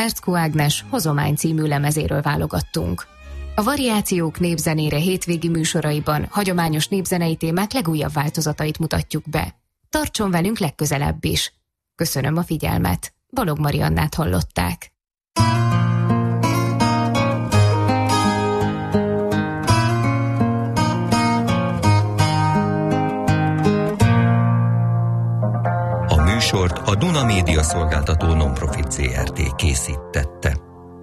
Herczkó Ágnes Hozomány című lemezéről válogattunk. A Variációk népzenére hétvégi műsoraiban hagyományos népzenei témák legújabb változatait mutatjuk be. Tartson velünk legközelebb is! Köszönöm a figyelmet! Balogh Mariannát hallották. A műsort a Duna Média Szolgáltató Nonprofit Zrt. készítette.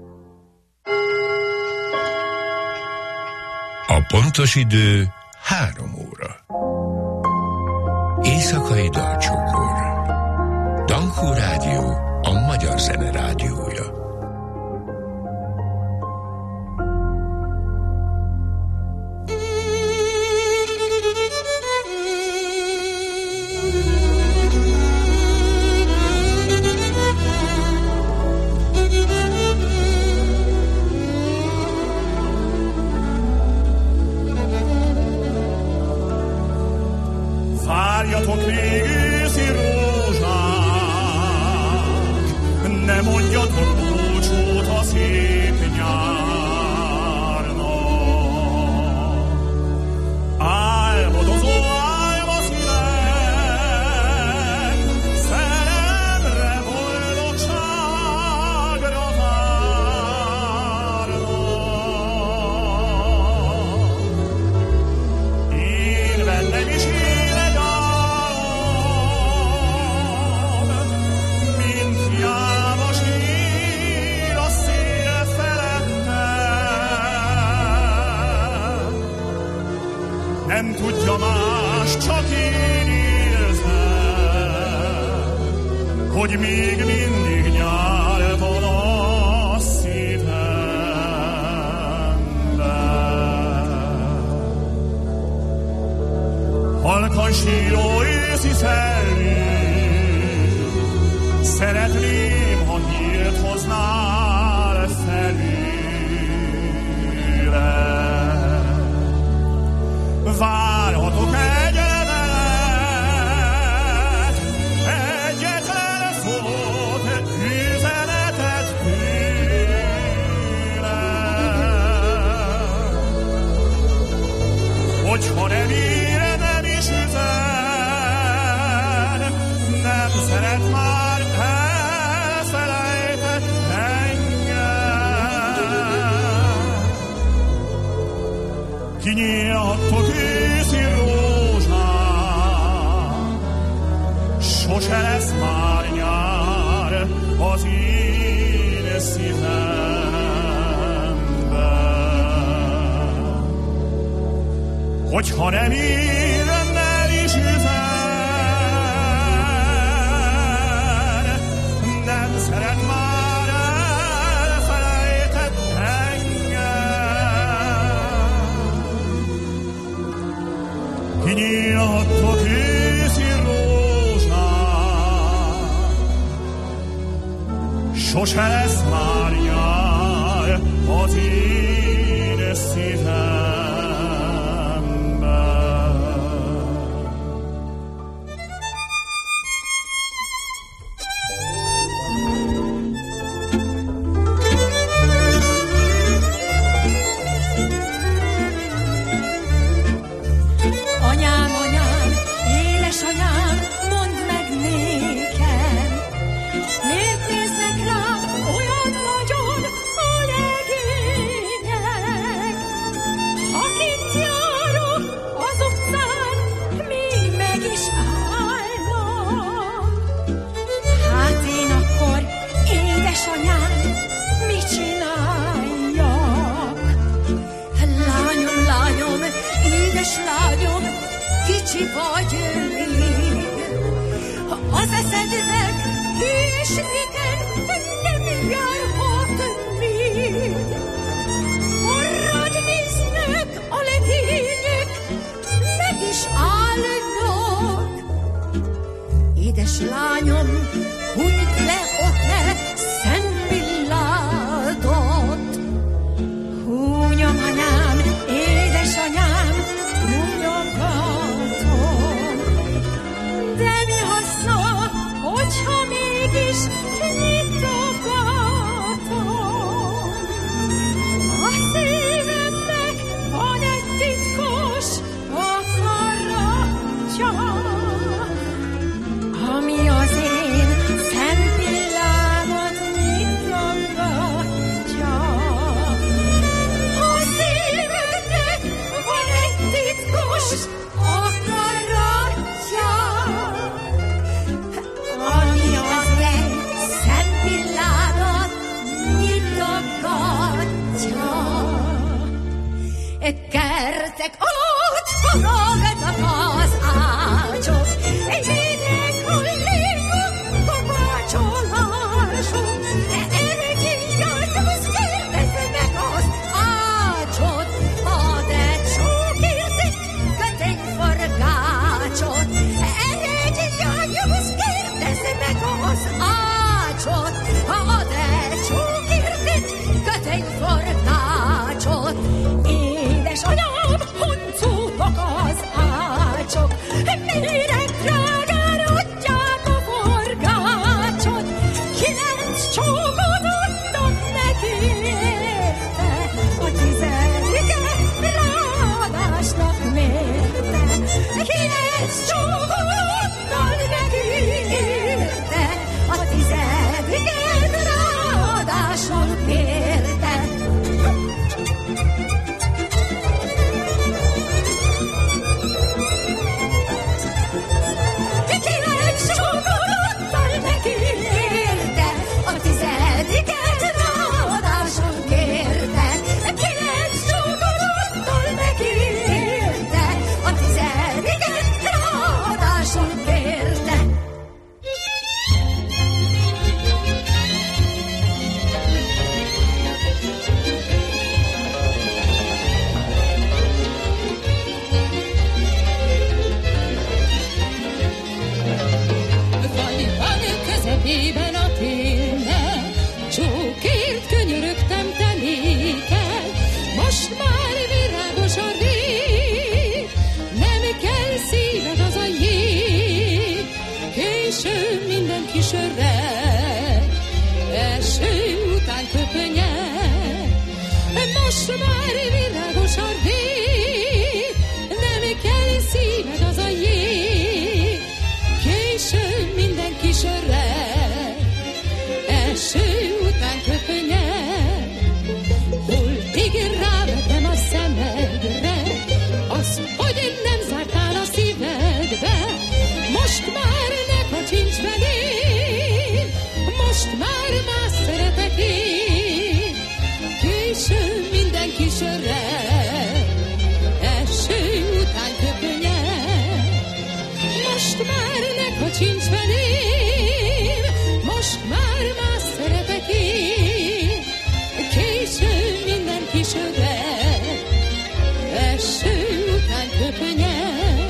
A pontos idő 3 óra. Éjszakai dalcsokor. Dankó Rádió, a magyar zene rádiója. Várjatok még őszi rózsák, ne mondjatok búcsút a szép nyárnak. Álmodozó álma szívem, szerelemre, boldogságra várnak. Én bennem is nem tudja más, csak én érzem, hogy még mindig nyár van a szívemben. Halkan síró őszi szellő, szeretném, ha hírt hoznál felőle. Várhatok egy levelet, egyetlen szót, üzenetet tőle. Hogyha nem ír, nem is üzen, nem szeret már, elfelejtett engem. Kinyílhattok őszi rózsák, sose lesz már nyár az én szívemben. Hogyha nem ír, nem is üzen, nem szeret már, elfelejtett engem. Kinyílhattok őszi rózsák, sose lesz már nyár az én szívemben. Hogyha mégis nyitogatom ezek ott forognak az ácsok. Egy vidék hullékok, kovácsolások. Eredjél, most kérdezze meg az ácsot. Ad egy csókért, kötény forgácsot. Eredjél, most kérdezze meg az ácsot. Ad egy csókért, kötény forgácsot. Édesanyám, huncútok az ácsok, mire drágán adják a forgácsot. 9 csókot adtam neki érte, a 10-et ráadásnak mérte. 9 csókot adtam neki érte, a 10-et ráadásnak mérte. Éven a télnek, csókért könyörögtem te néked, most már virágos a rég, nem kell szíved az a jég, késő minden kis öreg, eső után köpönyeg, most már virágos a rég, nem kell szíved az a jég, késő minden kis öreg, eső után köpönyeg, holtig rávettem a szemedre, azt, hogy nem zártál a szívedbe, most már ne kacsincs velém, most már más szeretek én, késő minden kis öreg, eső után köpönyeg, most már ne kacsincs velém, most már más szeretek én, késő minden kis öreg, eső után köpönyeg.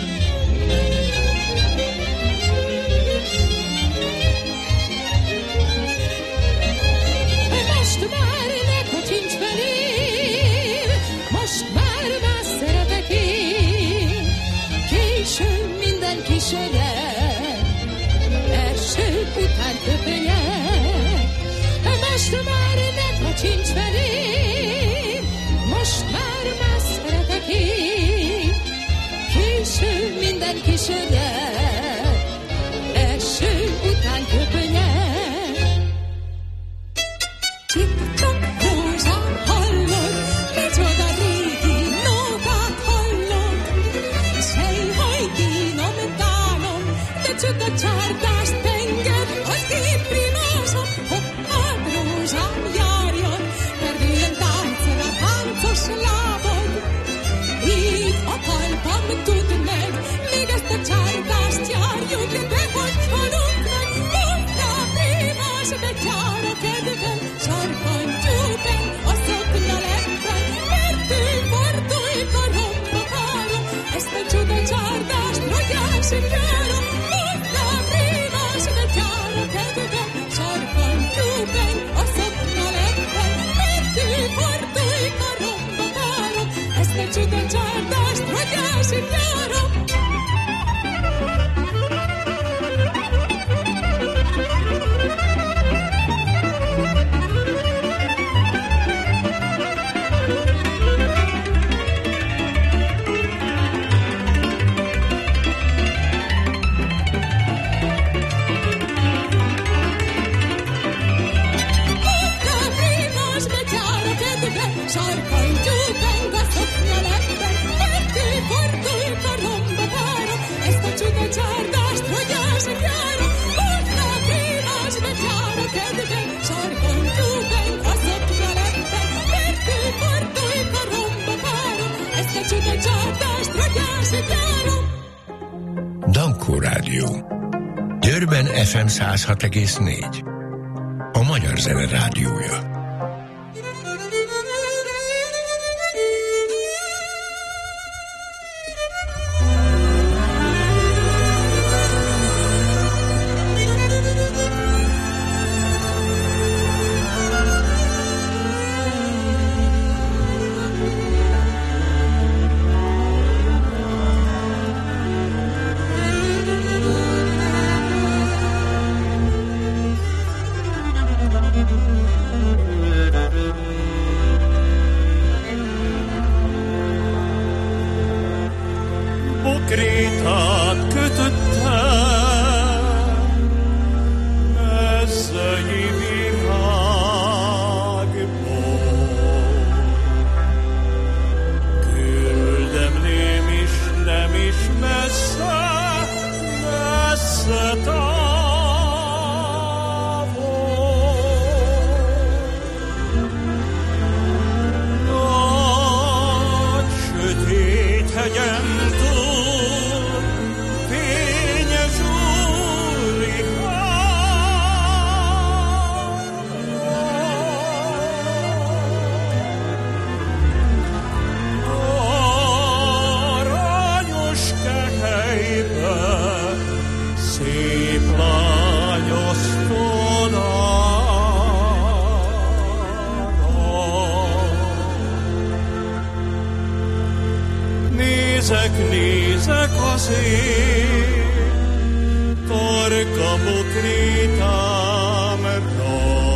Most már ne kacsincs velém, most már más szeretek én, késő minden kis öreg, eső után köpönyeg. Most már ne kacsincs velém, most már más szeretek én, késő minden kis öreg, eső után köpönyeg. Titok rózsám hallod, micsoda régi nótát hallod, sej hajtínom tánom, de csak a csárdást tenger, az én primásom, hoppád rózsám járjon, perdüljön táncra táncos lábad, így a talpam tud meg, még ezt a csárdást járjuk, de hogy halunk meg, hoppá primás, de jár a kedven, sarkantyúben, a szoknya lebben, fordulj, fordulj, karomba várom, ezt a csuda csárdást rogyásig járom, hoppá primás, de jár a kedven, sarkantyúben, a szoknya lebben, fordulj, fordulj, karomba várom, ezt a csuda csárdást rogyásig járom. Sarkantyúban, a szoknya lebben, fordulj, fordulj, de csugacsartást ragyásig járom. Dankó Rádió. Győrben FM 106,4. A Magyar Zene Rádiója. Krétát kötöttem, messzei virágból. Küldem nem is messze, messze távol. Nagy sötét hegyen Nézek az én torka bukrétámra.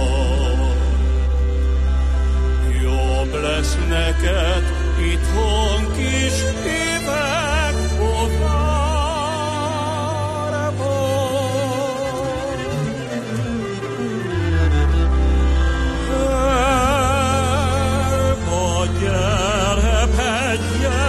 Jobb lesz neked itthon kis évek povárból. Elvagy el, hebedj el,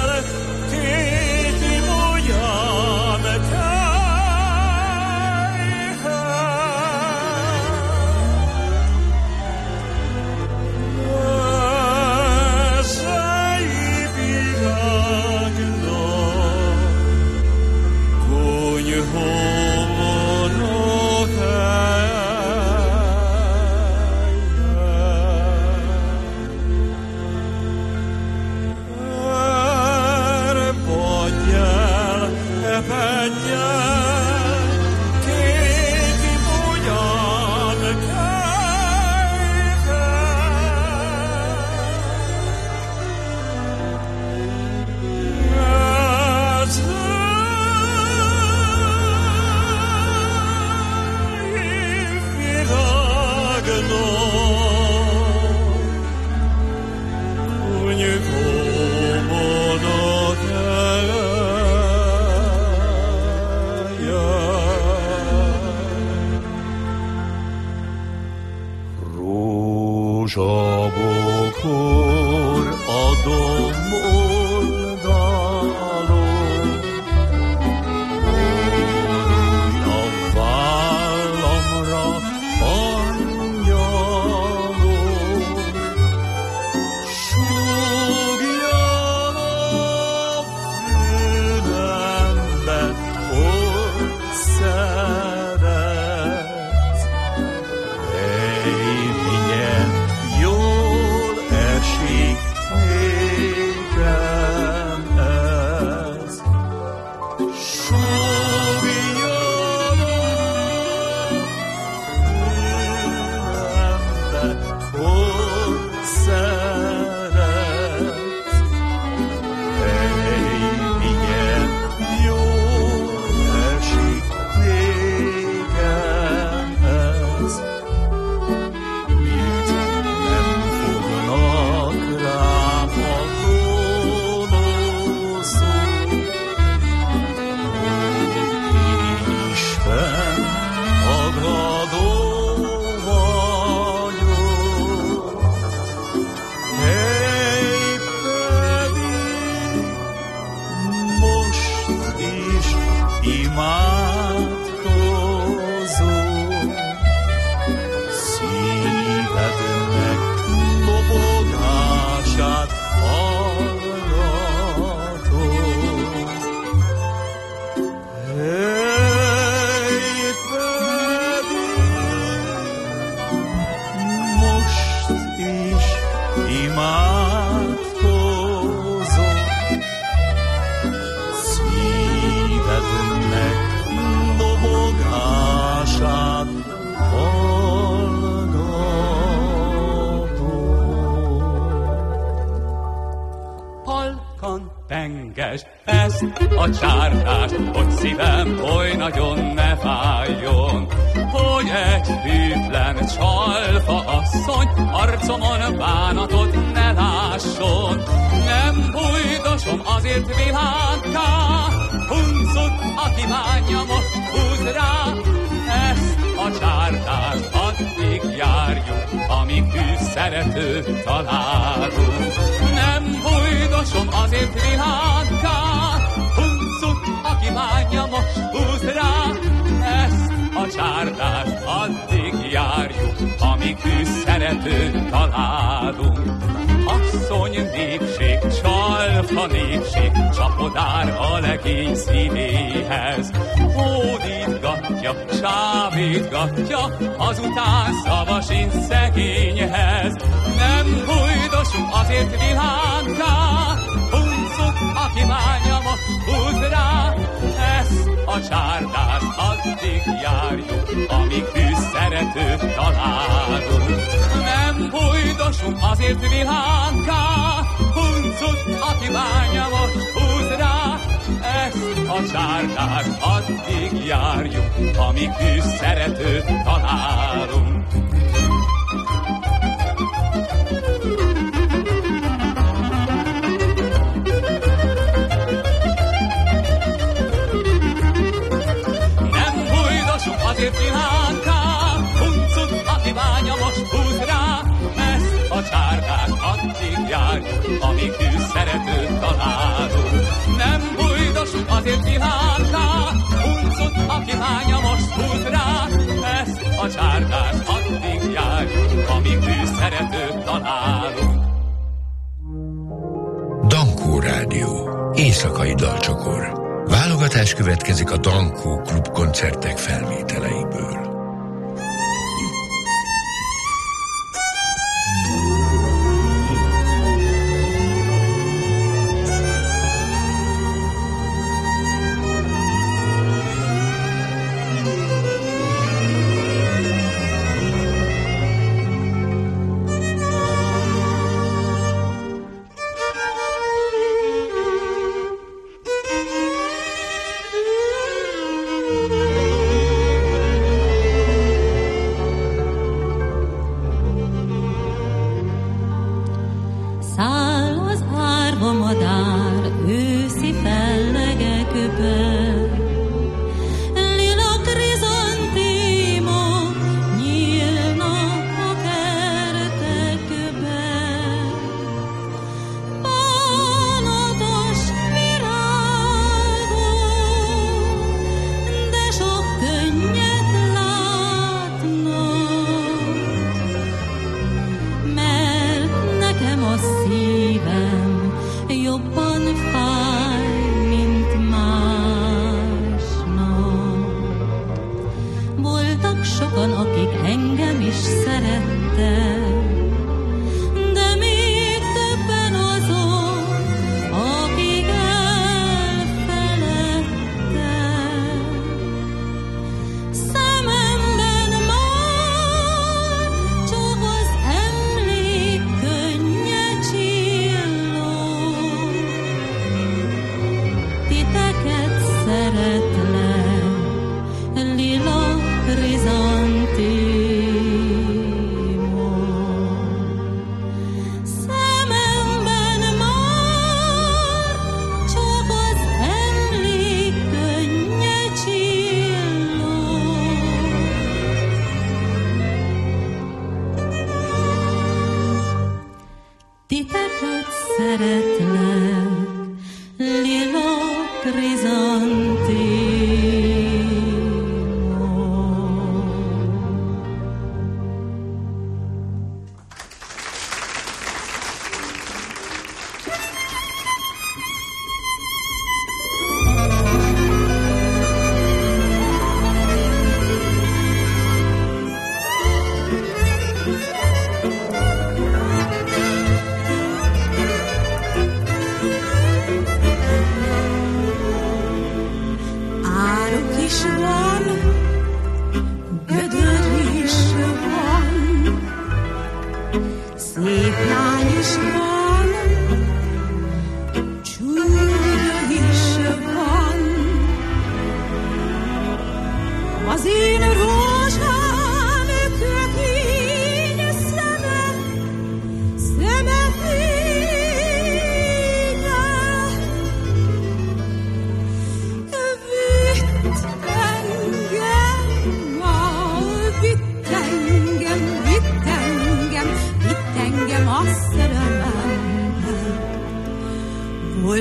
Zsabokor adom oldalon, a vállamra angyalom, súgjon a fülembe, hogy szeretsz. Jól esik nékem. halkan pengesd ezt a csárdást, hogy szívem oly nagyon ne fájjon, hogy egy hűtlen csalfa asszony arcomon bánatot ne lásson. Nem bújdosom azért világká, huncut, aki bánja most húz rá, ezt a csárdást addig járjuk, amíg hű szeretőt találunk. Nem bújdosom azért világká, huncut, aki bánja most húz rá, ezt a csárdást addig járjuk, amíg hű szeretőt találunk. Asszony népség, csalfa népség, csapodár a legény szívéhez. Hódítgatja, csábítgatja, azután szava sincs szegényhez. Nem bújdosunk azért világká, huncut, aki bánja most húz rá, ezt a csárdást addig járjuk, amíg hű szeretőt találunk. Nem bújdosunk azért világká, huncut, aki bánja most húz rá, ezt a csárdást addig járjuk, amíg hű szeretőt találunk. Azért világká, huncut, aki bánja most húz rá, ezt a csárdást addig járjuk, amíg hű szeretőt találunk. Nem bújdosunk azért világká, huncut, aki bánja most húz rá, ezt a csárdást addig járjuk, amíg hű szeretőt találunk. Dankó Rádió. Éjszakai dalcsokor. Válogatás következik a Dankó Klub koncertek felvételeiből.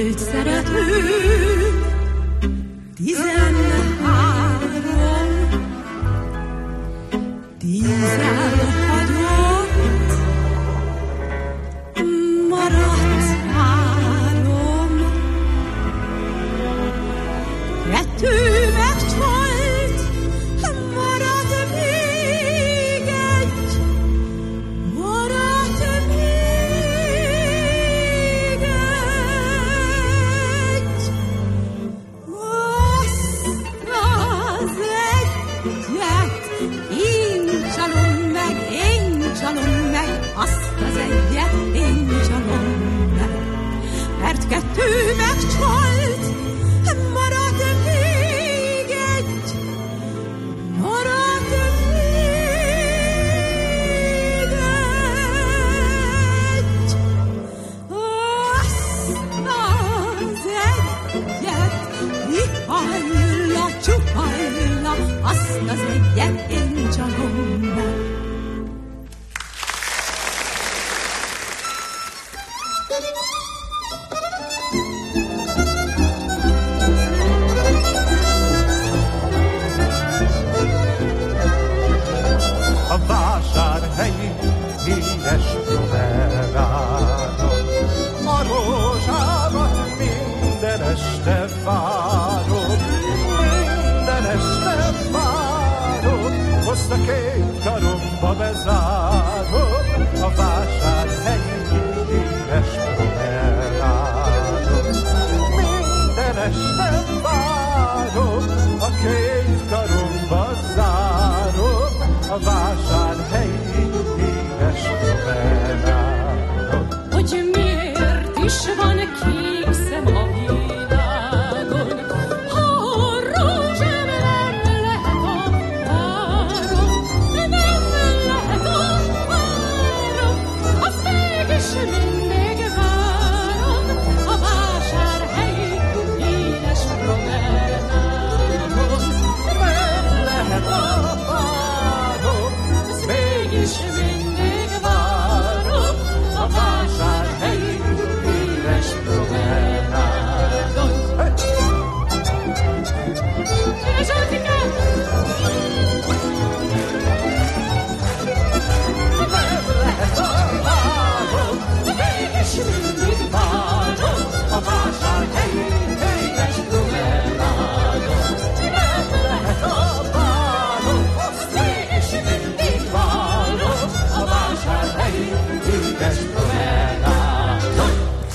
volt szerető, 13, 10 elhagyott, maradt 3, 2 megcsalt, maradt még 1, maradt még 1. Azt az egyet én csalom meg, azt az egyet én csalom meg, mert 2 megcsalt, maradt még 1, maradt még 1. Azt az egyet ihajla, csupajla, azt az egyet én csalom meg. A vásárhelyi híres promenádon a rózsámat minden este várom, minden este várom, hozta 2 karomba bezárom, a vásárhelyi híres promenádon minden este várom, a 2 karomba zárom, a vásárhelyi híres promenádon. Hogy miért is van kék szem a világon, ha a rózsám nem lehet a párom, nem lehet a párom, azt mégis mindig várom, a vásárhelyi híres promenádon. Nem lehet a párom, Mégis mindig várom, a vásárhelyi híres promenádon. És Zsoltikám! nem lehet a párom, Mégis mindig várom, a vásárhelyi híres promenádon. Nem lehet a párom, mégis mindig várom, a vásárhelyi híres promenádon.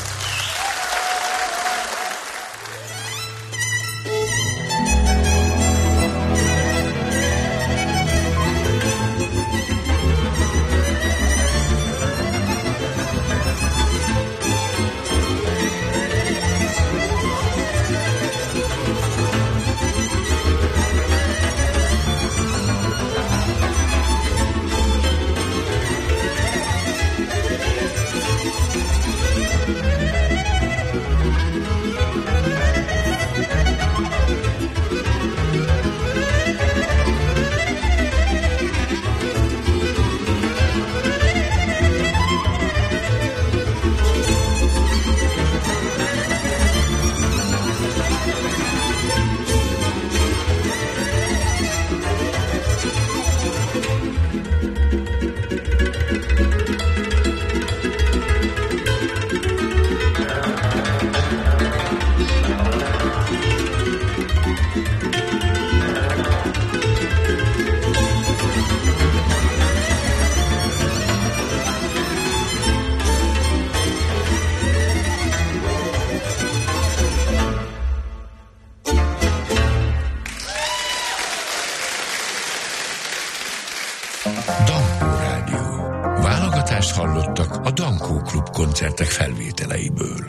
Hallottak a Dankó Klub koncertek felvételeiből.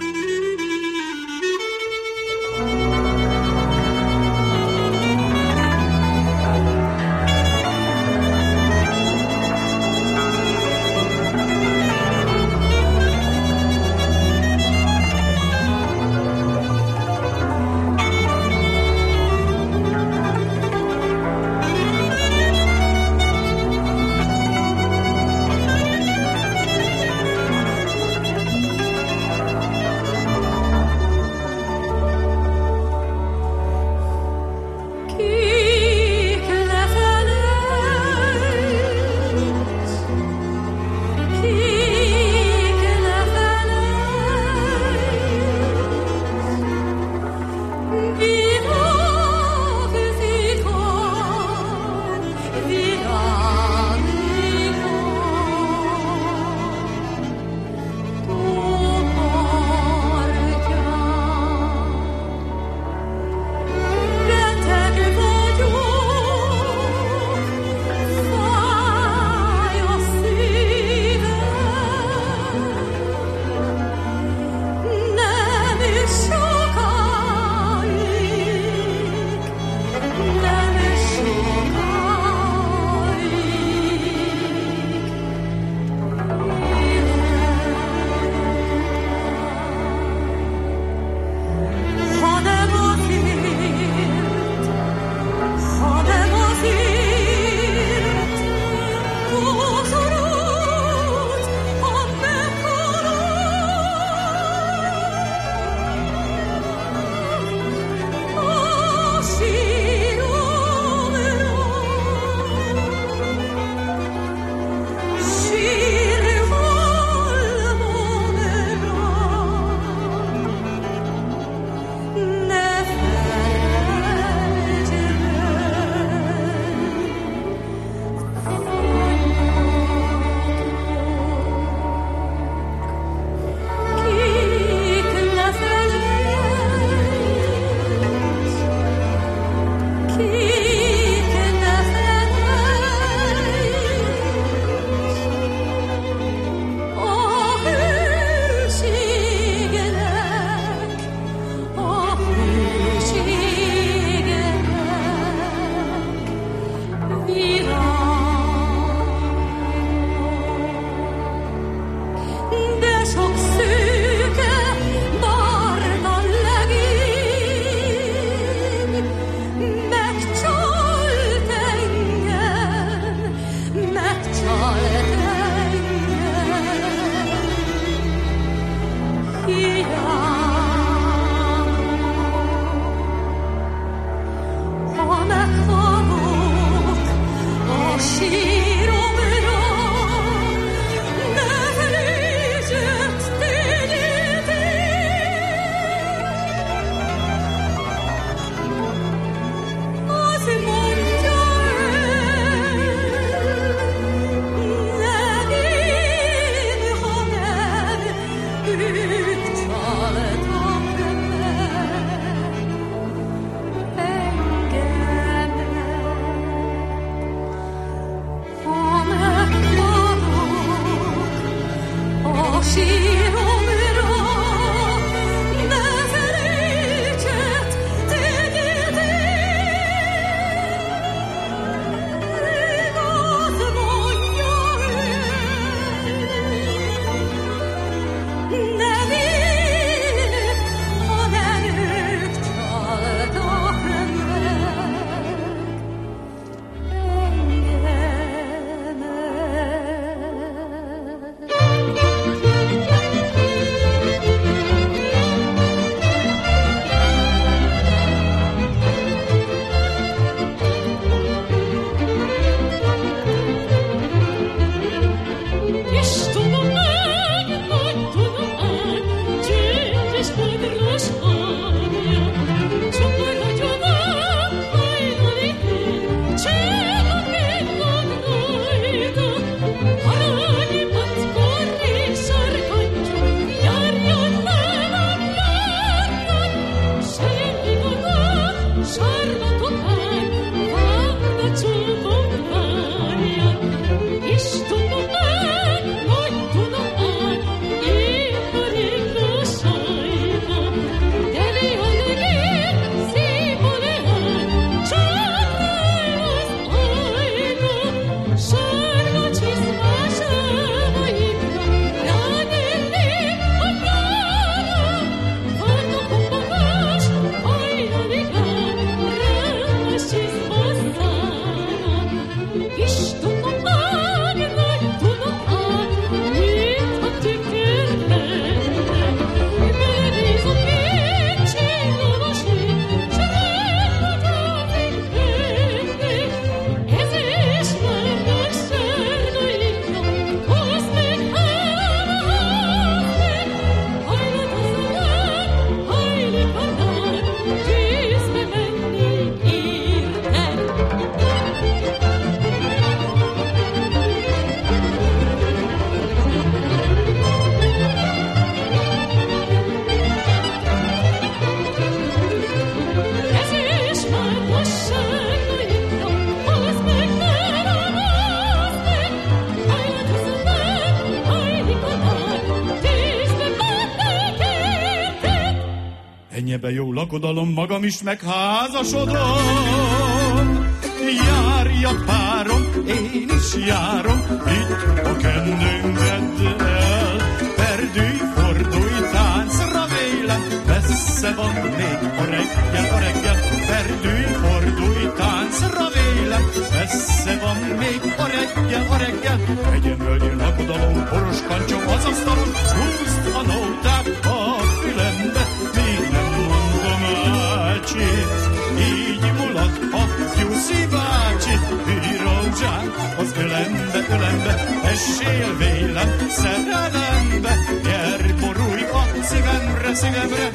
Ennyebe jó lakodalom, magam is megházasodom. Járjak párom, én is járom, itt a kendőnket el. Perdülj, fordulj, táncra vélem, messze van még a reggel. Perdülj, fordulj, táncra vélem, messze van még a reggel. Egyen völgyi lakodalom, poros kancsó az asztalon, húzd a nótát a fülembe, még nem mondom ácsi. Így mulat a Gyuszi bácsi, Pirózsán az ölembe, essél vélem szerelembe, gyere, borulj a szívemre.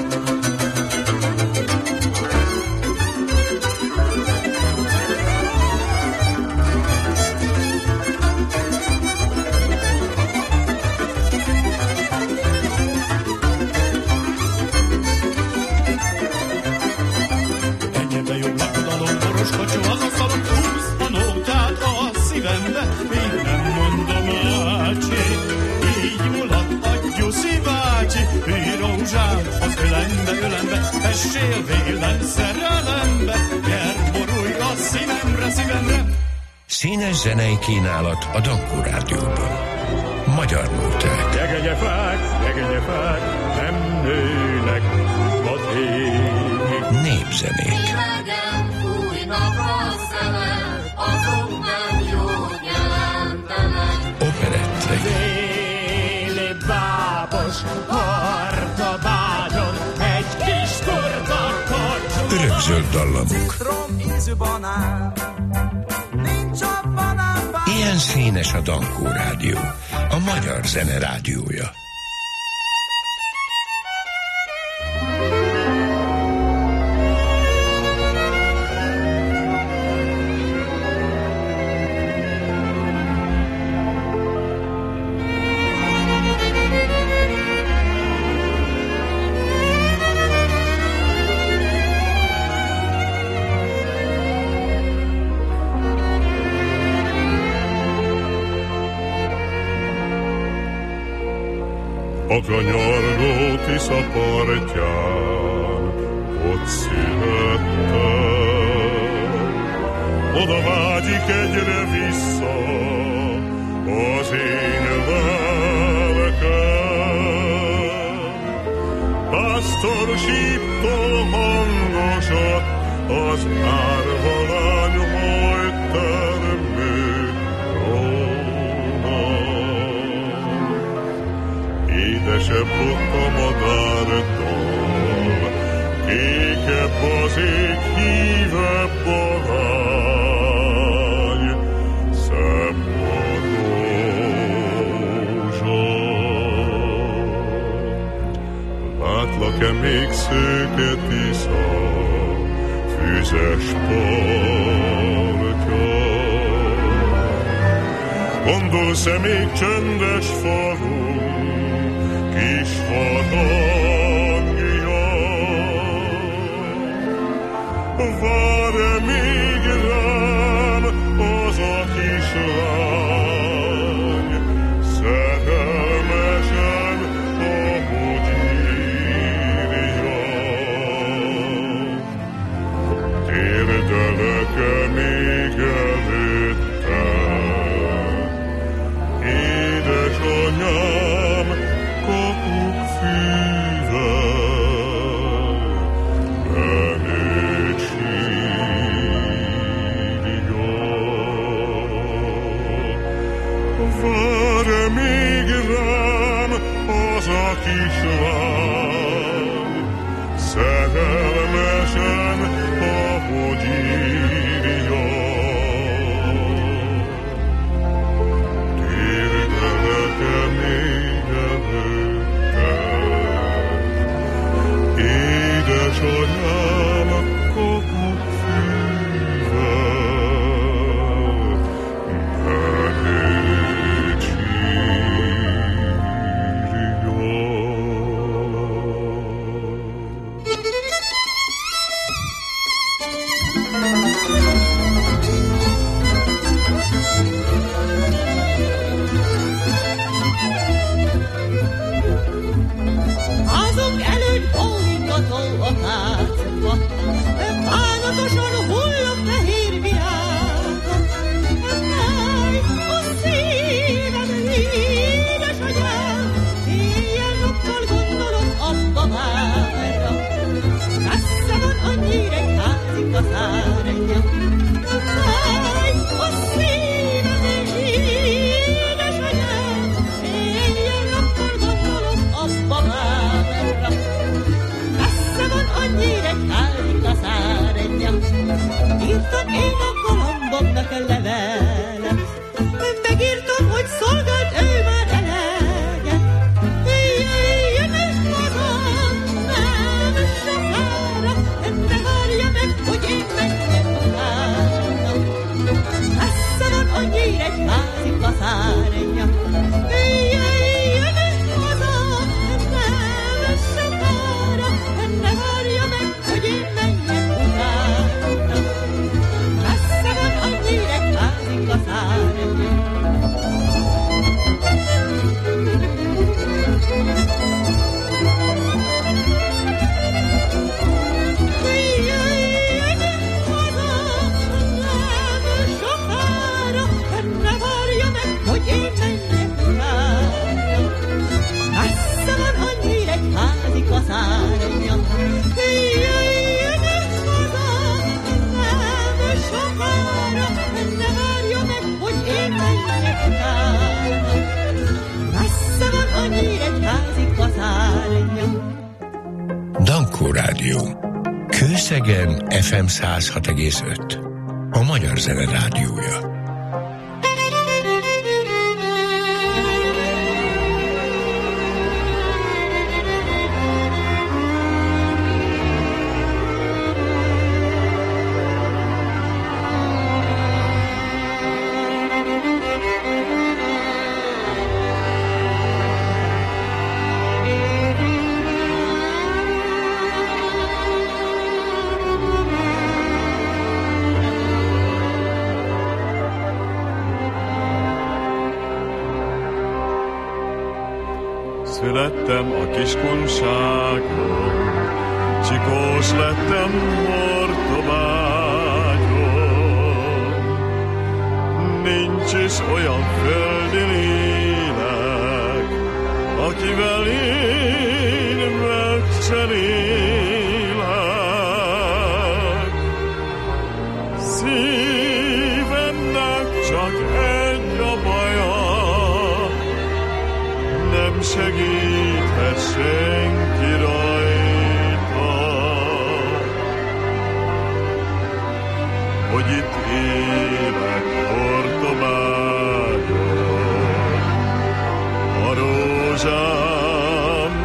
Essél vélem szerelembe, gyere, borulj a szívemre. Színes zenei kínálat a Dankó Rádióban. Magyar nóták. Jegegyefák, nem nőnek az égig. Népzenék. Hidegen fújnak a szelek, azok nem jót jelentenek. Operettek. Déli bábos hordabágyon egy kis kurva kocsú. Örökzöld dallamok. Ilyen színes a Dankó Rádió, a magyar zene rádiója. A kanyargó Tisza partján ott születtem. Oda vágyik egyre vissza az én lelkem. Pásztor síptól hangosat az árvalány majd termő róla. Édesebb ott a madártól, kékebb az ég, hívebb a lány, szebb a rózsa. Látlak-e még szőke Tisza, füzes partján? Gondolsz-e még csendes falun, kis harangja? Vár-e még rám az a kislány, szerelmesen, ahogy írja? Térdelek-e még előtte, édesanyám, kapuk fűvel, menőt sírja. Vár-e még rám az a kislány, szerelmesen, ahogy írja? Térdelek-e még előtte, édesanyám, kapuk fűvel, menőt sírja. Dankó Rádió. Kőszegen FM 106,5. A Magyar Zene Rádiója. Születtem a kiskunságon, csikós lettem Hortobágyon. Nincs is olyan földi lélek, akivel én megcserélek. Szívemnek csak egy a baja, nem segíthet senki rajta, hogy itt élek Hortobágyon, a rózsám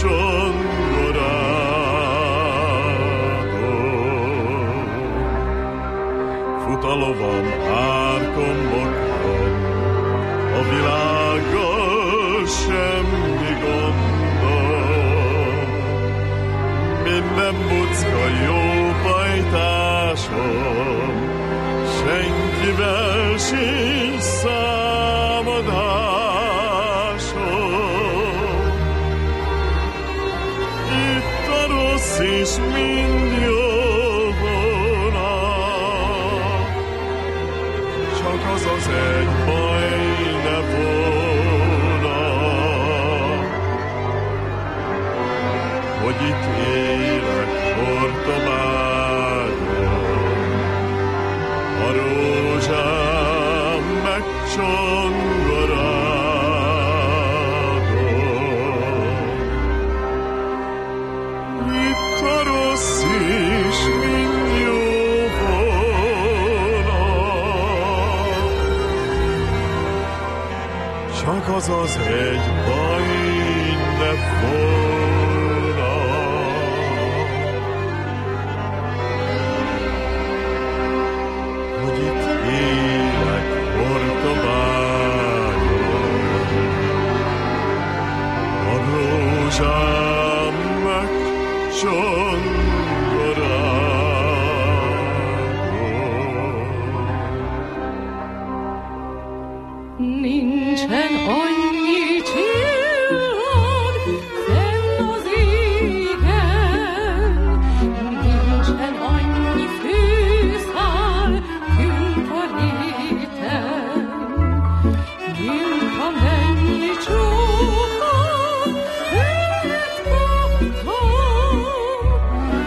megcsongorágon. Fut a lovam árkombokon, a világgal semmi gondom. Minden bucka jó pajtásom, senkivel sincs számadásom. Itt a rossz is mind jó volna, csak az az egy baj ne volna, hogy itt élek Hortobágyon, a rózsám megcsongorágon. Itt a rossz is mind jó volna, csak az az egy baj ne volna, hogy itt élek Hortobágyon, a rózsám megcsongorágon. Nincsen annyi csillag fenn az égen, nincsen annyi főszál kint a réten, mint amennyi csóka őt kaptam,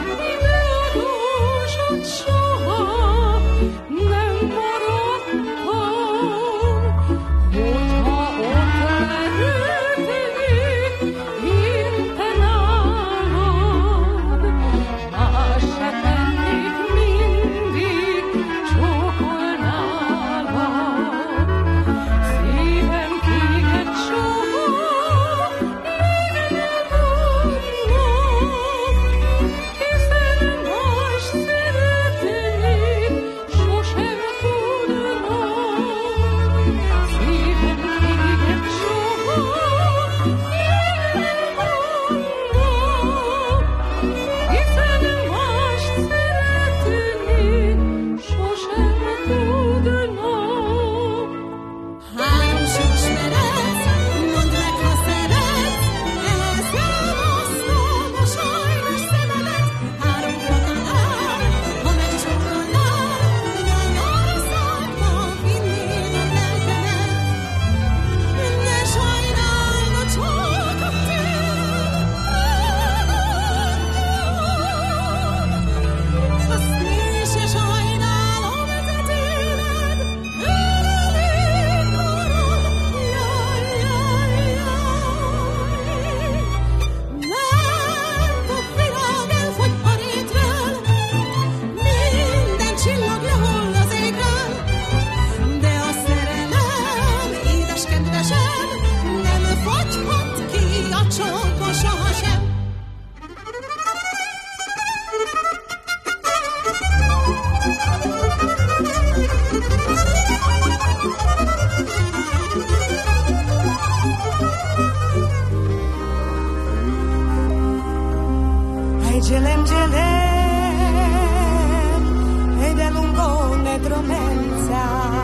gelem e de lungone dromenza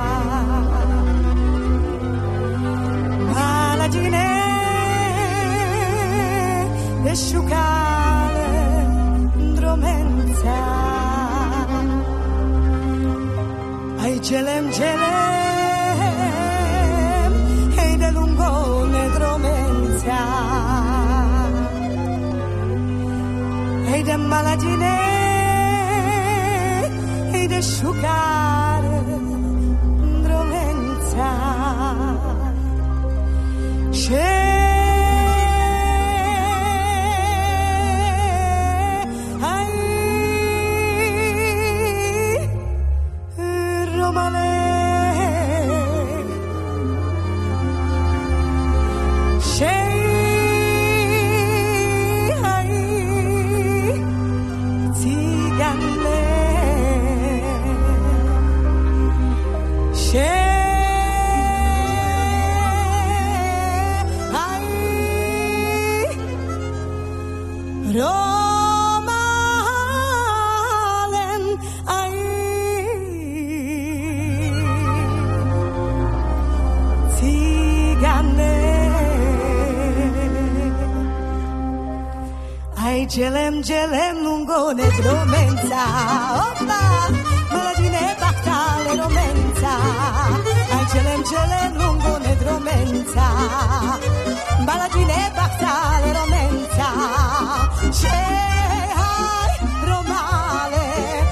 malagine de sciucale dromenza ai gelem e de lungone dromenza e de malagine e de sciucare dromenza gelem lungone dromenza oppa malagine battale romenza ai gelem lungone dromenza malagine battale romenza hai romale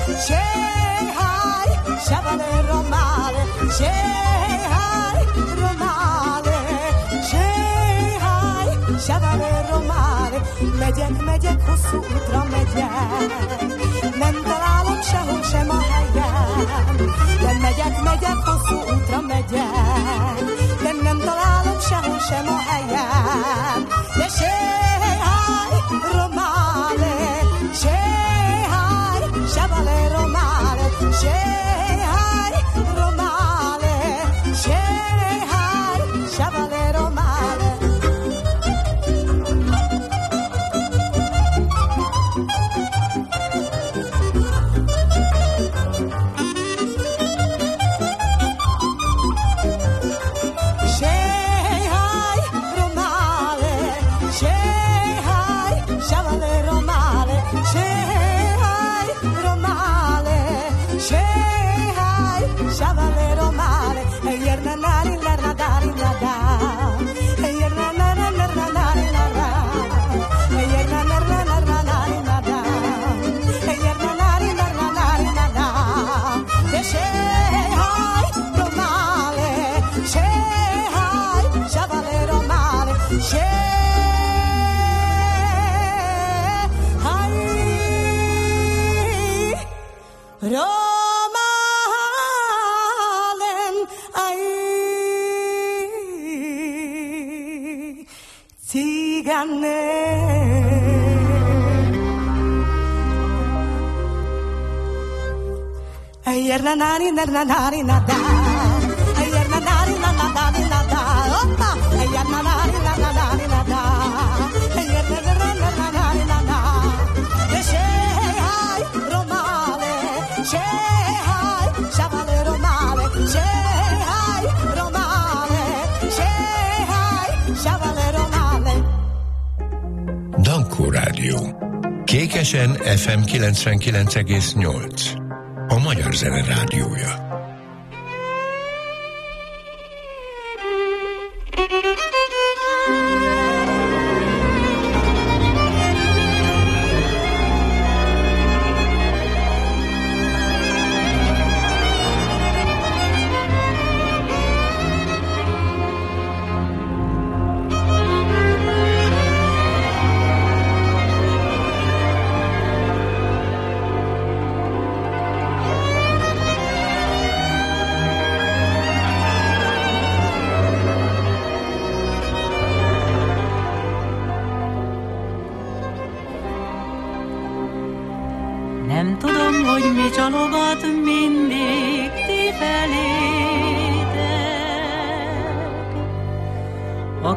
hai shavale romale hai romale hai shavale romale megyek hosszú útra megyek, nem találom sehol sem a helyem. De megyek hosszú útra megyek, de nem találom sehol sem a helyem. De séhaj, romale, séhaj, shavale romale, séhaj, romale, séhaj, shavale romale. Shavale romale, e yerna nari lerna dari nada, e yerna nari lerna dari nada, e yerna lerna lerna dari nada, e yerna nari lerna dari nada. De shehai romale, shehai shavale romale, shehai romale. Yerna nari nada, yerna nari nada, oppa, yerna nari nada, yerna nada. Shehai romale, shehai shavale romale, shehai romale, shehai shavale romale. Dankó Rádió. Kékesen FM 99,8. A Magyar Zene Rádiója. Nem tudom, hogy mi csalogat mindig ti felétek.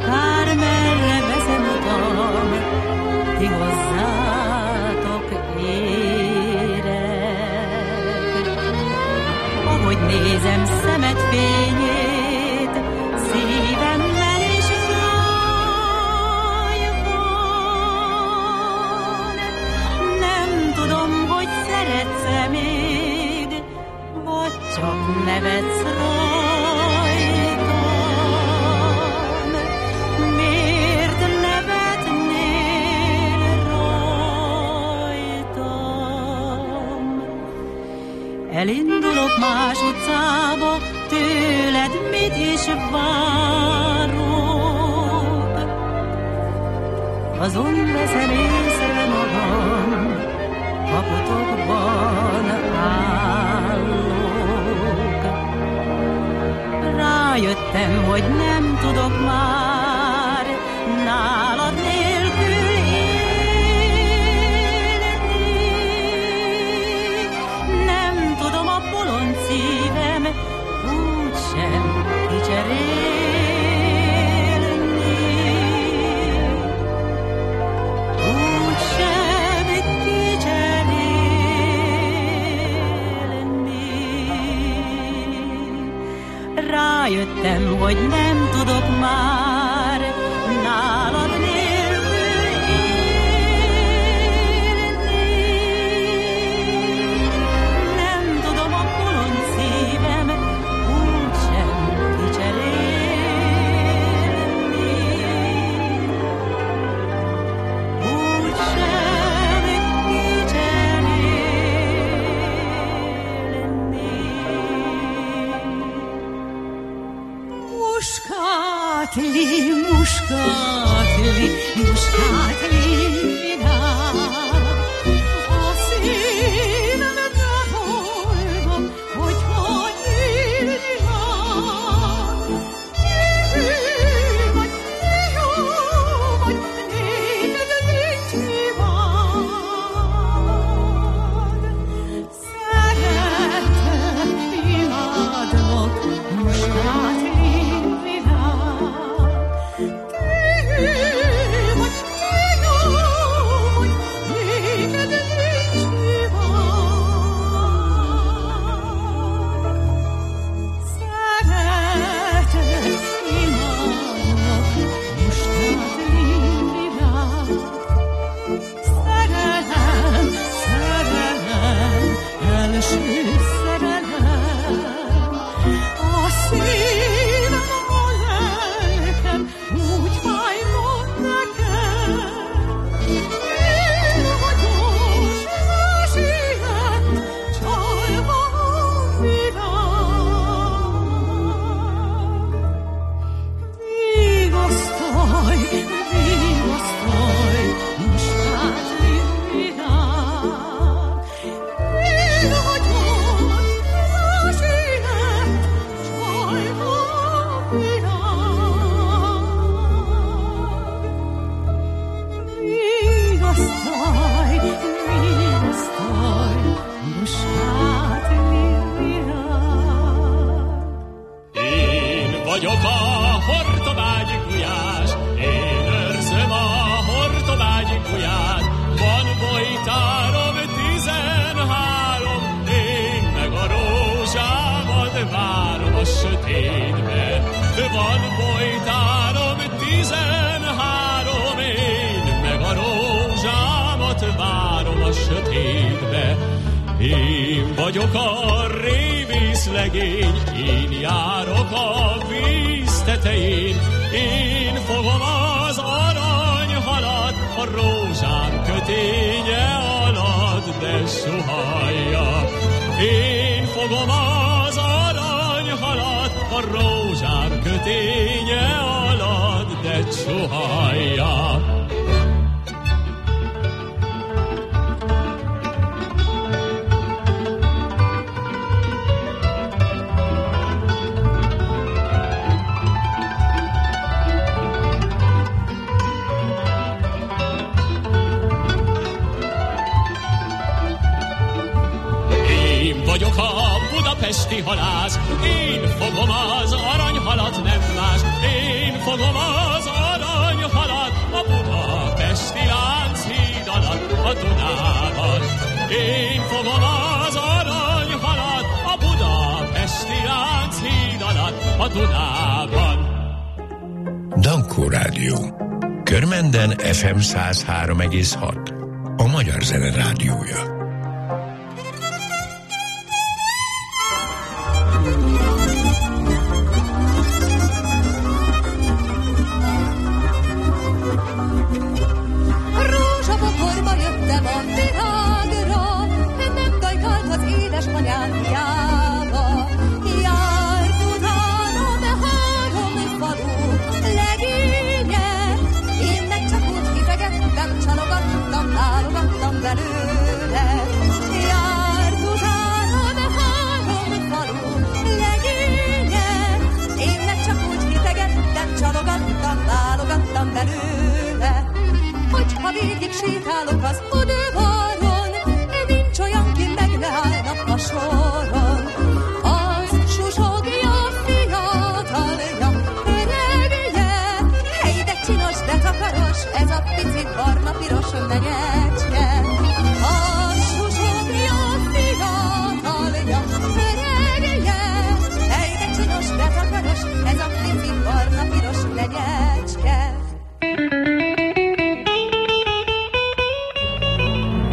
Akár merre veszem utam, ti hozzátok fényét szívemmel is raj van. Nem tudom, hogy szeretsz-e még, vagy csak nevetsz rajtam. Miért nevetnél rajtam? Elindulok más utcába, tőled mit is várok? Azon veszem észre magam, kaputokban állok. Rájöttem, hogy nem tudok már nálad nélkül élni. Nem tudom a bolond szívem úgysem kicserélni. Úgysem kicserélni. Rájöttem, hogy nem tudok már nálad nélkül élni. Nem tudom a bolond szívem úgysem kicserélni. Úgysem kicserélni. Muskátli, muskátli, muskátli virág. A szívembe boldog, hogyha nyílni vár. Hű vagy, jó vagy, néked nincs hibád. Szeretem, imádlak, muskátli virág. van folytárom 13, én meg a rózsámat várom a sötétbe. Én vagyok a révész legény, én járok a víz tetején, én fogom az aranyhalat a rózsám köténye alatt, de suhajja. Én fogom az aranyhalat a rózsám köténye alatt, de suhajja. Vagyok a budapesti halász, én fogom az aranyhalat, nem más. Én fogom az aranyhalat a budapesti Lánchíd alatt, a Dunában. Én fogom az aranyhalat a budapesti Lánchíd a Dunában. Dankó Rádió. Körmenden FM 103,6. A Magyar Zene Rádiója. Rózsabokorba jöttem a világra, nem dajkált az édesanyám hiába. Járt utána be 3 falu legénye, én meg csak úgy kitegettem, csalogattam, válogattam belőle. Járt utána be 3 falu legénye, én meg csak úgy kitegettem, csalogattam, válogattam belőle. Hogyha végig sétálok az udvaron, nincs olyan, ki meg ne állnak a soron. Az susogja fiatalja, öregje, hely de csinos, de takaros, ez a pici barna-piros menyecske. Az susogja fiatalja, öregje, hely de csinos, de takaros, ez a pici barna-piros menyecske.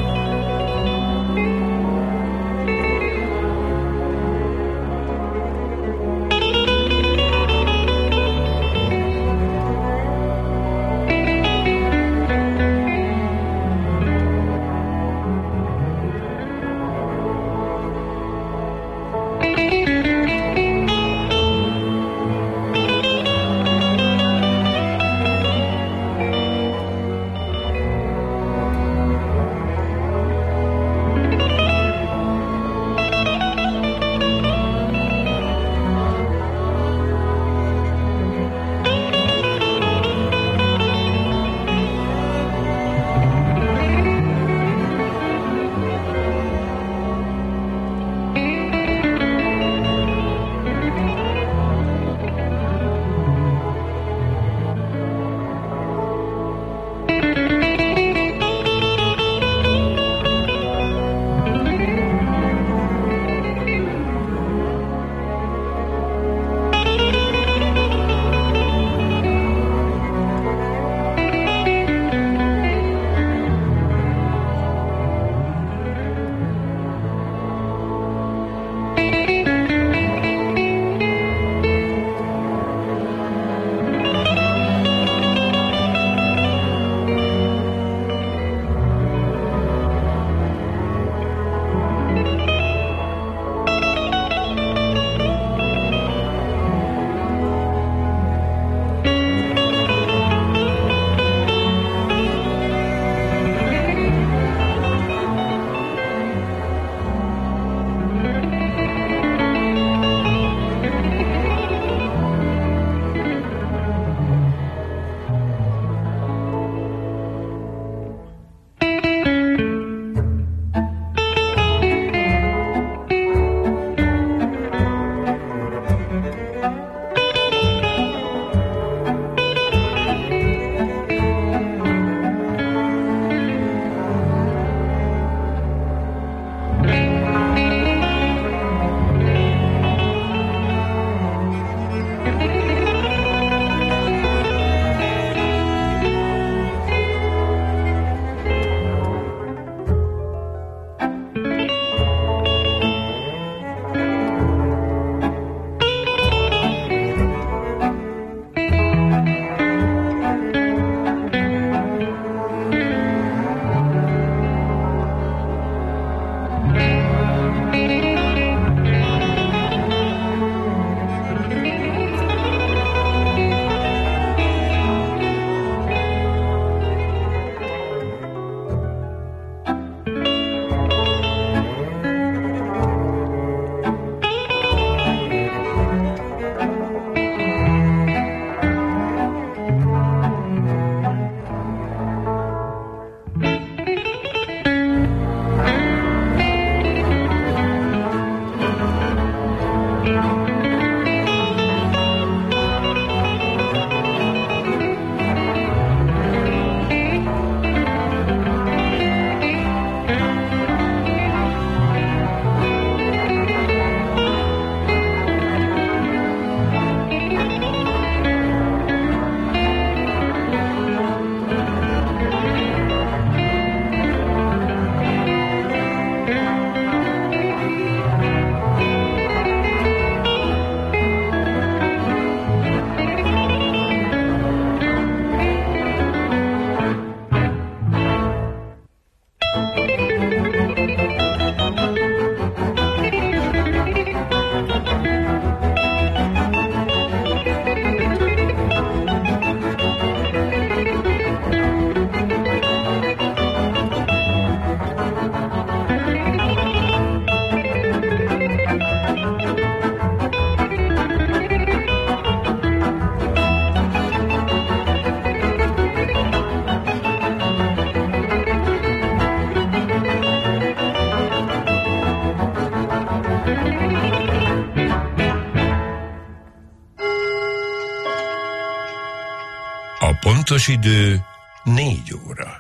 Pontos idő 4 óra.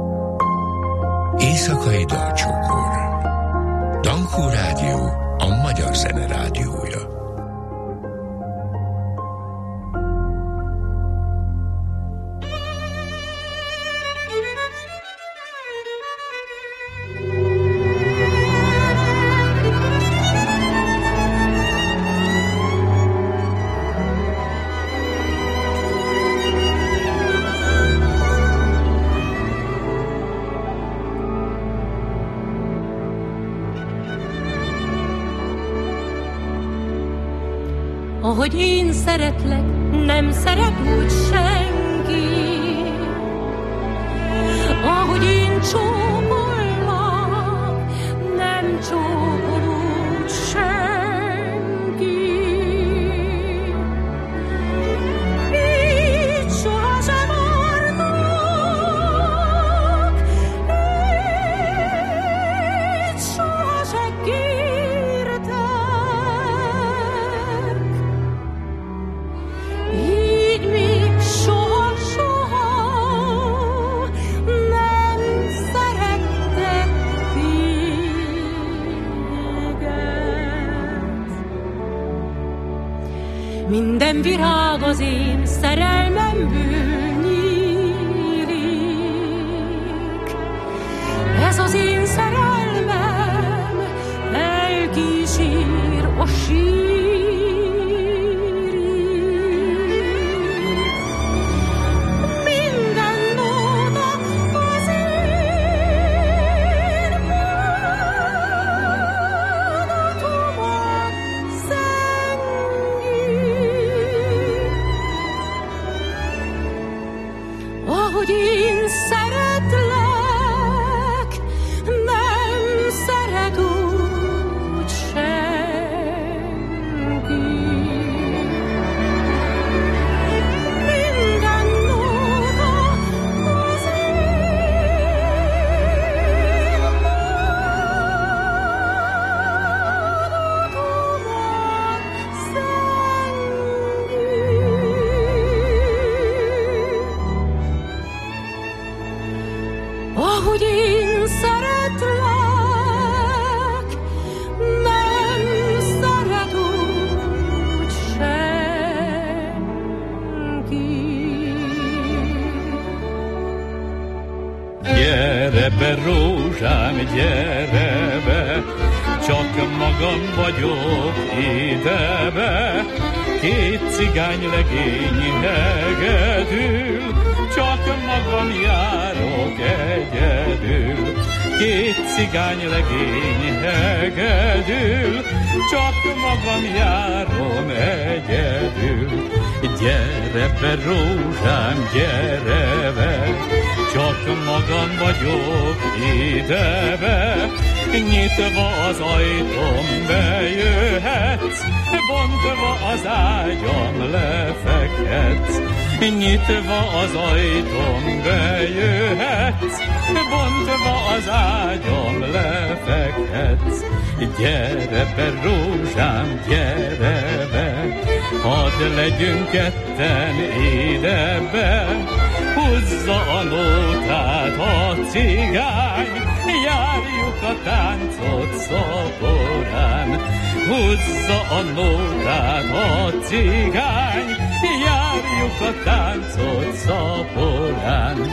Éjszakai dalcsokor. Dankó Rádió, a magyar zene rádiója. Ahogy én szeretlek, nem szeret úgy senki. Ahogy én csókollak, nem csókol úgy senki. Így sohasem ártok, így sohasem kértek. Így még soha-soha nem szerettek téged. Minden virág az én szerelmemből nyílik. Ez az én szerelmem elkísér a sír. Ahogy én szeretlek, nem szeret úgy senki. Minden nóta az én mondatomat zengi. Ahogy én szeretlek, nem szeret úgy senki. Gyere be, rózsám, gyere be, csak magam vagyok idebe. Két cigánylegény hegedül, csak magam járok egyedül. Két cigánylegény hegedül, csak magam járom egyedül. Gyere be, rózsám, gyere be, csak magam vagyok idebe. Nyitva az ajtóm bejöhetsz, bontva az ágyam lefekhetsz. Nyitva az ajtóm bejöhetsz, bontva az ágyam lefekhetsz. Gyere be, rózsám, gyere be, hadd legyünk ketten idebe. Húzza a nótát a cigány, járjuk a táncot szaporán. Húzza a nótát a cigány, járjuk a táncot szaporán.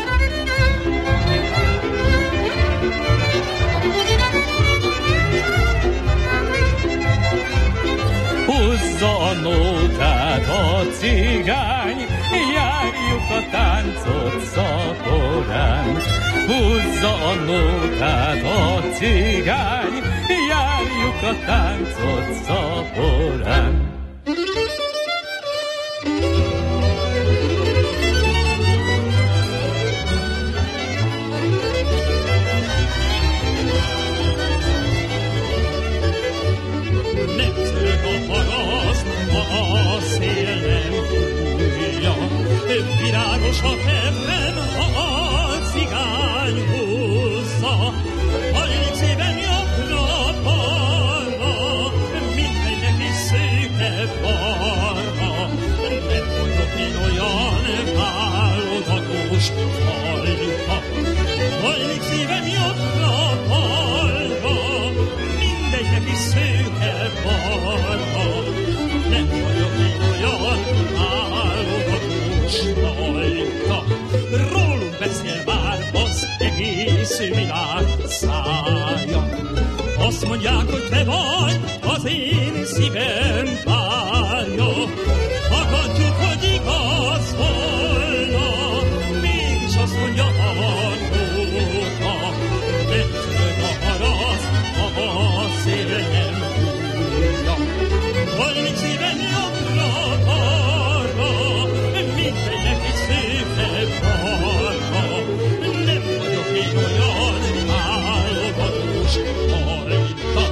Húzza a nótát a cigány, járjuk a táncot szaporán. Húzza a nótát a cigány, járjuk a táncot szaporán. Virágos a tervem, ha a cigány húzza, hajlik szépen jobbra balra, mindennek is székebb arra. Nem mondok én olyan válogat, most hajta. Hajlik szívem jobbra, balra, mindegynek is szőke barna. Nem vagyok én olyan állogatós hajta. Rólunk beszél már az egész világ szája. Azt mondják, hogy te vagy az én szívem párja. Akadjuk, hogy igaz volna, mégis azt mondja a nóta. Ötörög a harasz, a szél nem fújja. Hajlik szíven jobbra-balra, mindegynek is szőke barna. Nem vagyok én olyan állogatós hajta.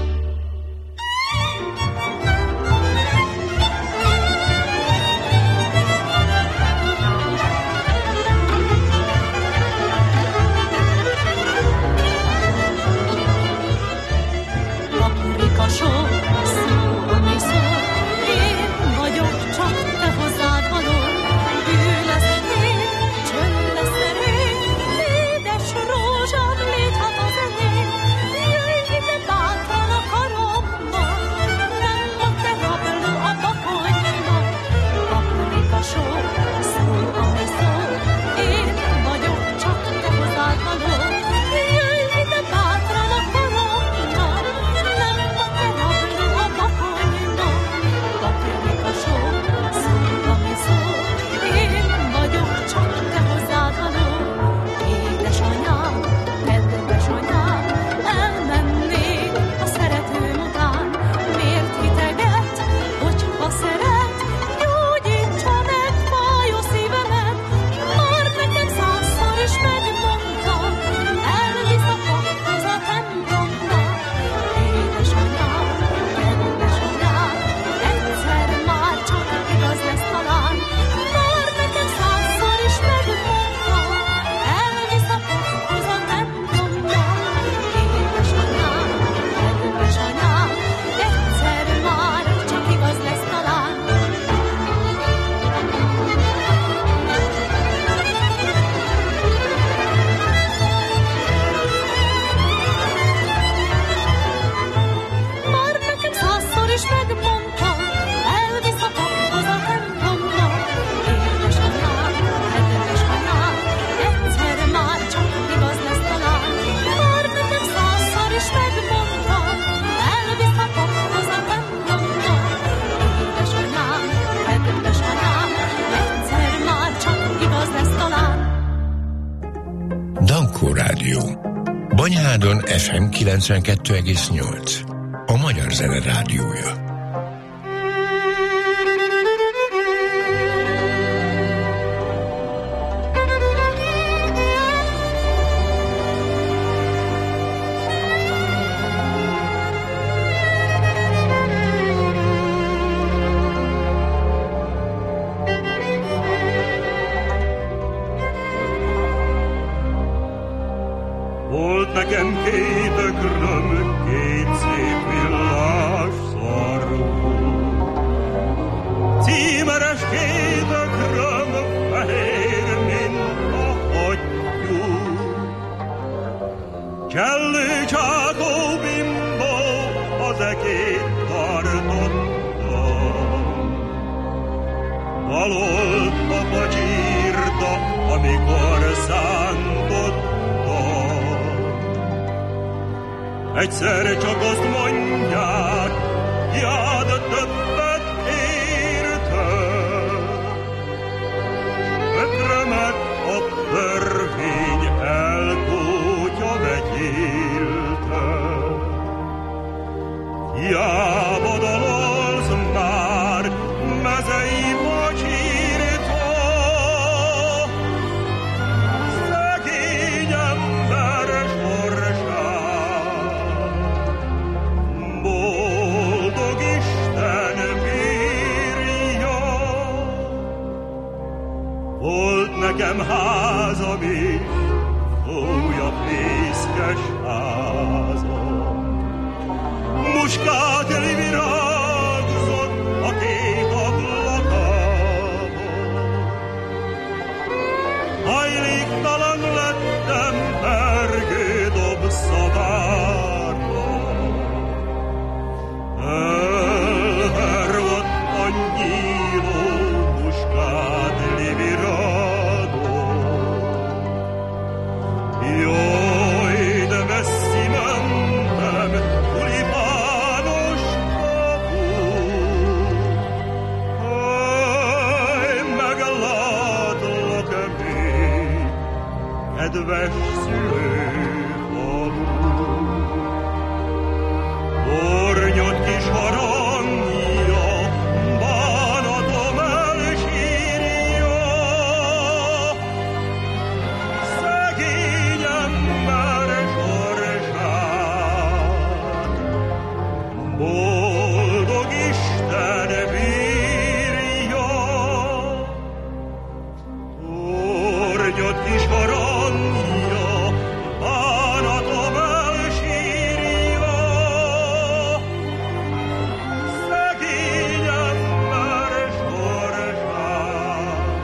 Paprikasó, szó, ami szól, én vagyok csak te hozzád való. Ő lesz én, csönd lesz erény, édes rózsám, légy hát az enyém. Jöjj ide bátran a karomba, nem a te rabló a bakonyba. Paprikasó, szó, ami szól, én vagyok csak te hozzád való. Jöjj ide bátran a karomba, nem a te rabló a bakonyba. Paprikasó, szó, ami szól, én vagyok csak te hozzád való. Édesanyám, kedves anyám, elmennék a szeretőm után. Miért hiteget, hogyha szeret, gyógyítsa meg fájó szívemet. Már nekem 100-szor is megmondta, elvisz a paphoz a templomba. Édesanyám, kedves anyám, egyszer már csak igaz lesz talán. Már nekem 100-szor is megmondta, elvisz a paphoz a templomba. Édesanyám, kedves anyám, egyszer már csak igaz lesz talán. Már nekem 100-szor is megmondta, elvisz a paphoz a templomba. Édesanyám, kedves anyám, egyszer már csak igaz lesz talán. Már nekem 100-szor is megmondta, elvisz a paphoz a templomba. Édesanyám, kedves anyám, egyszer már csak igaz lesz talán. Dankó Rádió. Banyhádon FM 92,8. A Magyar Zene Rádiója. Volt nekem két ökröm, két szép villás szarú. Címeres két ökröm, fehér, mint a hattyú. Csellő csákó bimbó, az ekét tartottam. Dalolt a pacsírta, amikor szántottam. Egyszer csak azt mondják, jád többet értem. Ökrömet a törvény elkótya vegyélte. Hiába dalolsz már, mezei pacsírta. Szegény ember sorsát boldog Isten bírja. Volt nekem házam is, újabb fészkes házam. Muskátli virágzott a két ablakában. Hajlik boldog Isten bírja, tornyot kis harangja, bánatom elsírja, szegény ember sorsát.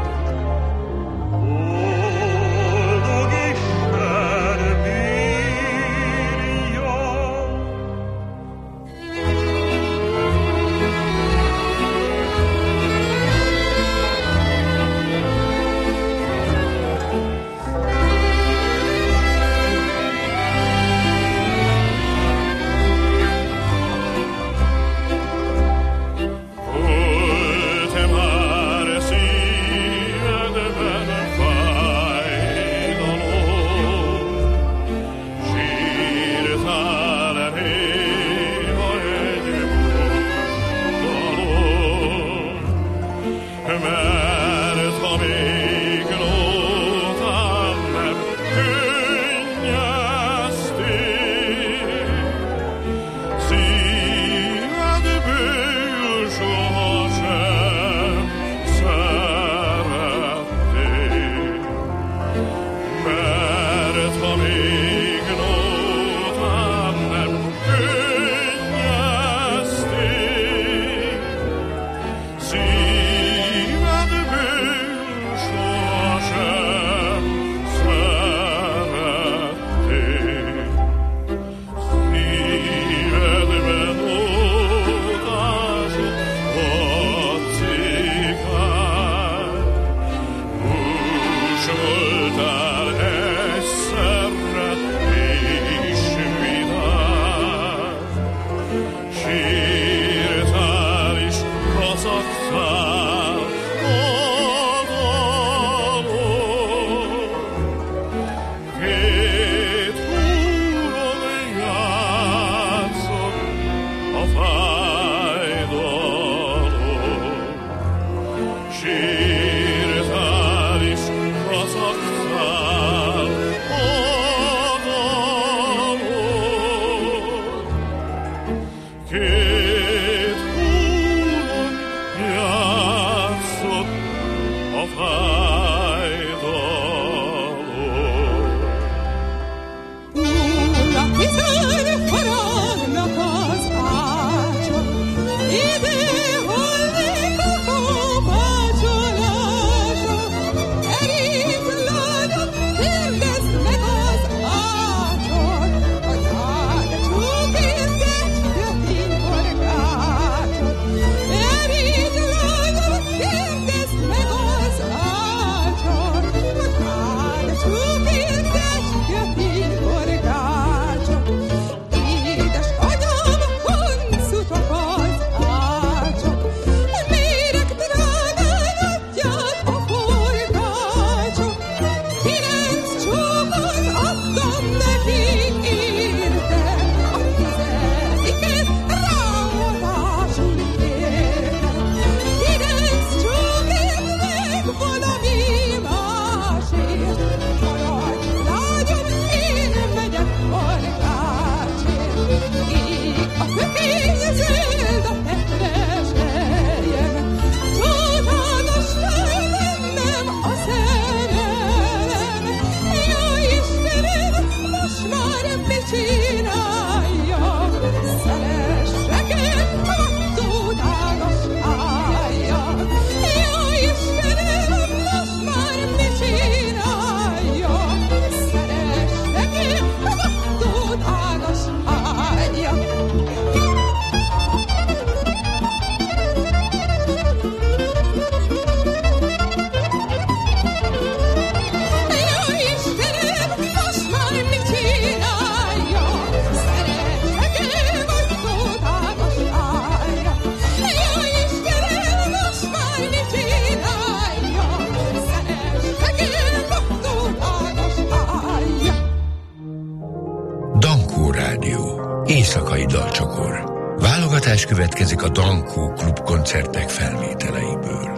Boldog Isten bírja. Ölte már szívedben fájdalom, sírtál néha egy búsdalom, mert ha még nótán nem könnyezték, szívedből sohasem szerették. Mert ha még nótán nem könnyezték, szívedből sohasem szerették. Szívedben ótázott a cikár, hús voltál egyszerre és vidám, sírtál és kacagtál oldalon. Két húron játszott a fájdalom, sírtál és kacagtál oldalon. Két húron játszott a fájdalom. Hulla bizony forognak az ácsok, idő hollik a komácsolások. Erít lányok, kérdezd meg az ácsot, hogy hát csókítgatja pinkorgácsot. Erít lányok, kérdezd meg az ácsot, hogy hát csókítgatja pinkorgácsot. Édes anyám, huncutok az ácsok, méreg drágán adják a forgácsot. 9 csókot adtam neki érte, a 10-et ráadásul kérte. 9 csókért meg valami másért, maradj lányom, én megyek forgácsért. Ég a kökény, zöld a hetres helyen, csodálós lennem a szerelem. Jaj, Istenem, most már mit csináljak? Szeressek én, vattódágos álljak. Jaj, Istenem, most már mit csináljak? Szeressek én, vattódágos álljak. Jaj, Istenem, most már mit csináljak? Szeressek én, vattódágos álljak. Jaj, Istenem, most már mit csináljak? Szeressek én, vattódágos álljak. Dankó Rádió. Éjszakai dalcsokor. Válogatás következik a Dankó Klub koncertek felvételeiből.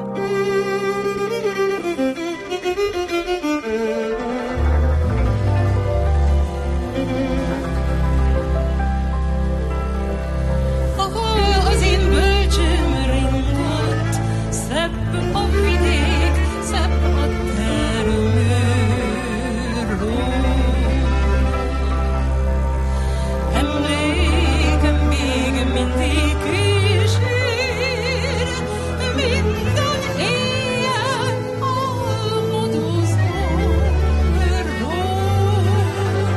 mindig kísér, minden éjjel álmodozom róla.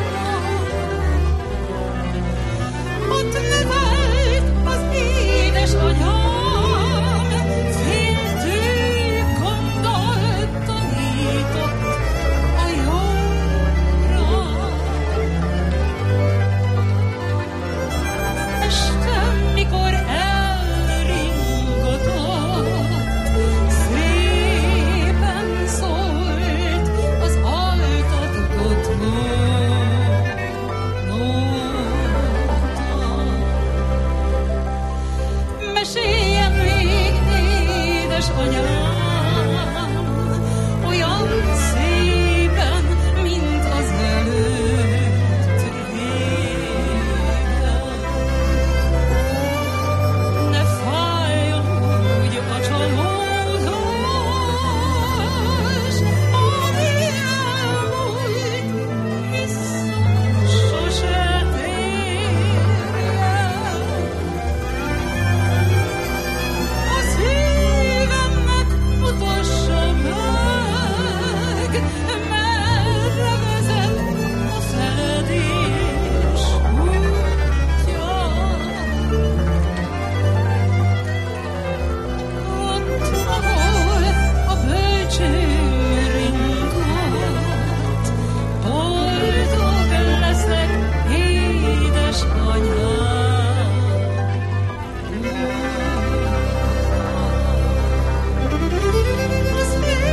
Ott nevelt az édesanyám, féltő gondol tanított a jóra. Este, mikor elringatott, szépen szólt az altatott nóta. Meséljen még, édesanyám, olyan szépen, mint az előtt régen. Ne fájjon úgy a csalódás, ami elmúlt, vissza sose térjen. A szívemnek mutassa meg, merre vezet a feledés útja. Ott, ahol a bölcső ringat, boldog leszek, édesanyám. Az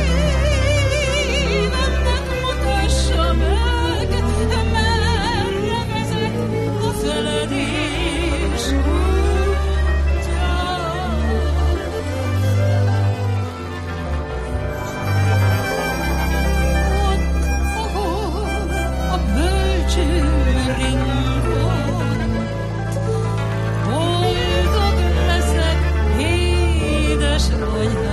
szívemnek mutassa meg, merre vezet a feledés útja. Ott, ahol a bölcső ringat, boldog leszek, édesanyám.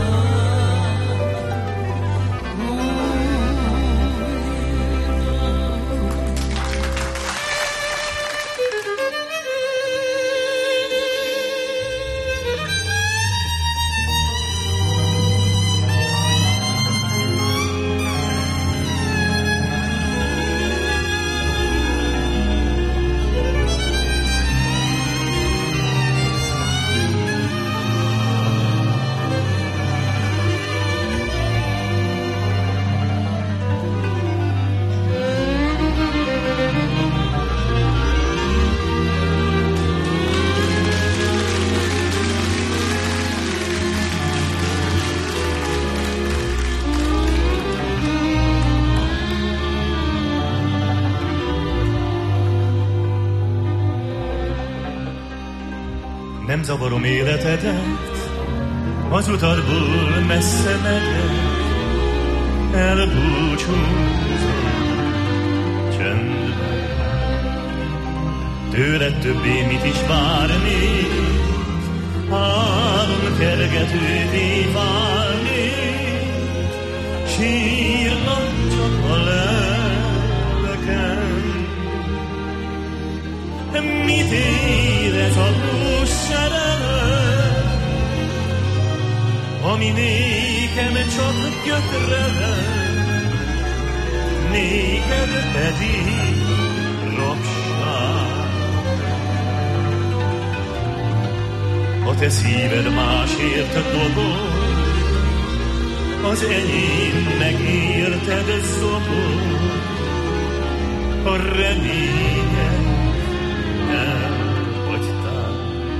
Nem zavarom életedet, az utadból messze megyek, elbúcsúzom csendben. Tőled többé mit is várni, álomkergetővé válni, sírnak csak a lelkem. Mit ér ez a bús szerelem, ami nékem csak gyötrelem, néked pedig rabság. A te szíved másért dobol, az enyém meg érted zobol, a reményed elhagytál.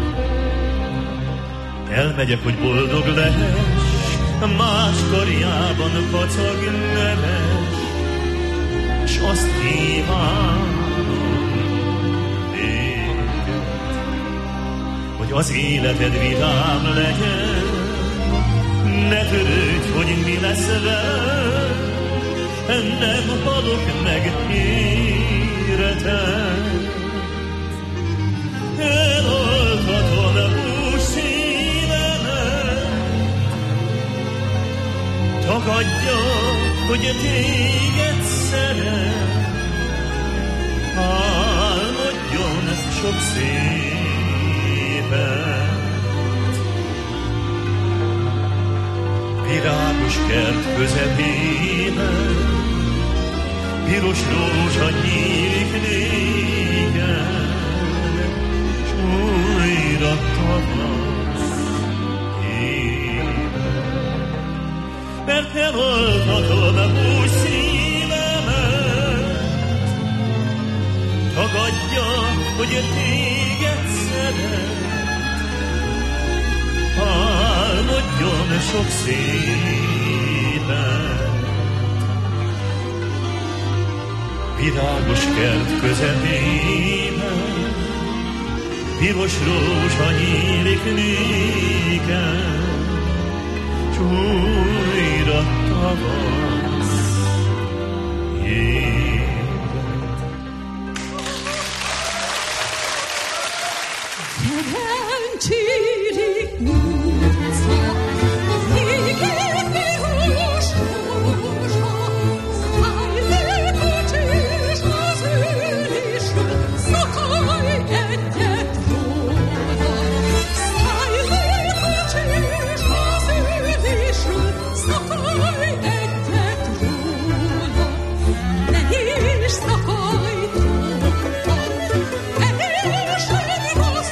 Elmegyek, hogy boldog lehess, más karjában pacag neves, s azt kívánom téged, hogy az életed vidám legyen. Ne törődj, hogy mi lesz velem, nem halok meg életem. Eloltatom új szívemet, tagadja, hogy téged szeret. Álmodjon sok szép Virágos kert közepében, piros rózsa nyílik négen, s újra tavasz éven. Mert te voltatod úgy szívemet, tagadja, hogy téged szeret. Álmodjon sok szépen. Virágos kert közepében, piros rózsa nyílik néken, s újra tavasz élet. Csírik utca, végigni hús-húsa, szájlé kocsis az ülésről, szakalj egyet róla. Szájlé kocsis az ülésről, szakalj egyet róla. Ne is szakalj róla, teljesen rossz.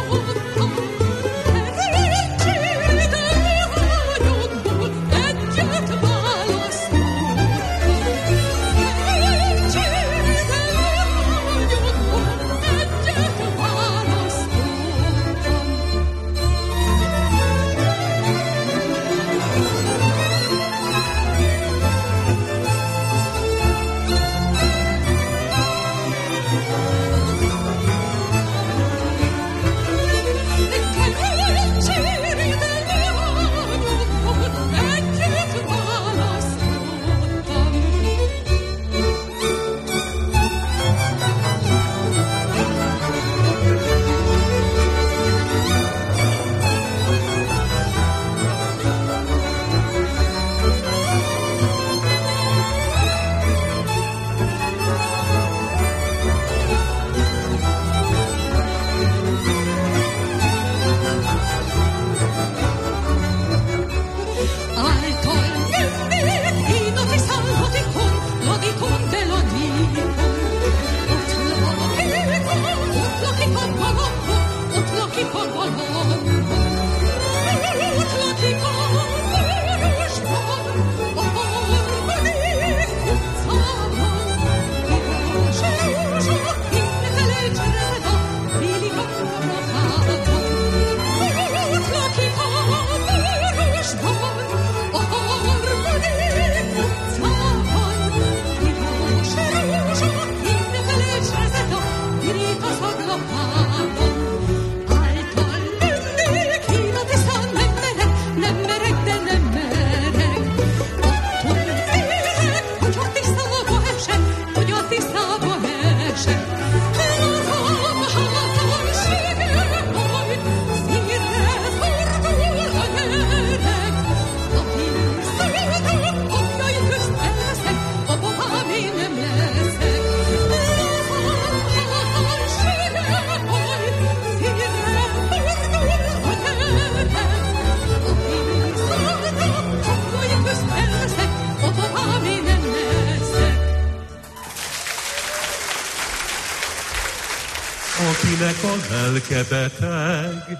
Akinek a lelke beteg,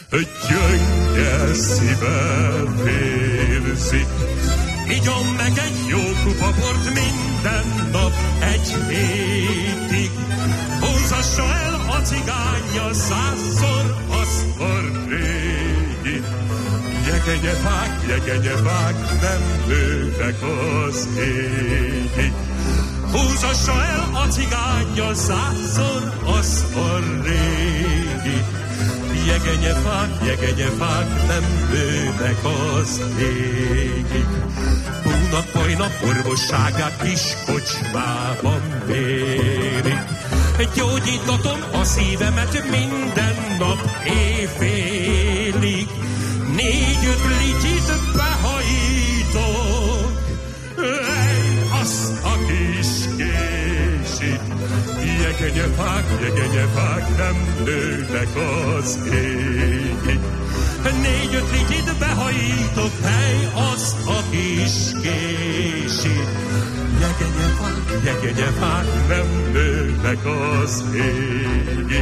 gyönge szíve vérzik. Igyon meg egy jó kupa bort minden nap egy hétig. Húzassa el a cigánya 100-szor azt a régi. Jegenyefák nem nőnek az égig. Húzassa el a cigánya 100-szor azt a régi. Jegenyefák nem nőnek az égig. Búnak bajnak orvosságát kis kocsmában mérik. Gyógyítatom a szívemet minden nap éjfélig. 4-5 lityit behajítok, azt a kis késit. Jegenyefák nem nőnek az égig. 4-5 rityit behajítok, hely azt a kis késit. Jegenyefák nem nőnek az égig.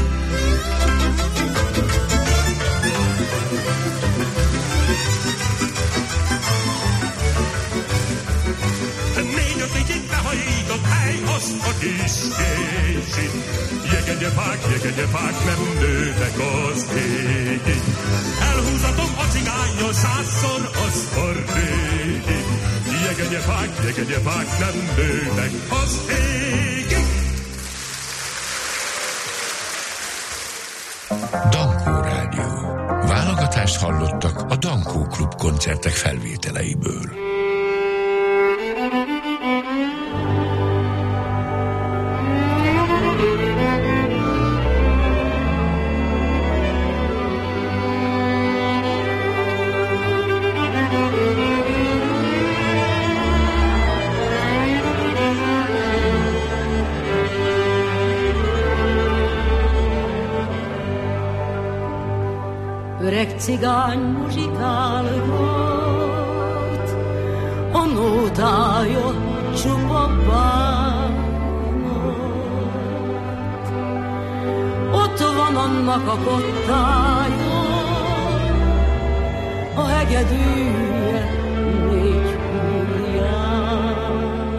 Azt a kis késit. Jegenyefák nem nőnek az égig. Elhúzatom a cigányjal 100-szor azt a régig. Jegenyefák nem nőnek az égig. Dankó Rádió. Válogatást hallottak a Dankó Klub koncertek felvételeiből. Öreg cigány muzsikálgat, a nótája csupa bánat. Ott van annak a kottája, a hegedűje 4 húrjában.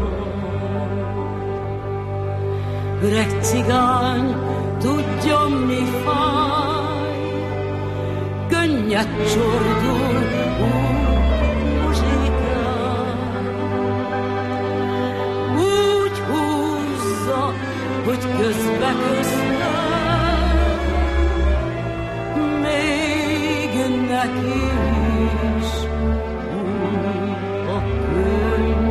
Öreg cigány tudja, mi fáj, könnyed csordul muzsikán. Úgy húzza, hogy közbe-közbe még neki is a könnyed.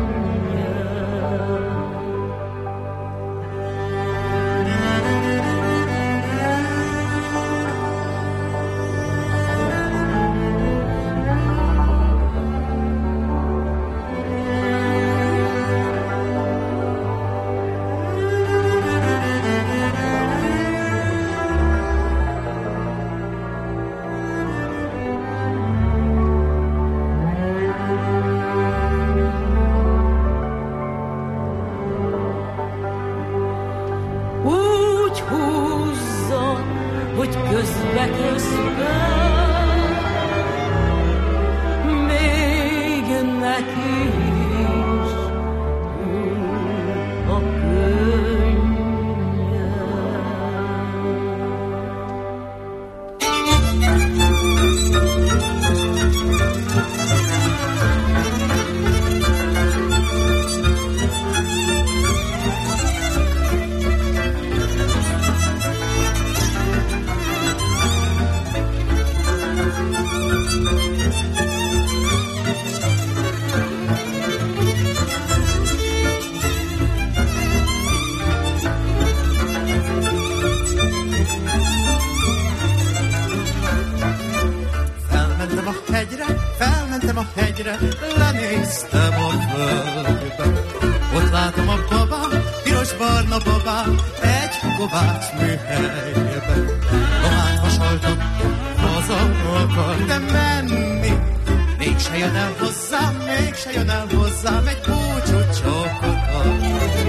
Felmentem a hegyre, lenéztem a földbe. Ott látom a babám, piros-barna babám, egy kovács műhelyben. Dományt vasaltam, haza akar, de menni. Mégse jön el hozzám, egy búcsút csókot ad.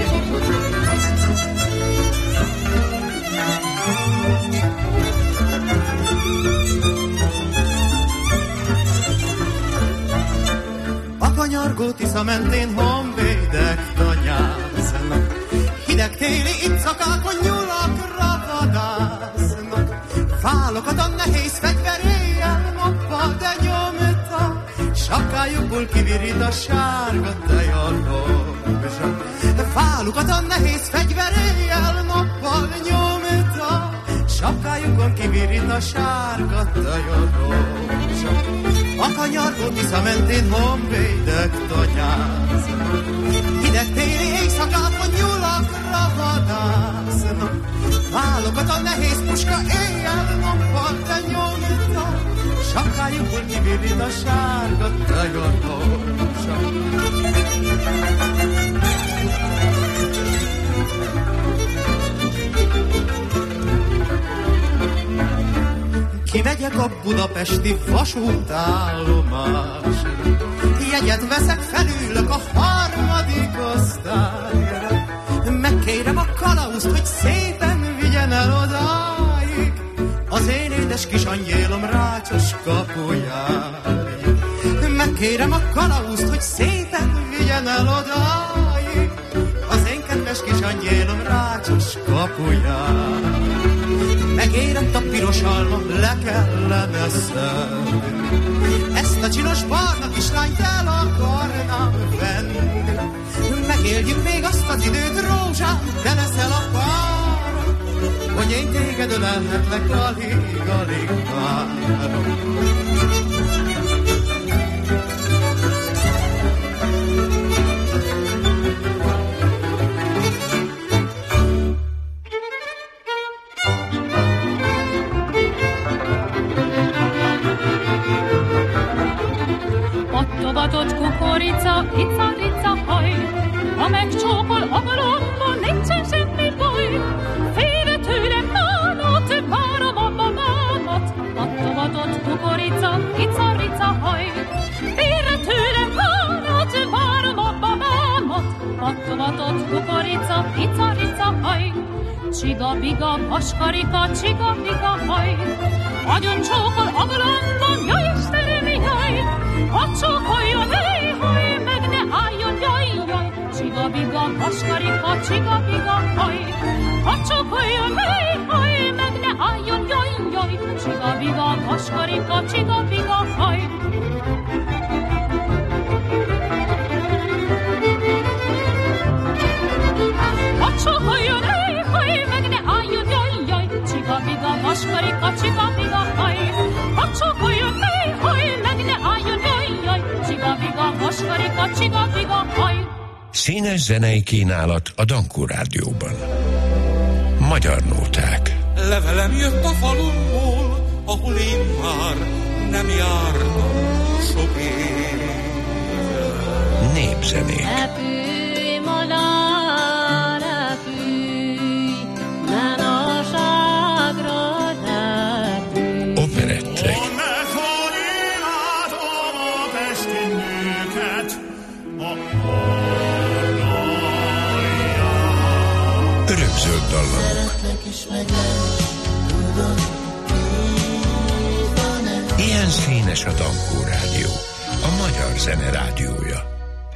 Kanyargó Tisza mentén honvédek tanyáznak. Hideg téli ittakákon nyulakra vadásznak. Fálokat a nehéz fegyver éjjel nappal, de nyomta. Sapkájukból kivirít a sárga tejalomzsa. Fálukat a nehéz fegyver éjjel nappal nyomta. Sapkájukon kivirít a sárga tejalomzsa. A kanyargó Tisza mentén honvédek tanyáznak. Hideg téli éjszakákon nyulakra vadásznak. Válogat a nehéz puska éjjel-nappal, de nyomta. Sapkájukból kivirít a sárga tejaromzsa. kimegyek a budapesti vasútállomásra, jegyet veszek, felülök a 3. osztályra, megkérem a kalauzt, hogy szépen vigyen el odáig, az én édes kis angyélom rácsos kapujáig. Megkérem a kalauzt, hogy szépen vigyen el odáig, az én kedves kis angyélom rácsos kapujáig. Megérett a piros alma, le kellene szedni, ezt a csinos barna kislányt el akarnám venni. Megéljük még azt az időt, rózsám, de leszel a párom, hogy én téged ölelhetlek, alig várom. Pattogatott kukorica, ica-rica haj, ha megcsókol a balomban, nincsen semmi baj. Félre tőlem bánat, várom a babámat. Pattogatott kukorica, ica-rica haj, félre tőlem bánat, várom a babámat. Pattogatott kukorica, ica-rica haj, csiga-biga, paskarika, csiga-biga haj, agyon csókol a balomban, jaj Istenem, jaj. Ha csókoljon, haj, meg ne álljon, jaj, jaj, csiga-biga, paskarika, csiga-biga, haj. Ha csókoljon, haj, meg ne álljon, jaj, jaj, csiga-biga, paskarika, csiga-biga, haj. Ha csókoljon, haj, meg ne álljon, jaj, jaj, csiga-biga, paskarika, csiga-biga, haj. Ha csókoljon, haj, meg ne álljon, jaj, jaj, csiga-biga, paskarika, csiga-biga, haj. Színes zenei kínálat a Dankó Rádióban. Magyar nóták. Levelem jött a falumból, ahol én már nem jártam sok év. Népzenék. Repülj, madár, repülj, ne naságra repülj. Operettek. Örökzöld dallamok. Ilyen színes a Dankó Rádió, a magyar zene rádiója.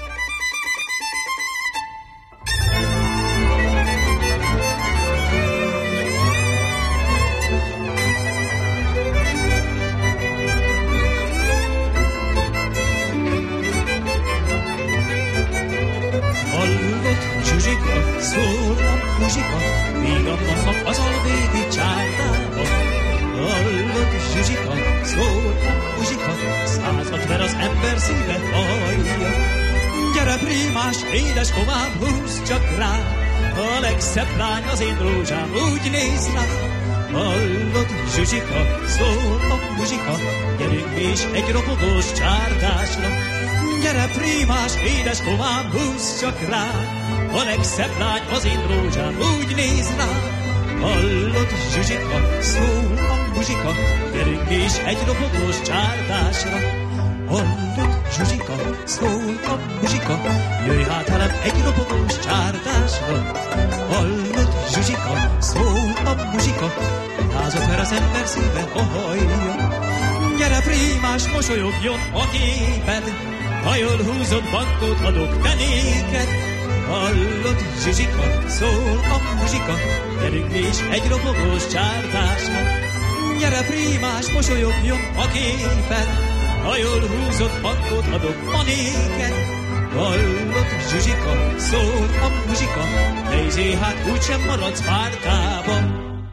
Szól a muzsika, még a napnak az alvédi csárdába. Hallod, Zsuzsika, szól a muzsika, százat ver az ember szíve hallja. Gyere, prímás, édes hovám, húzz csak rá, a legszebb lány az én rózsám, úgy néz rá. Hallod, Zsuzsika, szól a muzsika, gyerünk is egy ropogós csárdásra. Gyere, prímás, édes hovám, húzz csak rá, a legszebb lány az én rózsám, úgy néz rá. Hallod, Zsuzsika, szól a muzsika, gyerünk is egy ropogós csárdásra. Hallod, Zsuzsika, szól a muzsika, jöjj hát velem egy ropogós csárdásra. Hallod, Zsuzsika, szól a muzsika, lázat ver az ember szíve hajja. Gyere, prímás, mosolyogjon a képed, ha jól húzott bankot adok te néked. Hallod, Zsuzsika, szól a muzsika, gyerünk is egy ropogós csárdásra. Gyere, prímás, mosolyogjon a képed, ha jól húzott bankot adok ma néked. Hallod, Zsuzsika, szól a muzsika, nézzé, hát úgysem maradsz pártában.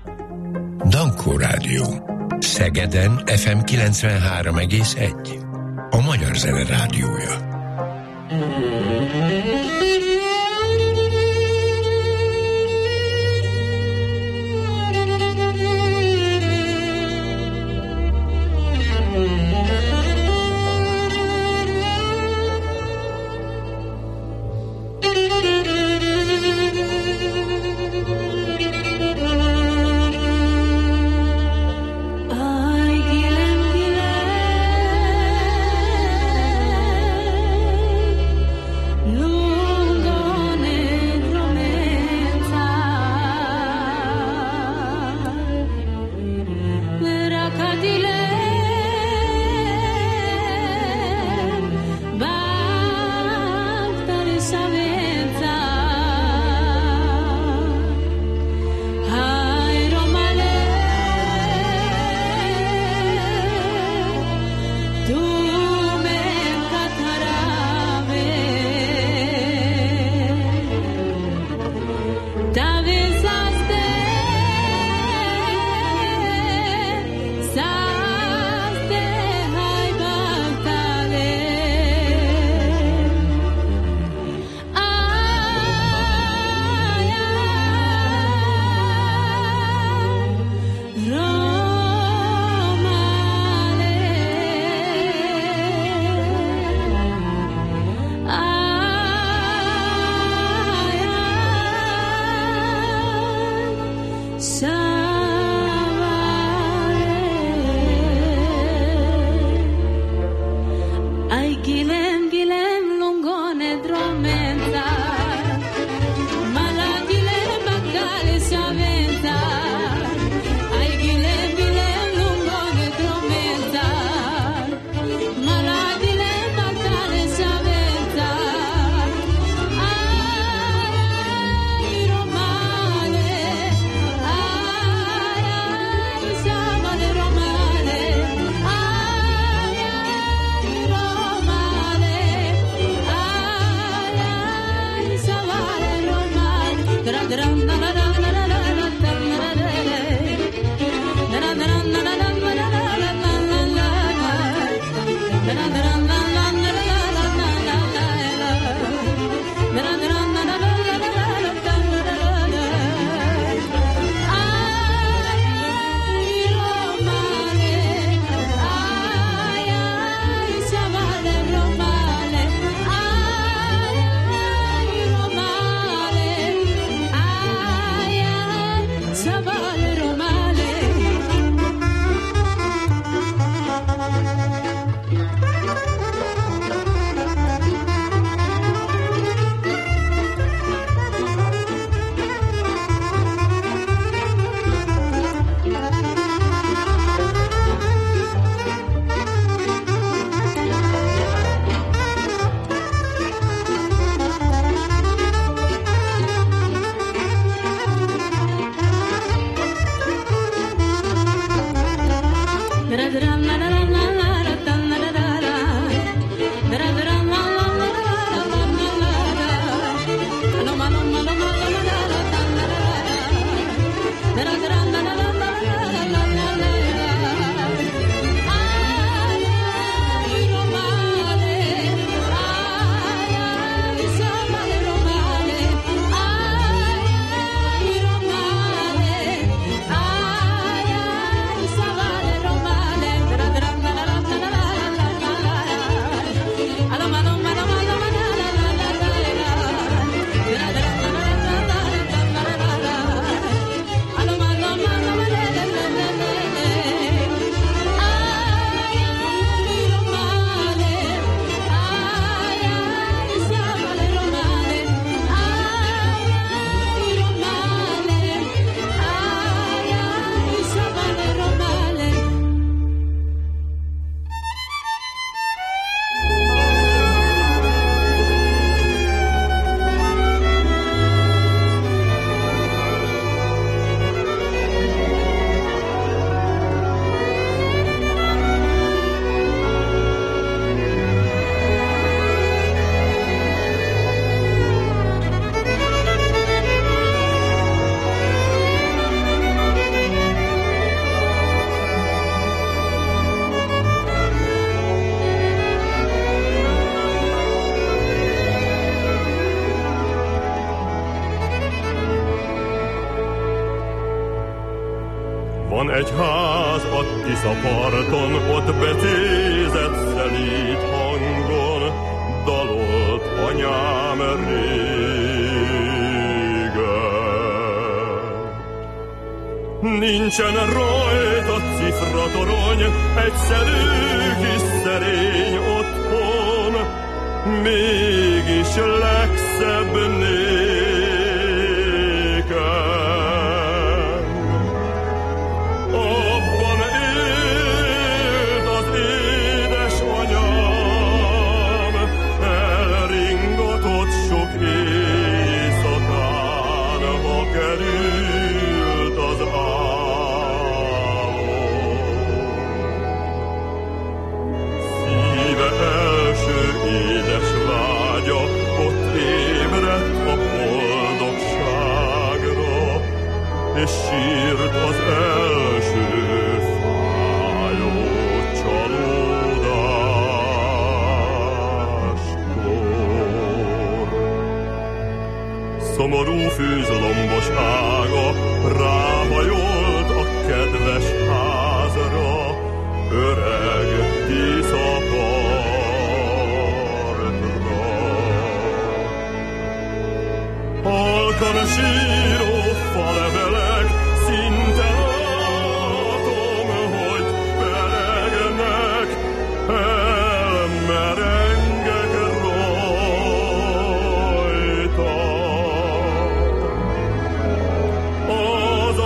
Dankó Rádió. Szegeden FM 93,1. A magyar zene rádiója. Aj, Van egy ház a Tiszaparton, ott becézett szelíd hangon, dalolt anyám régen. Nincsen rajta cifratorony, egyszerű kis szerény otthon, mégis legszebb nékem. Abban élt az édesanyám, elringatott sok éjszakán, ha került az álom. Szíve első édes vágya ott ébredt a boldogságra, és sírt az első fájó csalódáskor. Szomorú fűzlombos ága ráhajolt a kedves házra, öreg Tiszapartra. Halkan síró falevelek, szinte látom, hogy peregnek, elmerengek rajta. Az a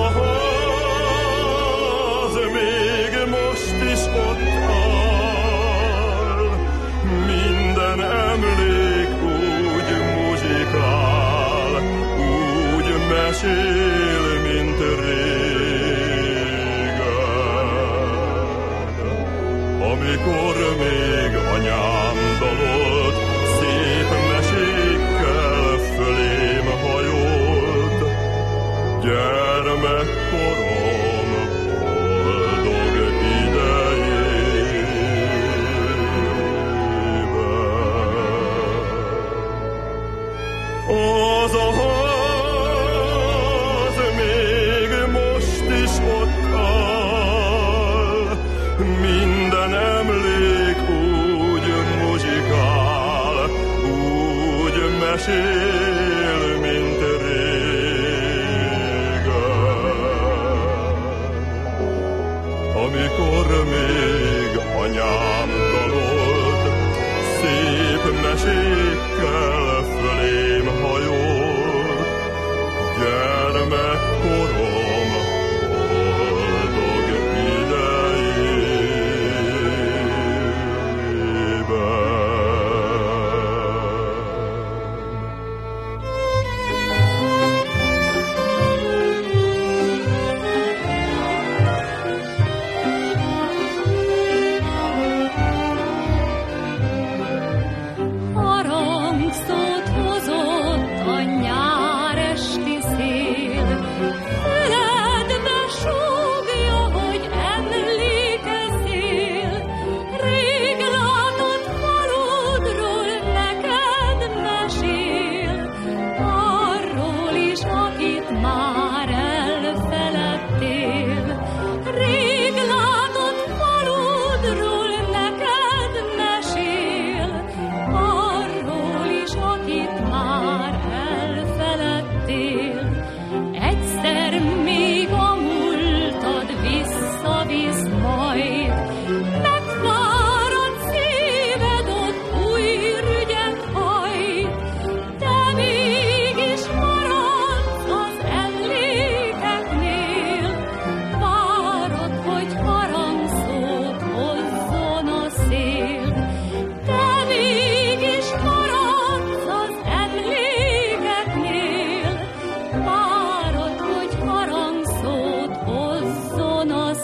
ház még most is ott áll, minden emlék úgy muzsikál, úgy mesél, mint régen. Amikor még anyám dalolt, szép mesékkel fölém hajolt, gyermekkorom boldog idejében. Az a ház még most is ott áll, minden emlék úgy muzsikál, úgy mesél, mint régen. Amikor még anyám dalolt, szép mesékkel fölém hajolt, gyermekkorom boldog idejében.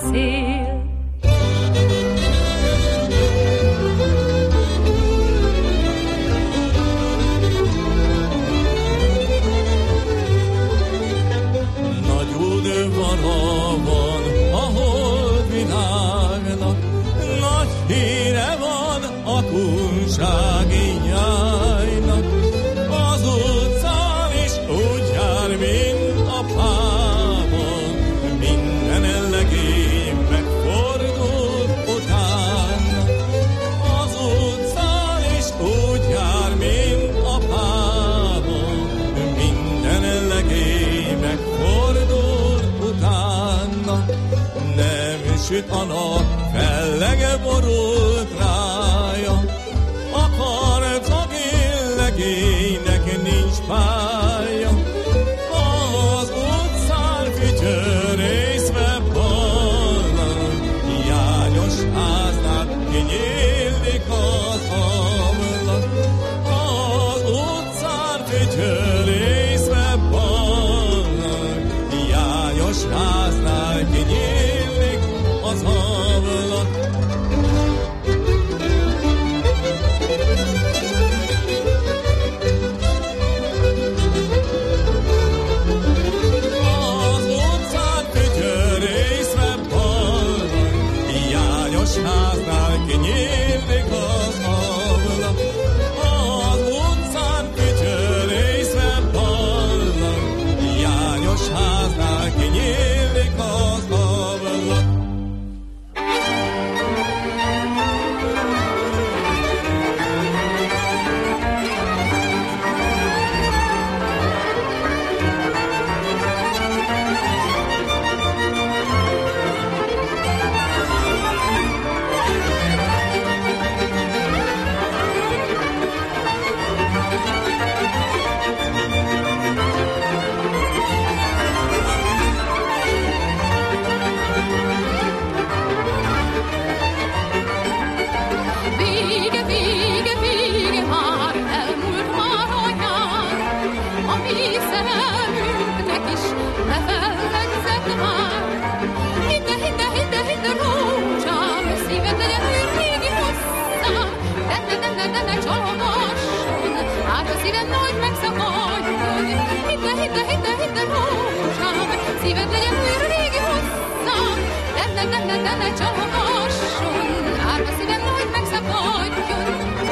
szél. Nagy van a holdvilágnak, nagy híre van a kunsági nyájnak. Az utcán is úgy jár, mint a pában, minden ellegény megfordul utána. Az utcán is úgy jár, mint a pában, minden ellegény megfordul utána. Nem süt a nap, fellege borult rája, a karcag illegénynek nincs pálya. Az utcán fütyörészve ballag, hiányos háznál kinyílik az ablak. Az utcán fütyörészve ballag, hiányos háznál kinyílik az ablak. Az utcán fütyörészve ballag, hiányos háznál kinyílik az ablak. Az utcán fütyörészve ballag, hiányos háznál kinyílik az ablak. Vége, vége, vége már, elmúlt már a nyár, a mi szerelmünknek is befellegzett már. Hidd, hidd, hidd, hidd, rózsám, szíved legyen olyan régi hosszám, de ne csalogasson, hát a szíved nagy megszakadjon. Hidd, hidd, hidd, hidd, rózsám, szíved legyen olyan régi hosszám, de ne csalogasson, hát a szíved nagy megszakadjon.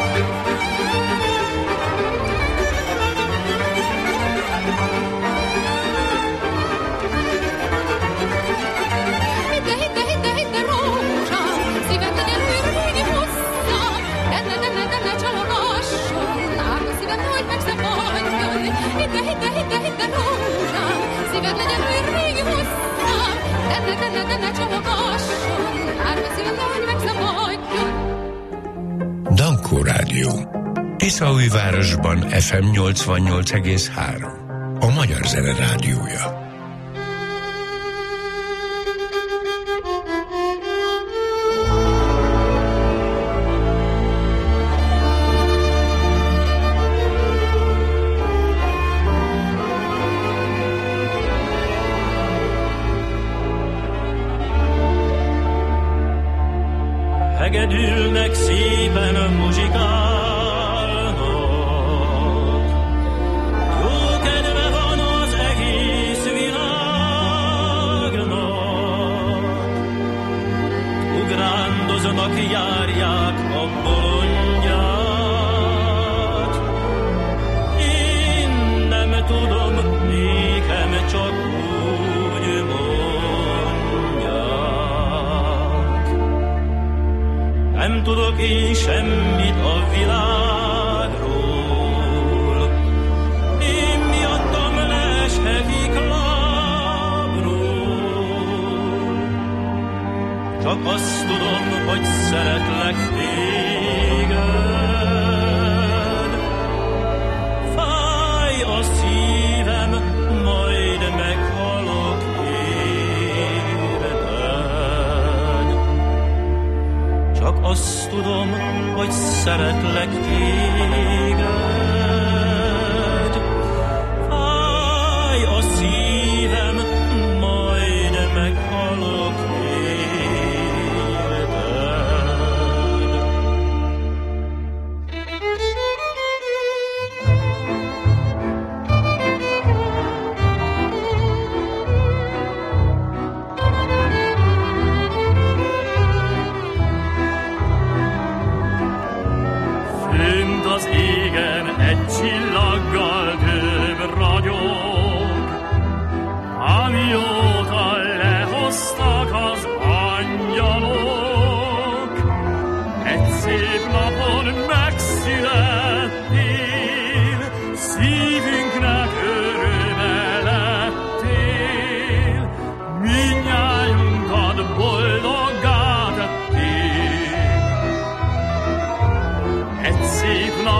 Hidd, hidd, hidd, hidd, rózsám, szíved legyen olyan régi hosszám, de ne csalogasson, hát a szíved nagy megszakadjon. Hidd, hidd, hidd, hidd, rózsám, szíved legyen olyan régi hosszám, de ne csalogasson, hát a szíved nagy megszakadjon. Dankó Rádió. Tiszaújvárosban FM 88,3. A Magyar Zene Rádiója. Hegedülnek, szépen muzsikálnak. Jó kedve van az egész világnak. Ugrándoznak, járják a bolondját. Én nem tudom, nékem csak úgy mondják. Nem tudok én semmit a világról, én miattam leeshetik lábról. Csak azt tudom, hogy szeretlek téged. Fáj a szívem, majd meghalok érted. Csak azt tudom, hogy szeretlek téged. Fáj a szívem, majd meghalok érted.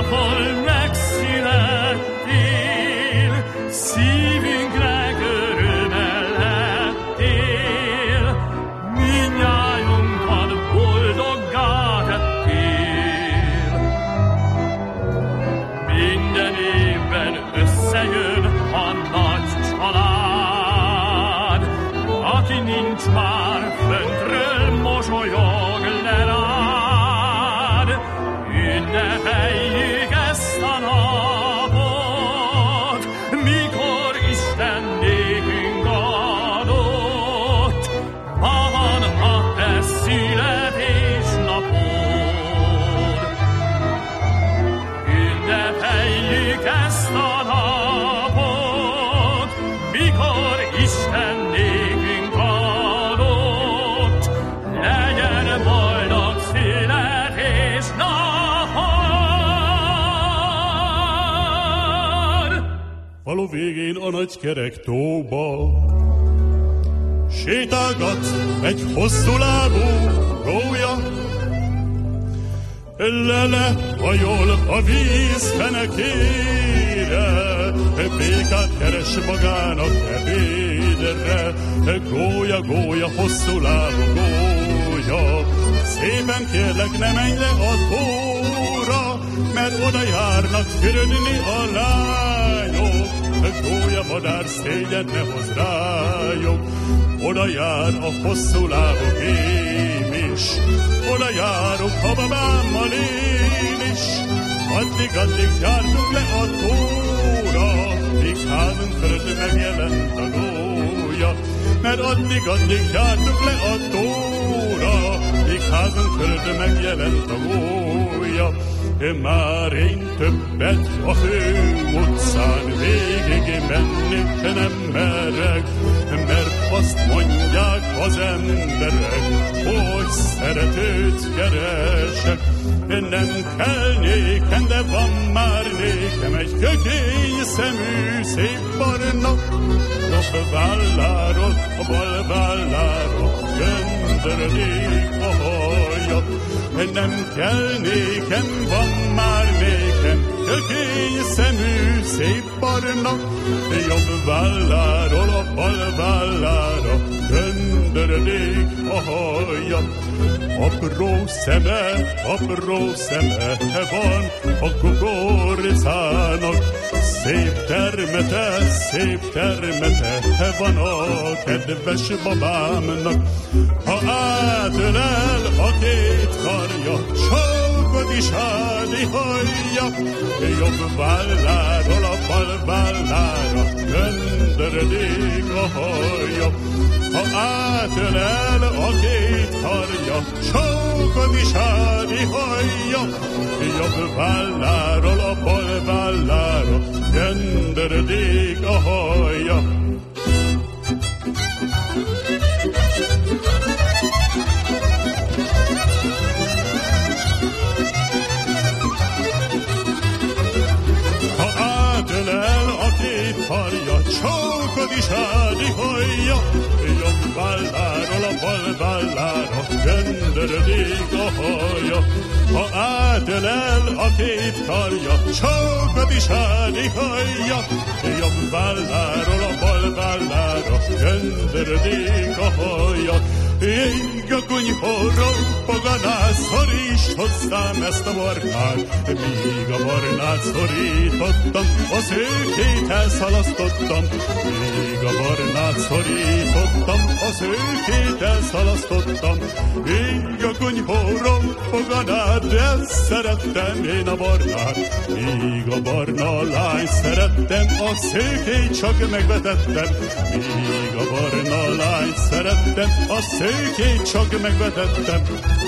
ahol megszülettél, szívünkre örömmel lettél, mindnyájunkat boldoggá tettél. Minden évben összejön a nagy család, aki nincs már föntről mosolyog le rád. Ünnepeljük ezt a napot, mikor Isten nékünk adott. Ma van a te születésnapod. Ünnepeljük ezt a napot, mikor Isten nékünk adott. Legyen boldog születésnapod! Falu végén a nagy kerek tóba sétálgat egy hosszú lábú gólya. Lele hajol a víz fenekére, békát keres magának ebédre. Gólya, gólya, hosszú lábú gólya, szépen kérlek, ne menj le a tóra, mert oda járnak fürödni a lányok. Gólya madár szégyen ne hoz rájuk, oda jár a hosszú lábú gém is, oda járok a babámmal én is. Addig jártunk le a tóra, míg házunk fölött megjelent a gólya. Mert addig jártunk le a tóra, míg házunk fölött megjelent a gólya. Már én többet a fő utcán végig menni nem merek, mert azt mondják az emberek, hogy szeretőt keresek. Nem kell nékem, de van már nékem egy kökény szemű, szép barna, jobb válláról, a bal válláról göndörödik a haja. Nem kell nékem, van már nékem kökény szemű, szép barna, jobb válláról, a bal vállára göndörödik a haja. Apró szeme van a kukoricának, szép termete van a kedves babámnak. Ha átölel a két karja, csókod is hajja, jobb válláról a bal vállára göndörödik a haja. Ha átölel a két karja, csókod is hajja, jobb válláról a bal vállára göndörödik a haja. Ha átölel a két karja, csókod is hajja, jobb válláról a bal vállára göndörödik a haja. Ha átölel a két karja, csókod is hajja, jobb válláról a bal vállára göndörödik a haja. Ég a kunyhóra, paganász, szorítsd hozzám ezt a barkát. Míg a barnát szorítottam, a szőkét elszalasztottam. Míg a barnát szorítottam, a szőkét elszalasztottam. Ég a kunyhóra, paganát, de szerettem én a barnát. Míg a barna lány szerettem, a szőkét csak megvetettem. Míg a barna lány szerettem, a szőkét csak megvetettem.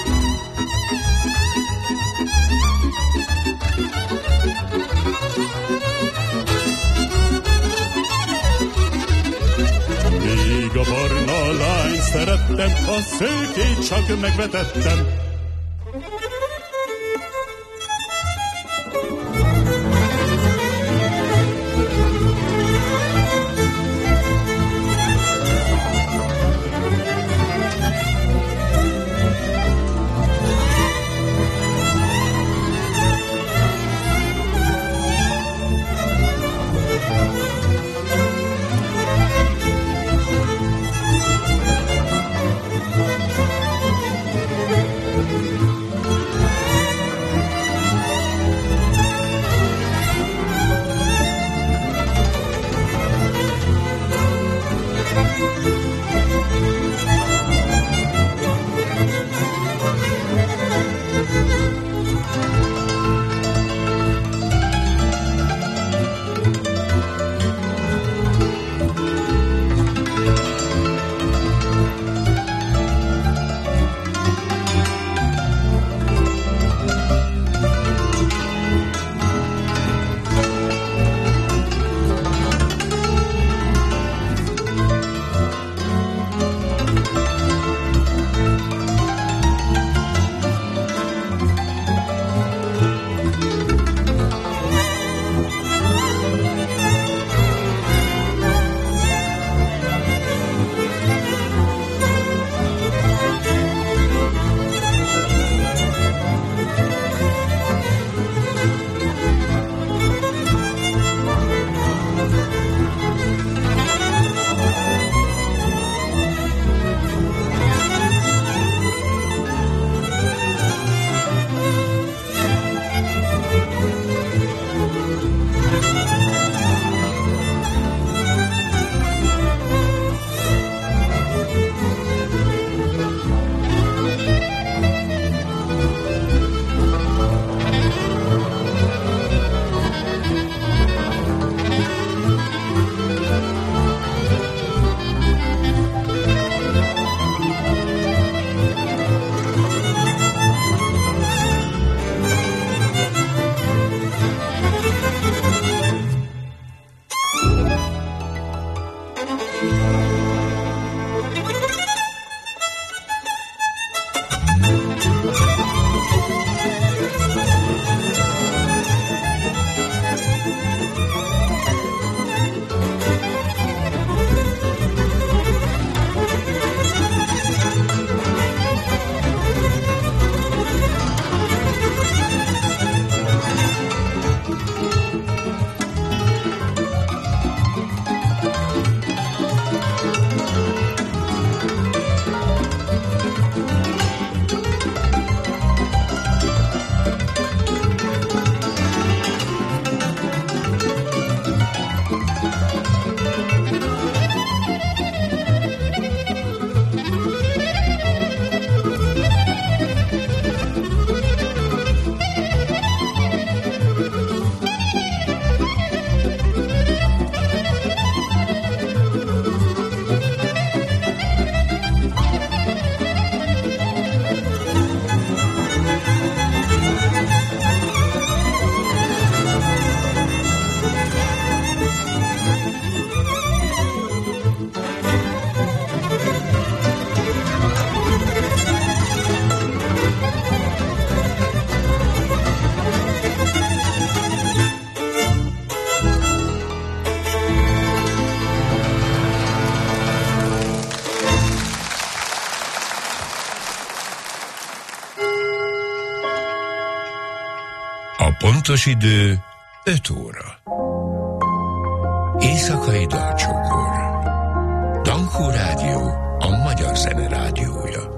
Míg a barna lány szerettem, a szőkét csak megvetettem. pontos idő 5 óra. Éjszakai dalcsokor. Dankó Rádió, a magyar zene rádiója.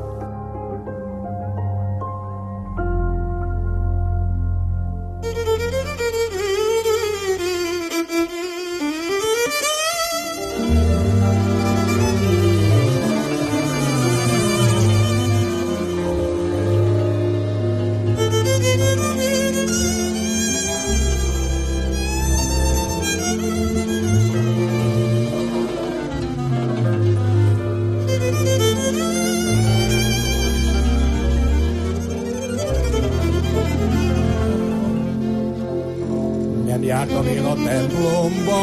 Jártam én a templomba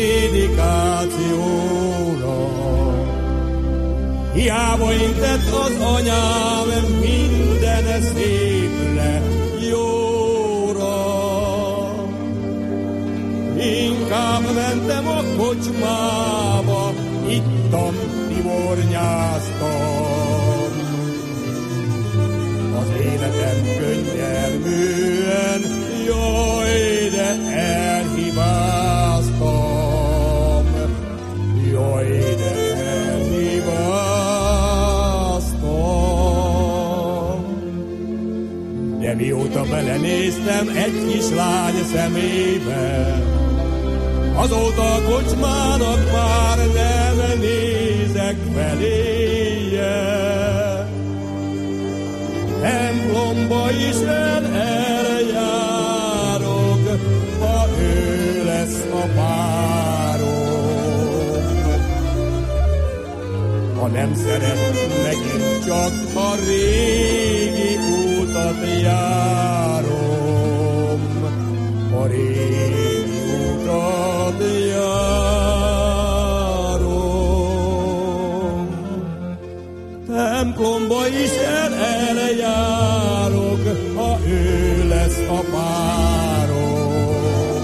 prédikációra, hiába intett az anyám minden szépre, jóra. Inkább mentem a kocsmába, ittam, tivornyáztam. Az életem könnyelműen, jaj, de elhibáztam, jaj, de elhibáztam. De mióta belenéztem egy kislány szemébe, azóta a kocsmának már nem nézek feléje. Templomba is eljárok, ha ő lesz a párom. Ha nem szeret, megint csak a régi útat járom, a régi útat járom. Templomba is eljárok, ha ő lesz a párom.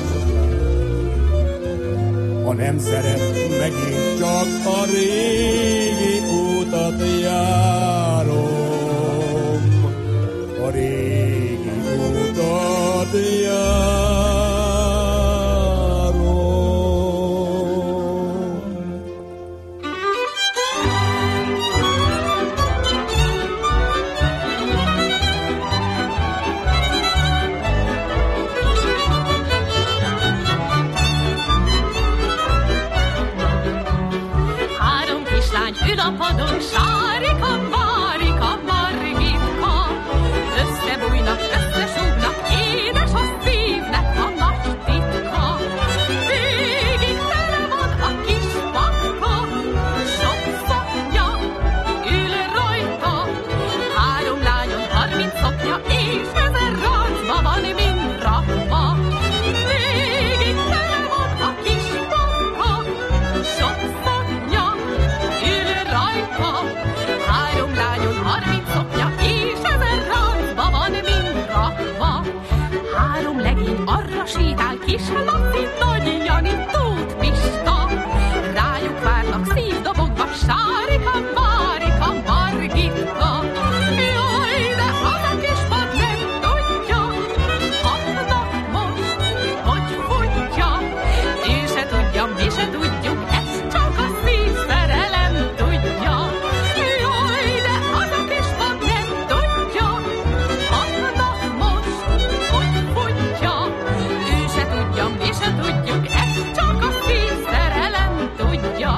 Ha nem szeret, megint csak a régi útat járom, a régi utat járom. Padon Sárika, Márika, Margitka, összebújnak, összesúgnak, édes a szívnek a nagy titka. Végig tele van a kis pakka, sok szoknya ül rajta. 3 lányon 30 szoknya, és 1000 rácba van mind rakva. Végig tele van a kis pakka, sok szoknya ül rajta. 3 lányon 30 szoknya, és 1000 rácba van mind rakva. 3 legény arra sétál, kis Laci, Nagy Jani, Tóth Pista. Rájuk várnak szívdobogva Sárika, Márika, Margitka. Jaj, de az a kis pad nem tudja, hatnak most, hogy futja. Ő se tudja, mi se tudjuk, ez csak a szívszerelem tudja. Jaj, de az a kis pad nem tudja, hatnak most, hogy futja. Ő se tudja, mi se tudjuk, ez csak a szívszerelem tudja.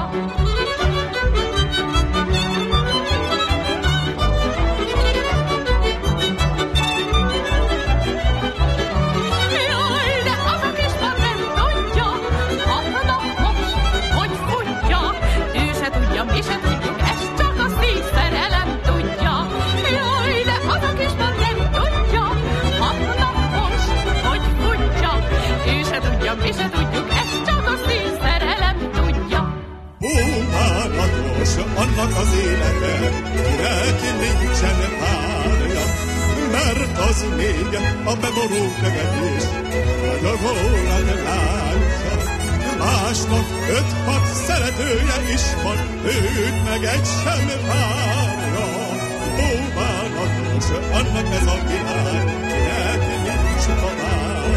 Jaj, de az a kis pad nem tudja, hatnak most, hogy futja. Ő se tudja, mi se tudjuk, ez csak a szívszerelem tudja. Jaj, de az a kis pad nem tudja, hatnak most, hogy futja. Ő se tudja, mi se tudjuk, ez csak a szívszerelem tudja. Búválatos annak az élete, kinek nincsen párja, mert az még a beborult negetés, ragyogólag látja. Másnak 5-6 szeretője is van, őt meg egy sem várja. Búválatos annak ez a király, kinek nincs tovább.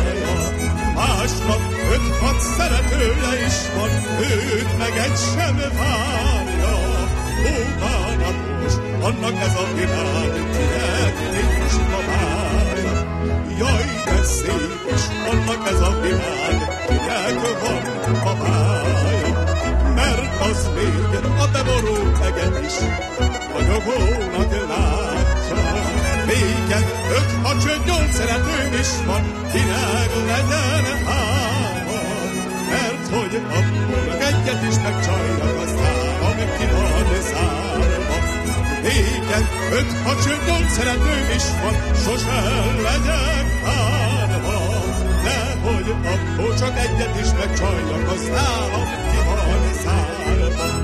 másnak 5-6 szeretője is van, őt meg egy sem várja. Ó, bánatos, annak ez a világ, kinek nincs babája. Jaj, de szép is, annak ez a világ, kinek van babája. Mert az még a beborult eget is ragyogónak látja. Négy, 5, 6, sőt 8 szeretőm is van, kinek legyen 3. Mert hogy abból egyet is megcsaljak, aztán meg ki van zárva. Négy, 5, 6, sőt 8 szeretőm is van, sosem legyen 3. Nehogy abból csak egyet is megcsaljak, aztán ki van zárva.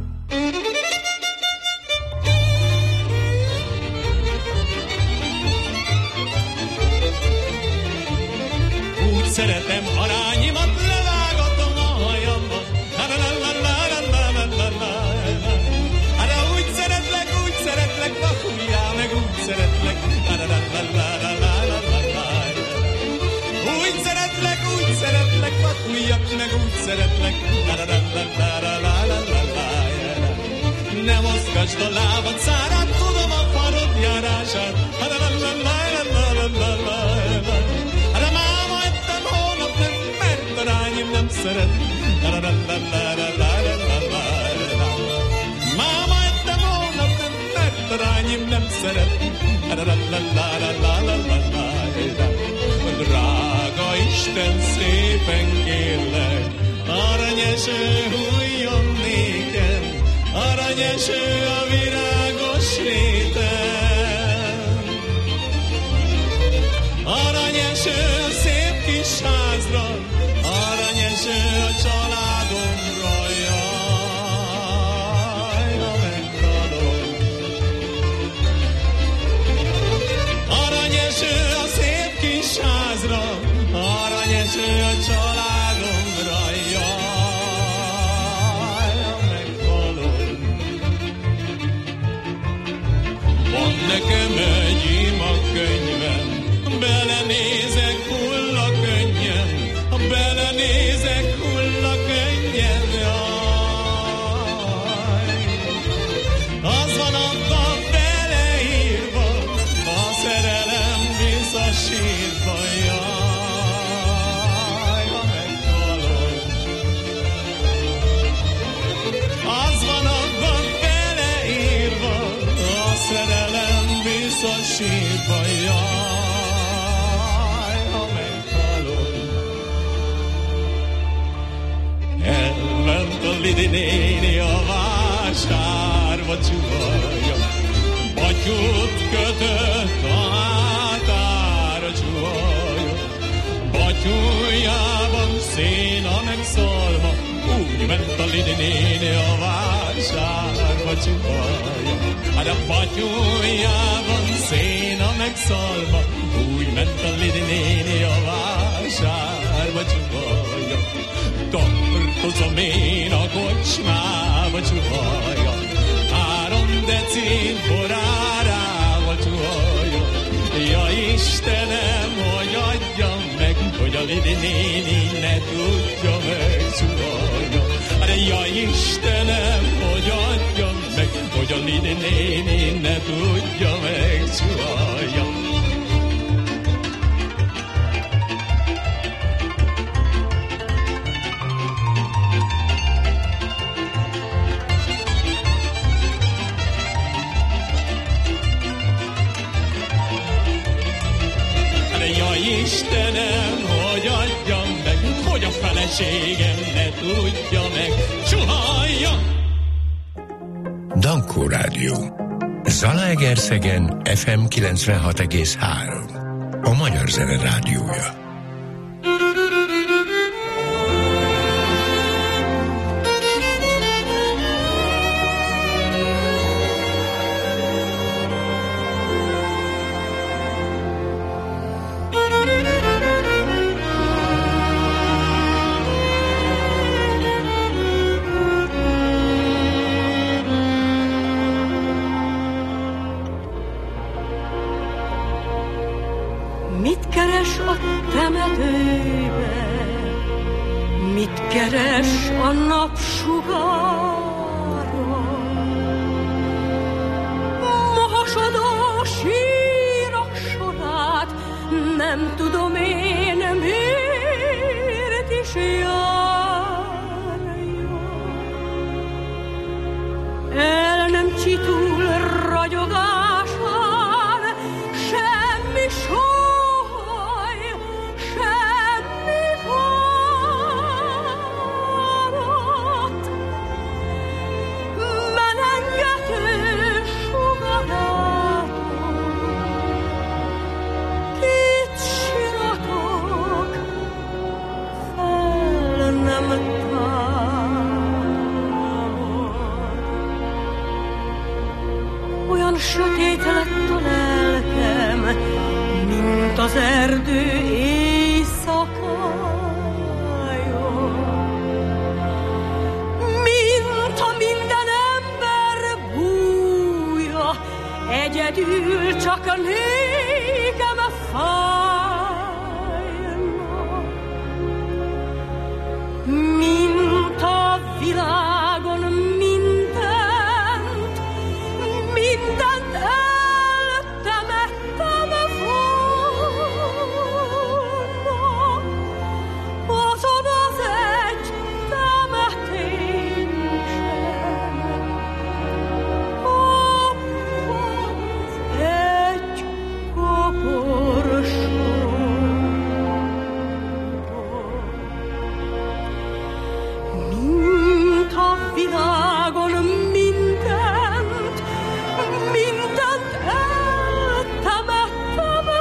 Szeretem arányimat, levágatom a hajamat. Úgy szeretlek, vakuljál meg, úgy szeretlek. Úgy szeretlek, vakuljak meg, úgy szeretlek. Ne mozgasd a lábad szárát, tudom a farod járását. Nem szeret. Máma ettem holnap, mert a rányim nem szeret. Drága Isten, szépen kérlek, aranyeső hulljon nékem, aranyeső a virágos réten. Aranyeső a szép kis házra, aranyeső a családomra, jaj, ha meghalok. Aranyeső a szép kis házra, aranyeső a családomra, jaj, ha meghalok. Van nekem egy imakönyvem, belenézek, hull a könnyem, belenézek, hull a könnyem, jaj. Az van abban beleírva, a szerelem visszasírva, jaj, ha meghalok. Az van abban beleírva, a szerelem visszasírva, jaj. Elment a Lidi néni a vásárba csuhaja, batyút kötött a hátára csuhaja. Batyújában széna meg szalma, úgy ment a Lidi néni a vásárba csuhaja. Hát a batyújában széna meg szalma, úgy ment a Lidi néni a vásárba csuhaja. Tartozom én a kocsmába csuhaja, 3 decin borárával csuhaja. Ja Istenem, hogy adjam meg, hogy a Lidi néni ne tudja meg csuhaja. Ja Istenem, hogy adjam meg, hogy a Lidi néni ne tudja meg csuhaja. Istenem, hogy adjam meg, hogy a feleségem ne tudja meg, csuhalja! Dankó Rádió. Zalaegerszegen FM 96,3. A Magyar Zene Rádiója. Mit keres a temetőben? Mit keres a napsugára? Mohosodó sír a sorát, nem tudom én, miért is járja. El nem csitul ragyogásán semmi sóhaj, semmi várat. Menengető sugaráton kit siratok, fel nem olyan sötét lett a lelkem, mint az erdő éjszakája. Mint a minden ember bújja, egyedül csak nékem fájna. Mint a világon mindent eltemettem volna, azon az egy temetésen, abban az egy koporsóban. Mint a világon mindent eltemettem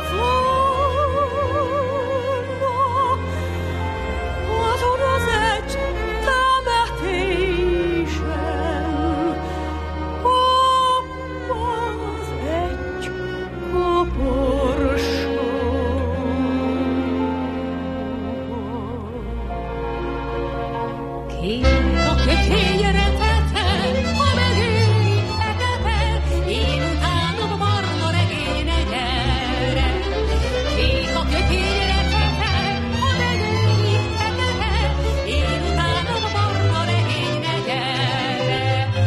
volna, azon az egy temetésen, abban az egy koporsóban. Kéknyere tette, ha megéri fekete, én utánom barna regénye gyere. Kék a kéknyere tette, ha megéri fekete, én utánom barna regénye gyere.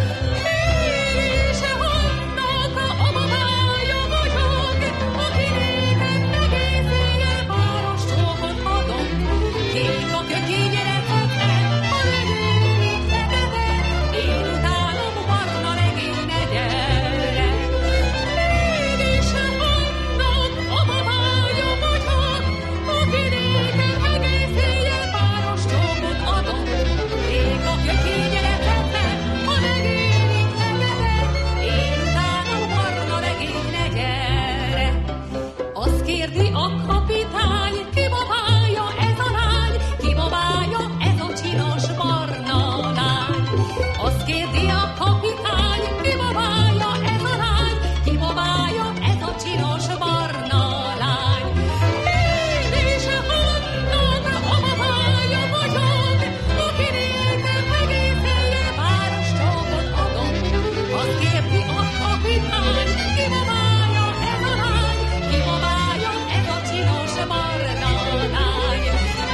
Én is annak a babája vagyok, aki nékem egész éjjel páros csókot adok. Kék a kéknyere tette, ha megéri fekete, én utánom barna regénye gyere. Én is annak a babája vagyok, aki nékem egész éjjel páros csókot adok. Kék a kéknyere tette, ha megéri fekete, én utánom barna regénye gyere. Azt kérdi a kapitány, ki babája ez a lány, ki babája ez a csinos barna lány. Azt kérdi a kapitány, ki babája ez a lány, ki babája ez a csinos barna lány. Én is annak a babája vagyok, aki nékem egész éjjel páros csókot adok. Azt kérdi a kapitány, ki babája ez a lány, ki babája ez a csinos barna lány.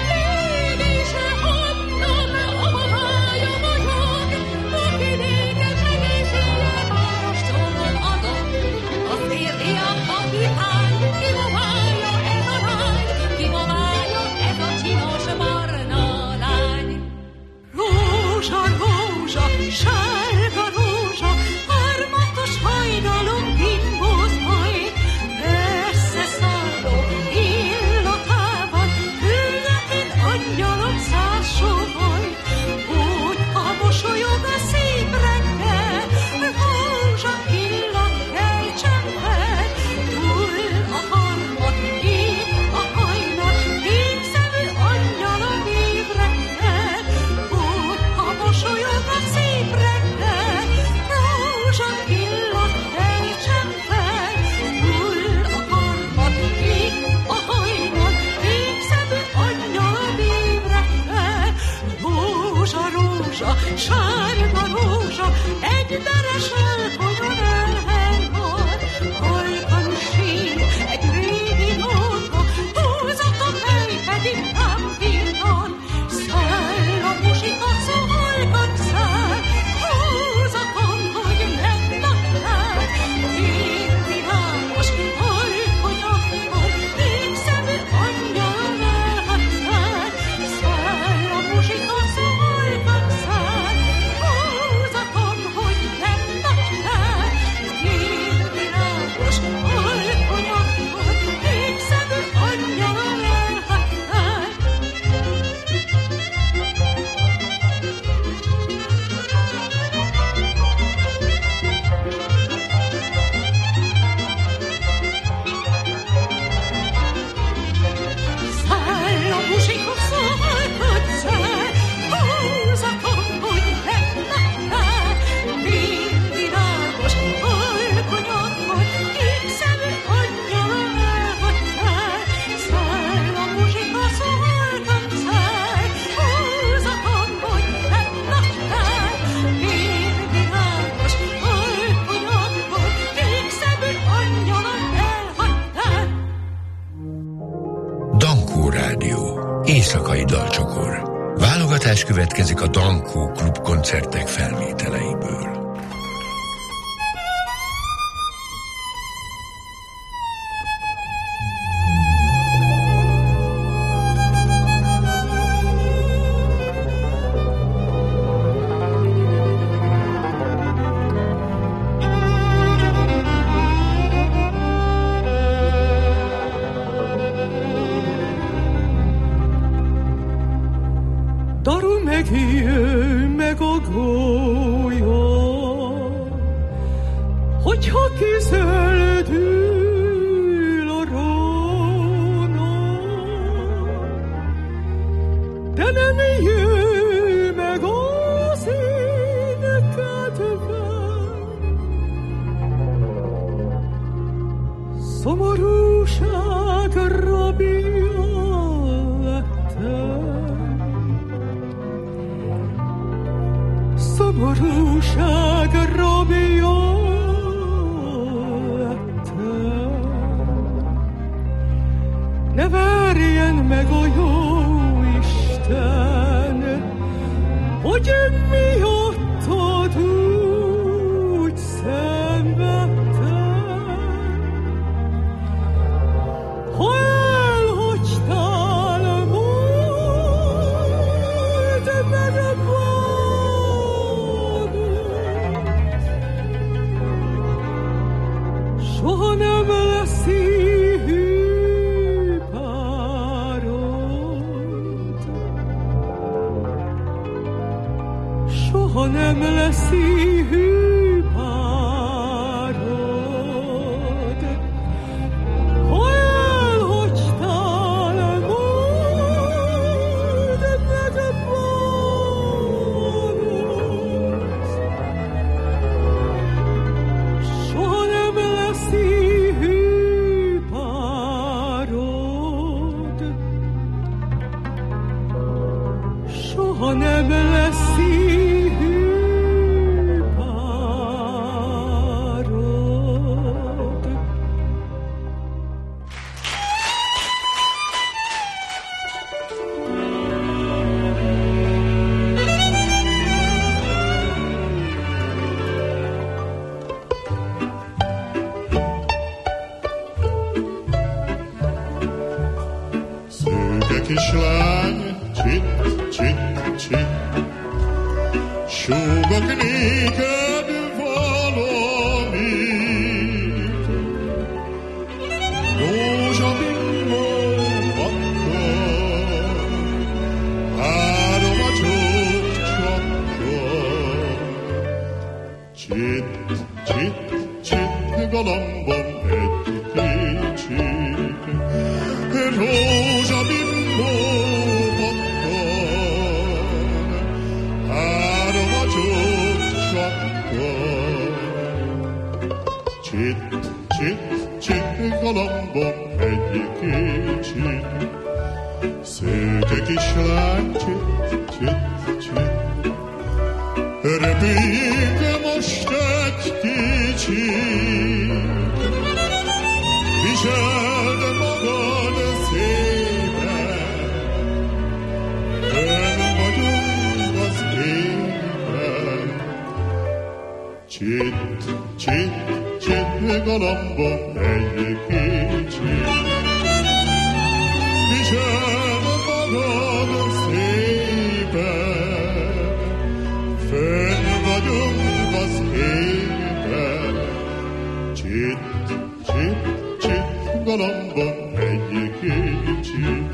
Én is annak a babája vagyok, aki nékem egész éjjel páros csókot adok. Azt kérdi a kapitány, ki babája ez a lány, ki babája ez a csinos barna lány. Rózsa, rózsa, sárga rózsa, harmatos hajnalom bimbót hajt, messze szálló illatában, küldetin angyalok száz sóhajt, úgy a mosolyog a szép reggel, rózsa illat keltsen fel, hull a harmat, ég a hajnal, végszemű angyalok ébredtel, úgy a mosolyog a szép reggel, rózsa illat keltsen fel, hull a harmat, ég a hajnal, végszemű angyalok ébredtel. Rózsa, rózsa, sárga rózsa, egy veres elfonyon elhelyval, halkan sír egy régi nóta, húzott a fej pedig nem villan, száll Éjszakai dalcsokor. Válogatás következik a Dankó Klub koncertek felvételeiből. Meg a gólya, hogyha kizeldül a róna, de nem jön meg az én kedvem. Szomorúság rabja lettem, szomorúság rabja lettem. Ne verjen meg a jó Isten, hogy miattad úgy szenvedtem. Ha elhagytál majd, merre soha nem lesz hű párod, soha nem lesz hű párod. Ha elhagytál majd, megbánod, soha nem lesz hű párod, soha nem lesz hű párod. Szőke kislány, csit, csit, csit, súgok néked valamit. Rózsabimbó pakkol, három a csók csakkol. Csit, csit, csit, galambom egy kicsit, rózsabimbó pakkol, három a csók csakkol. Csit, csit, csit, galambom egy kicsit, szőke kislány, csit, csit, csit. Repüljünk most egy kicsit, viseld magad szépen, fenn vagyunk az égen. Csit, csit, csit, galambom egy kicsit, viseld magad szépen, fenn vagyunk az égen. Csit, csit, csit, galambom egy kicsit.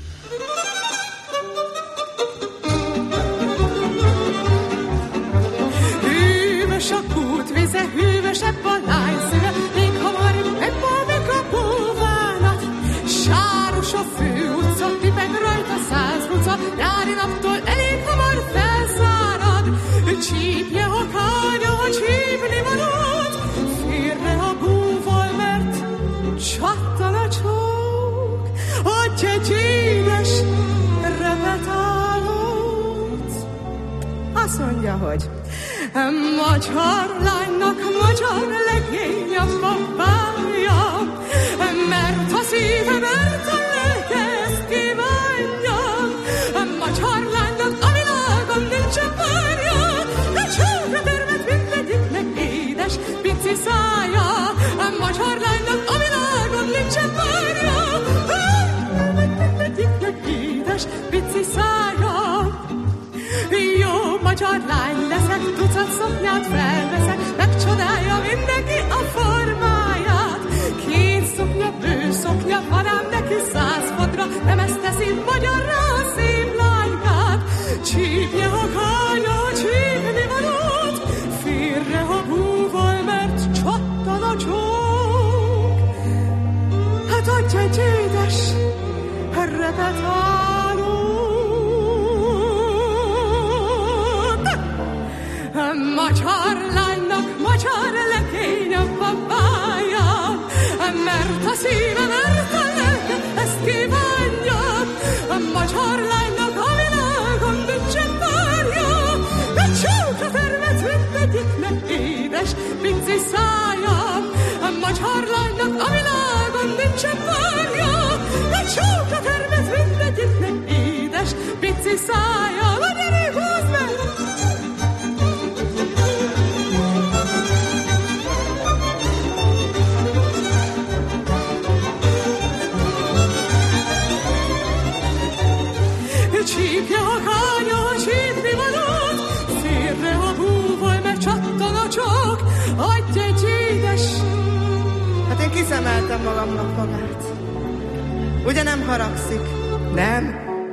Hűvös a kút vize, hűvösebb a lány szíve, még hamar megvan meg a búvánat. Sáros a fő utca, tipeg rajta 100 ruca, nyári naptól elég hamar felszárad. Csípje a kánya, ha csípni marad, félre a búval, mert csattan a csók. Adj egy édes repetálót. Azt mondja, hogy magyar lánynak magyar legény a babája, mert a szíve, mert a lelke ezt kívánja. egy édes repetálót. Magyar lánynak magyar legény a babája, mert a szíve, mert a lelke ezt kívánja. Magyar lánynak a világon nincsen párja, de csókra termet mindegyiknek édes pici szája. Magyar lánynak a világon nincsen párja, de csókra termet mindegyiknek édes pici szája. Gyere, húzd meg! Csípja a kánya, csípni valót, szérre a búvoj, mert csattan a csók, adj egy édes. Hát én kiszemeltem magamnak magát. Ugye nem haragszik? Nem.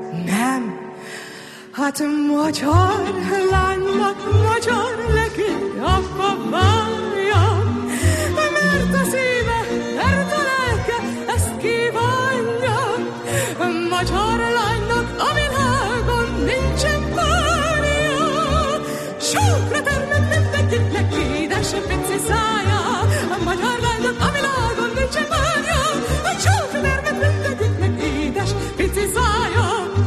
Hát magyar lánynak magyar legény a babája, mert a szíve, mert a lelke ezt kívánja. Magyar lánynak a világon nincsen párja, sokra termet mindegyiknek édes pici szája. Magyar lánynak a világon nincsen párja, sokra termet mindegyiknek édes pici szája.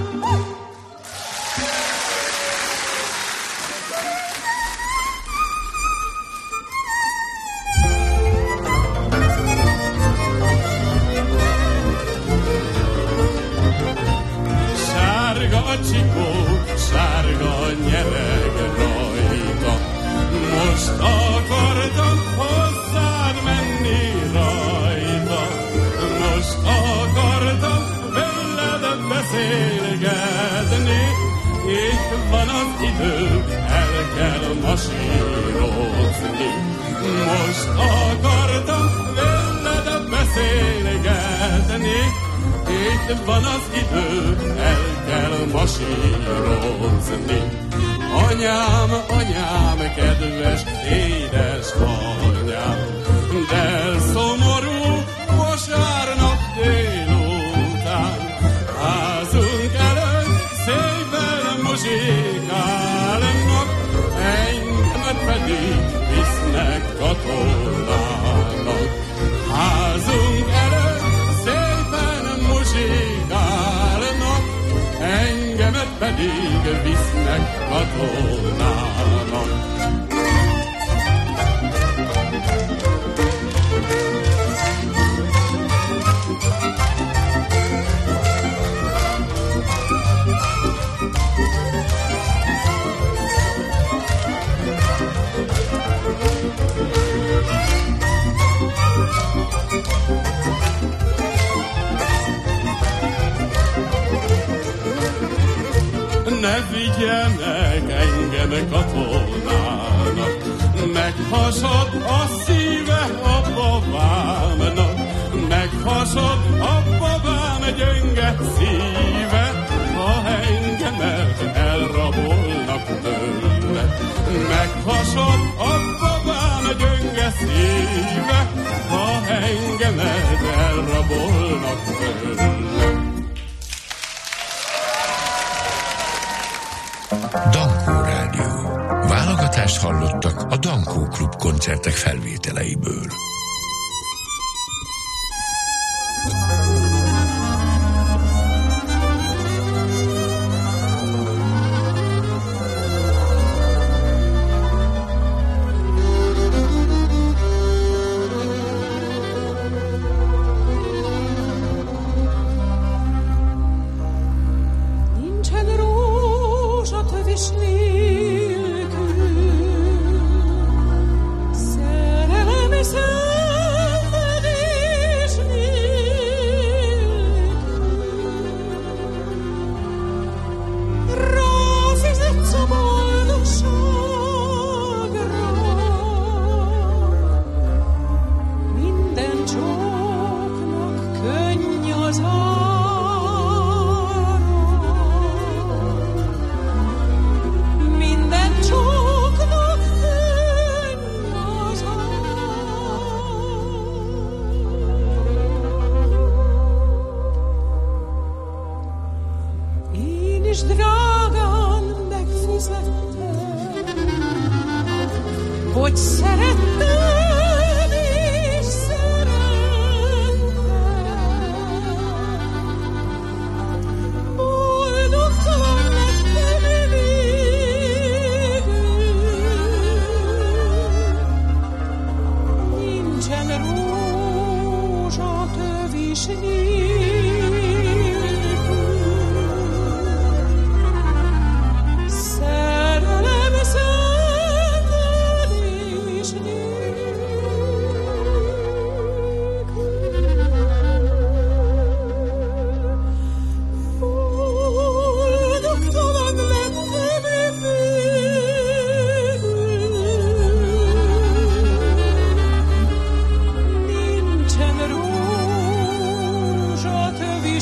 Sárga a csikó, sárga a nyereg rajta. Most akartam hozzád menni rajta. Most akartam veled beszélgetni. Itt van az idő, el kell masírozni. Most akartam veled beszélgetni. Itt van az idő, el kell masírozni. Anyám, anyám, kedves édesanyám, de szomorú vasárnap délután házunk előtt szépen muzsikálnak, engemet pedig visznek katonának. Házunk előtt szépen muzsikálnak, engemet pedig visznek katonának. Ne vigyenek engem katonának, meghasad a szíve a babámnak, meghasad a babám gyönge szíve, ha engemet elrabolnak tőle. Meghasad a babám gyönge szíve, ha engemet elrabolnak tőle. Dankó Rádió. Válogatást hallottak a Dankó Klub koncertek felvételeiből. Szerelem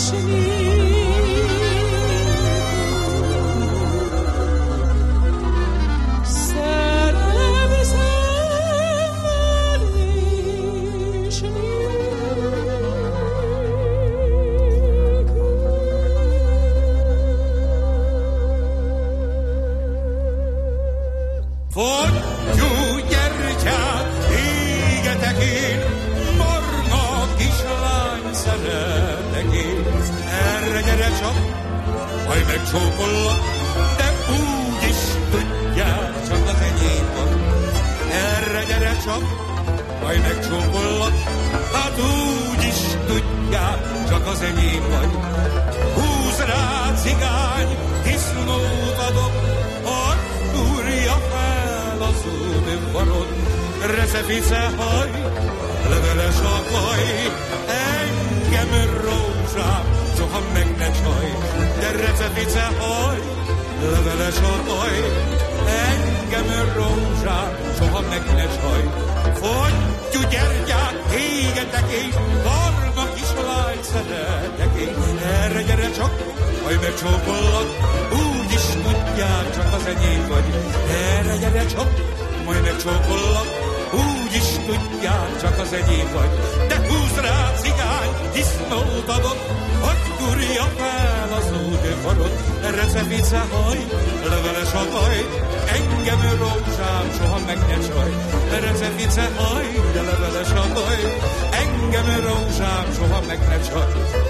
Megcsókollak, de úgy is tudják, csak az enyém van. Erre gyere csak, majd megcsókollak, hát úgy is tudják, csak az enyém vagy. Húz rá, cigány, disznót adok, hadd túrja fel az udvarod. Recepice haj, leveles a kaj, engem rózsám, soha meg ne csaj. De recepice haj, leveles a kaj, engem rózsám, soha meg ne csaj. Fogytyú gyertyát égetek én, barna kislány szeretek én. Erre gyere csak, majd megcsókollak, úgy is tudják, csak az enyém vagy. Erre gyere csak, majd megcsókollak, úgy is tudják, csak az enyém vagy. De húz rá, cigány, disznót adott, hogy gurja fel az udvarod. Recepice haj, leveles a kaj, engem rózsám, soha meg ne csaj. Recepice haj, de leveles a kaj, engem rózsám, soha meg ne csaj.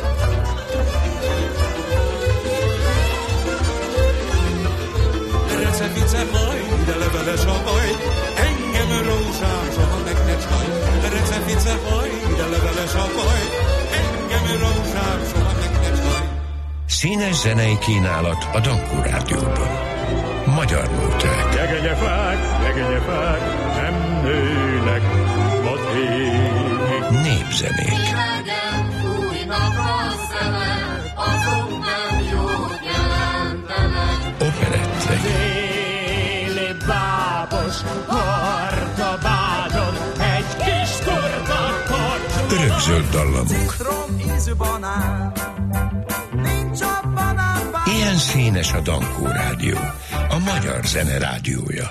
Recepice haj, de leveles a kaj, engem rózsám, soha meg ne csaj. Recepice haj, de leveles a kaj, engem rózsám, soha meg ne csaj. Színes zenei kínálat a Dankó Rádióban. Magyar nóták. Jegenyefák, nem nőnek, vad ég. Népzenék. Hidegen fújnak a szelek, azok nem jót jelentenek. Operettek. Déli bábos hordobádon egy kis turta korcsú. Örökzöld dallamok. Citrom ízű banán, nincs a banánban. Ilyen színes a Dankó Rádió, a magyar zene rádiója.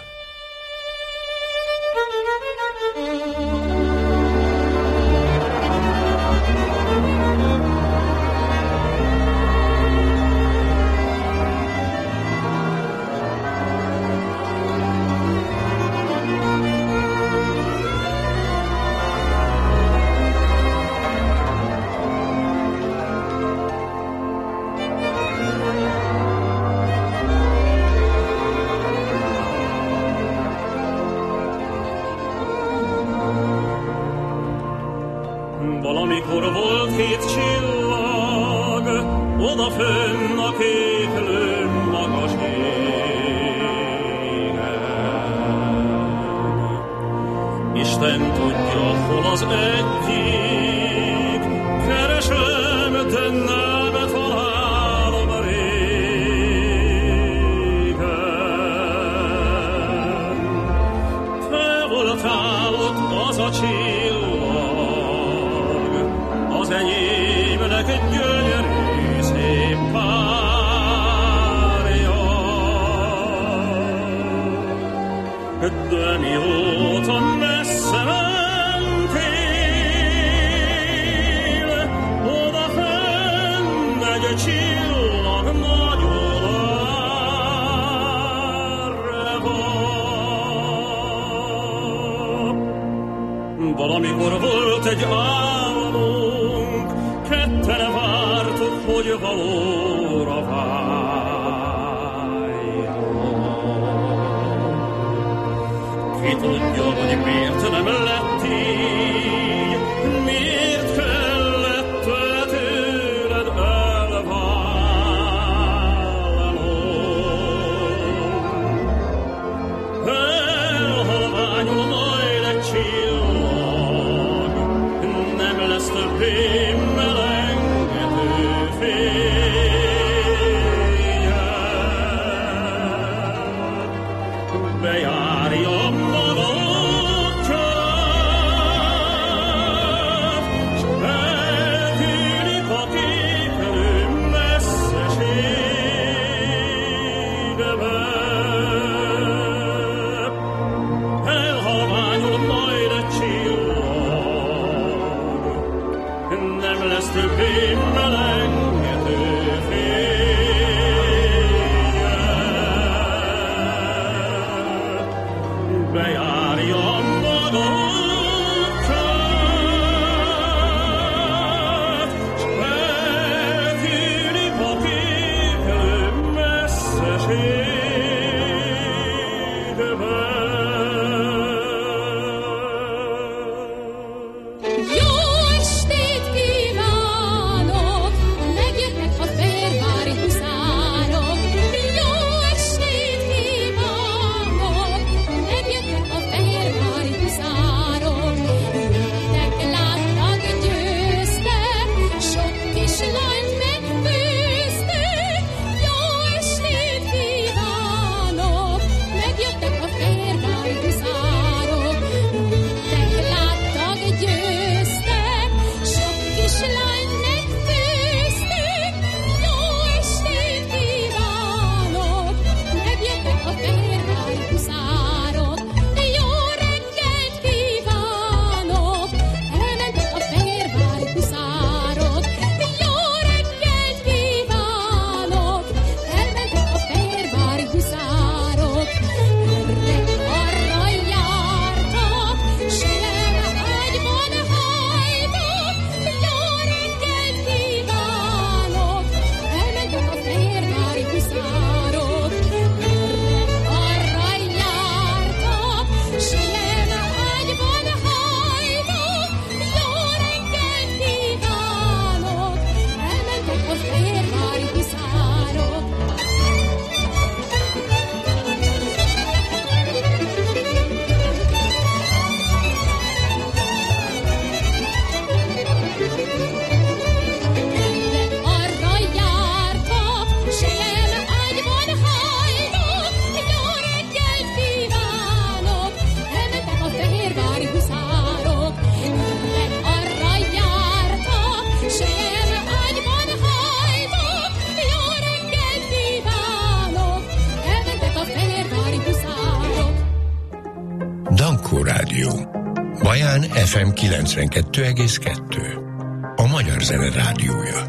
Valamikor volt két csillag, odafönn a kéklő magas égen. Isten tudja, hol az egyik, keresem, de nem találom régen. Te voltál ott az a csillag, az enyémnek egy gyönyörű szép párja. De mióta messze mentél, odafönn egy csillag nagyon árva. Valamikor volt egy álmunk, ketten vártuk, hogy valóra váljon. Ki tudja, hogy miért nem lett így, miért kellett tőled elválnom. Elhalványul majd egy csillag, nem lesz többé melengető fénye. Bejárja maga útját, s eltűnik a kékelő lesz többé melengető fénye, bejárja magadtát, s eltűnik a kékelő messzeségben. Baján FM 92,2. A Magyar Zene Rádiója.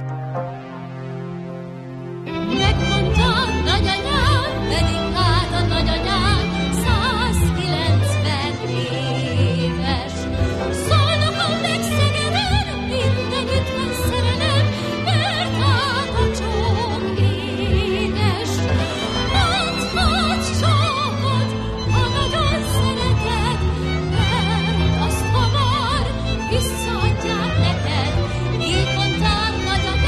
Megmondta nagyanyám, dedikált a nagyanyám, 190 éves. Szolnokon meg Szegeden, mindenütt van szerelem, mert át a csók édes. Mondd csókot, ha nagyon szereted, mert azt hamar visszaadják neked. Így mondták nagyanyám,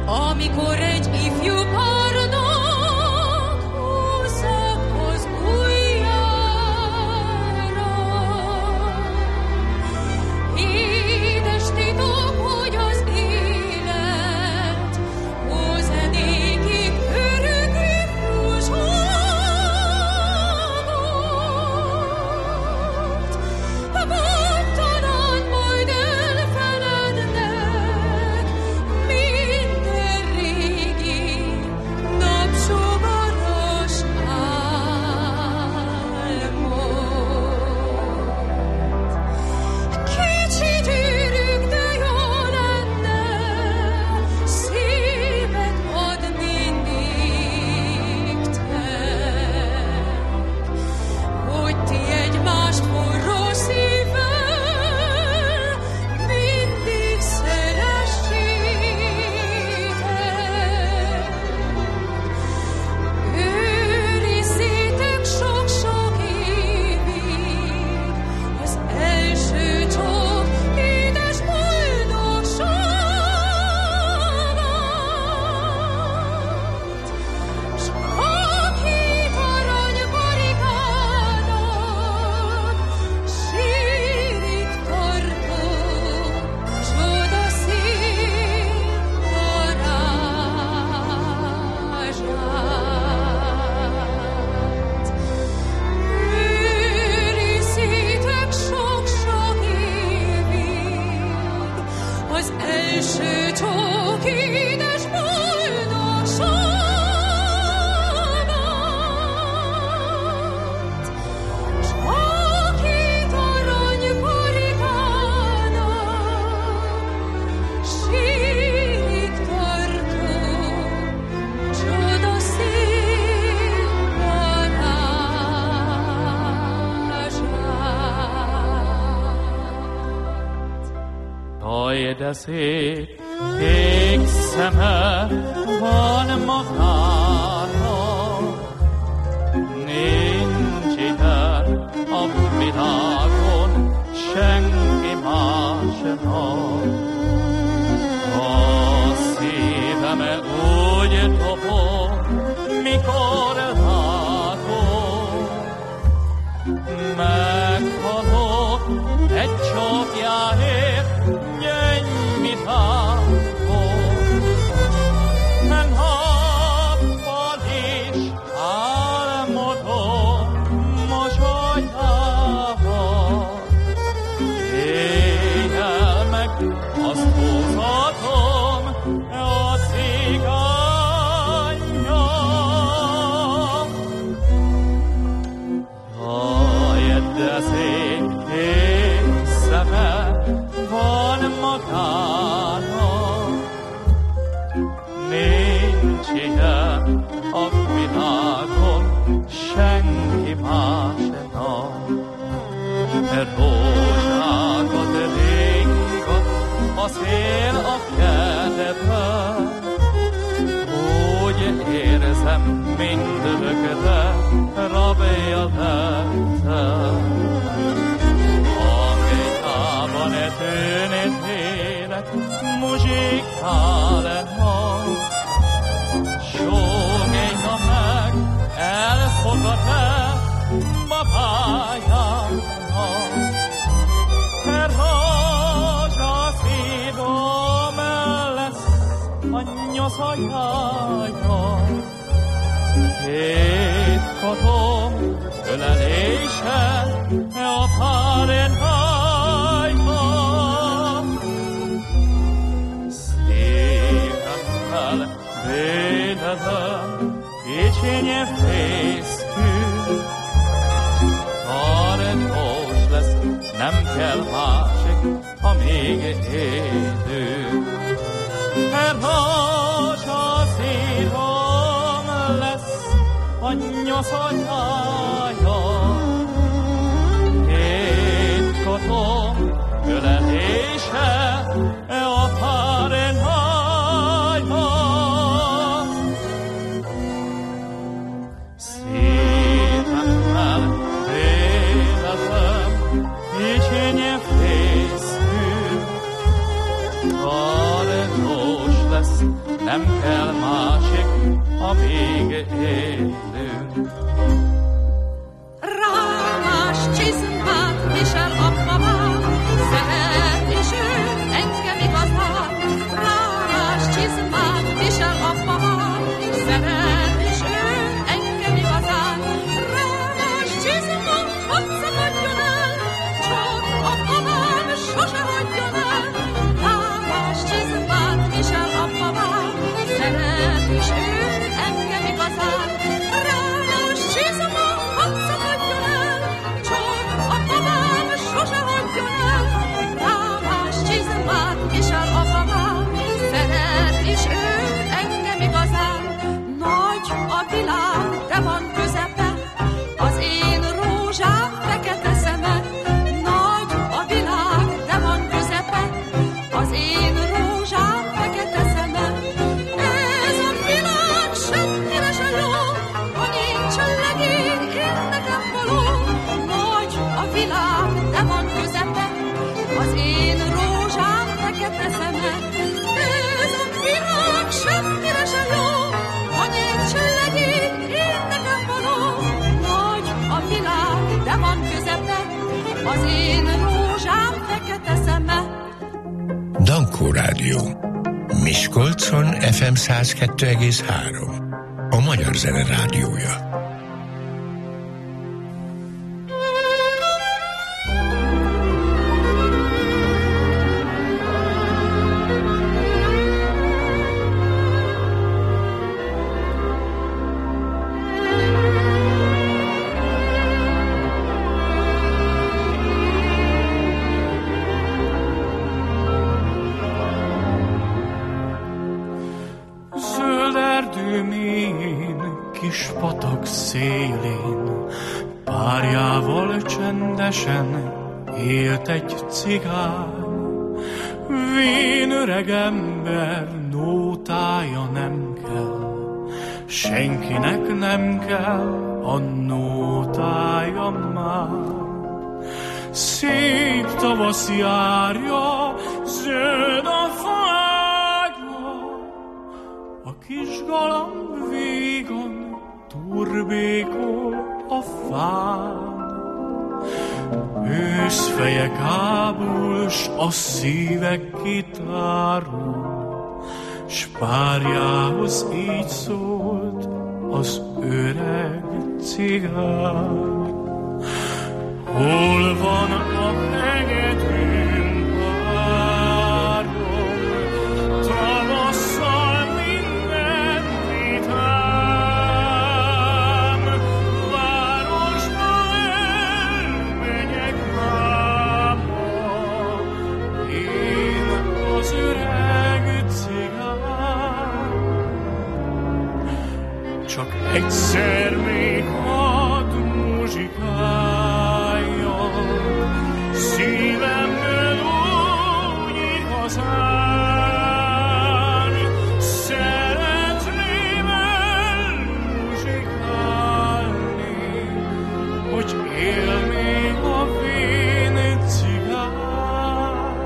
amikor egy ifjú párnak húzok az ujjára. Édes titok, hogy az élet ózenékig örökké fúzsogott. Gondtalan majd elfelednek minden régi napsugaras álmot. Kicsi gyűrűk, de jó lenne szívet adni néktek, hogy ti egymást forró szívvel mindig szeressétek. Őrizzétek sok-sok évig az első csók édes boldogságot. S akit aranyparikának sírig tartó csodaszép varázsát. Őrizzétek sok-sok évig az első csók édes boldogságot. S akit aranyparikának sírig tartó csodaszép varázsát. Jaj, de szép kék szeme van magának, nincs ilyen a világon senki másnak. A szíveme úgy dobog, mikor látom, meghalok egy csókjáért gyöngyvitágon. Nappal is álmodom mosolyával, éjjel meg azt húzhatom a cigányom. Jaj, de szép kék szeme van magának, nincs ilyen a világon senki másnak. Rózsákat ringat a szél a kertben, úgy érzem mindörökre rabja lettem. Hangjában tűnítélek muzsikálnak, sógénya meg elfogad-e babájának. Rózsaszívom lesz a nyoszajája, két katom ölelése a Fahrenheit-ba. Szívemmel védezem kicsinye fészkű, tartós lesz, nem kell másik, amíg élünk. Rózsaszívom lesz a nyoszajája, két katom ölelése a Fahrenheit-ba. Szívemmel védezem kicsinye fészkű, tartós lesz, nem kell másik, amíg élünk. Rámás csizmát visel a babám, szeret és ő engem igazán. Rámás csizmát visel a babám, szeret és ő engem igazán. Rámás csizmát hadd szakadjon el, csak a babám sose hagyjon el. Rámás csizmát visel a babám, szeret és ő engem igazán. Rámás csizmát hadd szakadjon el, csak a babám sose hagyjon el. Rámás csizmát visel a babám, szeret és ő engem igazán. Nagy a világ, de van közepe, az én rózsám fekete szeme. Nagy a világ, de van közepe, az én rózsám fekete szeme. Ez a világ semmire se jó, ha nincsen legény, én nekem való. Nagy a világ, de van közepe, az én rózsám fekete szeme. Ez a világ semmire se jó, ha nincsen legény, én nekem való. Nagy a világ, de van közepe, az én rózsám fekete szeme. Dankó Rádió. Miskolcon FM 102,3. A Magyar Zene Rádiója. Zöld erdő mélyén, kis patak szélén, párjával csendesen élt egy cigány. Vén öreg ember, nótája nem kell, senkinek nem kell a nótája már. Szép tavasz járja, zöld a fágya, a kis galamb vígan turbékol a fán. Őszfejek ábul, s a szívek kitárul, s párjához így szólt az öreg cigány. Hol van a hegedűn párom, tavasszal minden vitám, városba elmegyek máma, én az öreg cigány. Csak egyszer még hadd muzsikáljam, szívemből úgy igazán, szeretném elmuzsikálni, hogy él még a vén cigány.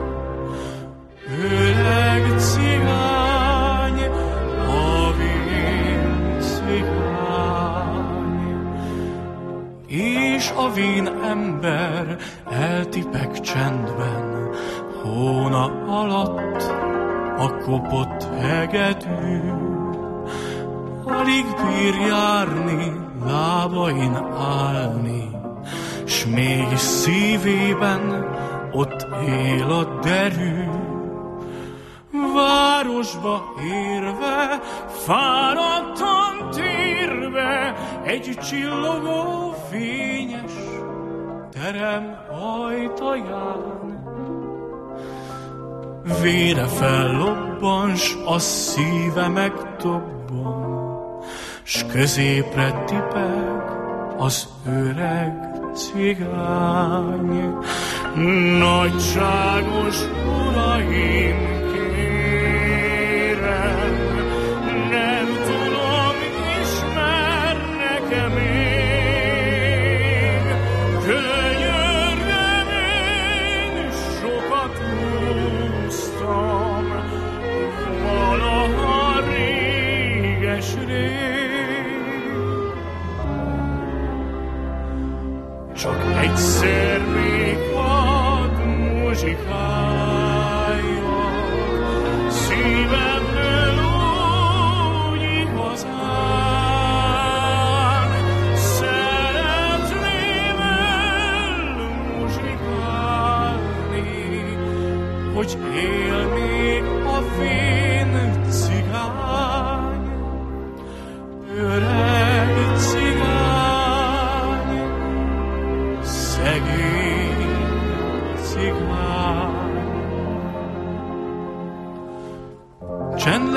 Öreg cigány, a vén cigány. És a vén ember eltipek csendben, hóna alatt a kopott hegedű. Alig bír járni, lábain állni, s mégis szívében ott él a derű. Városba érve, fáradtan térve, egy csillogó fényes terem ajtaján. Vére fellobban, s a szíve megtobban, s középre tipeg az öreg cigány. Nagyságos uraim, nem tudom, ismernek-e még. Könyörgöm, én sokat úsztam, valaha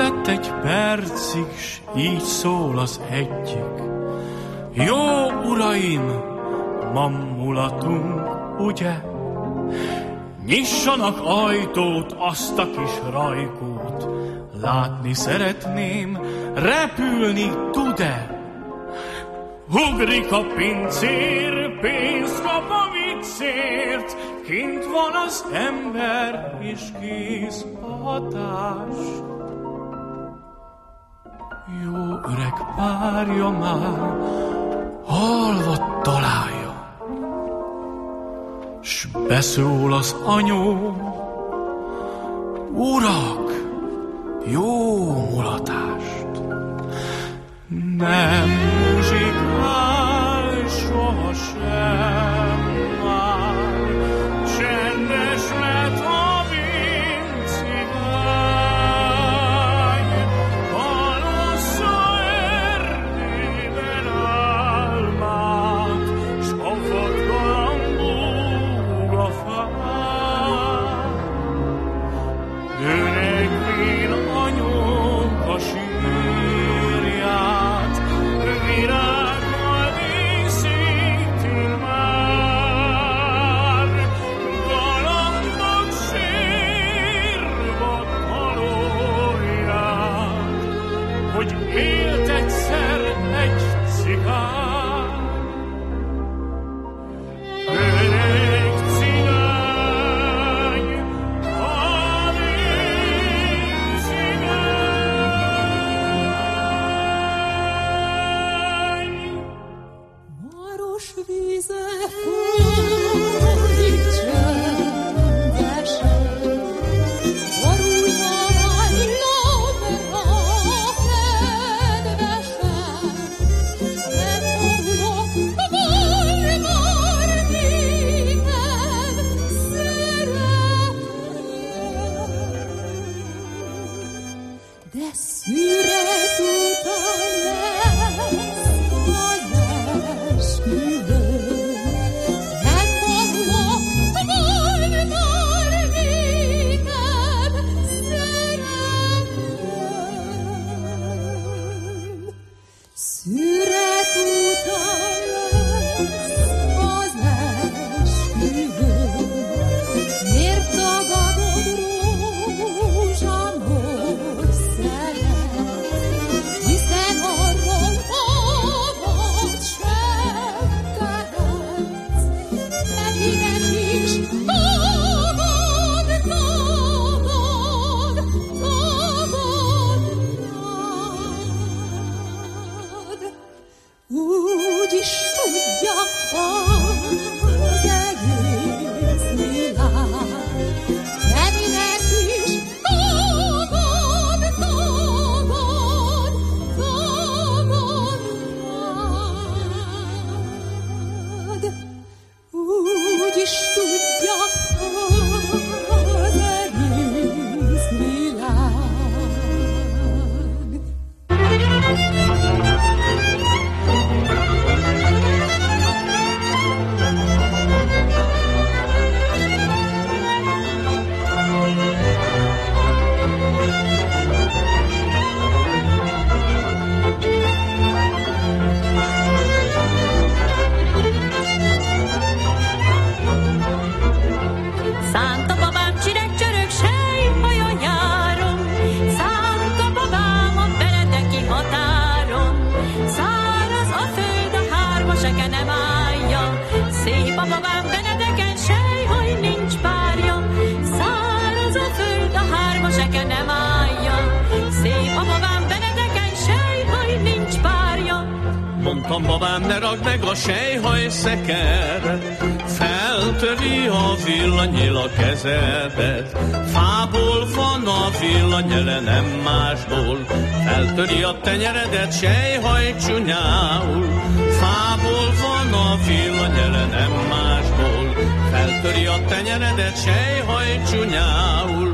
lett egy percig, s így szól az egyik. Jó uraim, ma mulatunk, ugye? Nyissanak ajtót, azt a kis rajkót. Látni szeretném, repülni tud-e? Ugrik a pincér, pénzt kap a viccért, kint van az ember, és kész a hatás. Jó öreg párja már halva találja, s beszól az anyó: urak, jó mulatást! Nem muzsikál sohasem már, csendes lett a vincigány, halossza erdében álmát, s a vadgalamb búg a fán. Öregvén anyók a sírját, virággal díszíti már, galambok sírva halóját, hogy élt egyszer egy cigár. Öreg cigány, halál cigány. Maros víze folyik csendesen, borulja hajlamra nedvesen. Nem borulok, baj már nékem szeretem, de szüret után lesz az esküvő. Nem borulok, baj már nékem szeretem. Szüret után lesz az esküvő. Miért tagadod rózsamból szelet? Hiszen arról magad sem tehetsz. Nekinek is tagad, tagad, tagadnád. Úgy is tudja az egész világ, nekinek is tagad, tagad, tagadnád. Úgy is tudja az egész világ. Szánta babám csiregcsörög sejhajon járom, szánta babám a benedeki határon. Száraz a föld, a hárma seke nem állja, szép a babám benedeken, sejhaj nincs párja. Száraz a föld, a hárma seke nem állja, szép a babám benedeken, sejhaj nincs párja. Mondtam, babám, ne ragd meg a sejhaj szekeret, feltöri a villanyél a kezedet. Fából van a villanyele, nem másból, feltöri a tenyeredet sejhaj csúnyául. Fából van a villanyele, nem másból, feltöri a tenyeredet sejhaj csúnyául.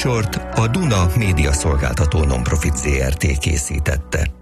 műsort a Duna Média Szolgáltató Nonprofit ZRT készítette.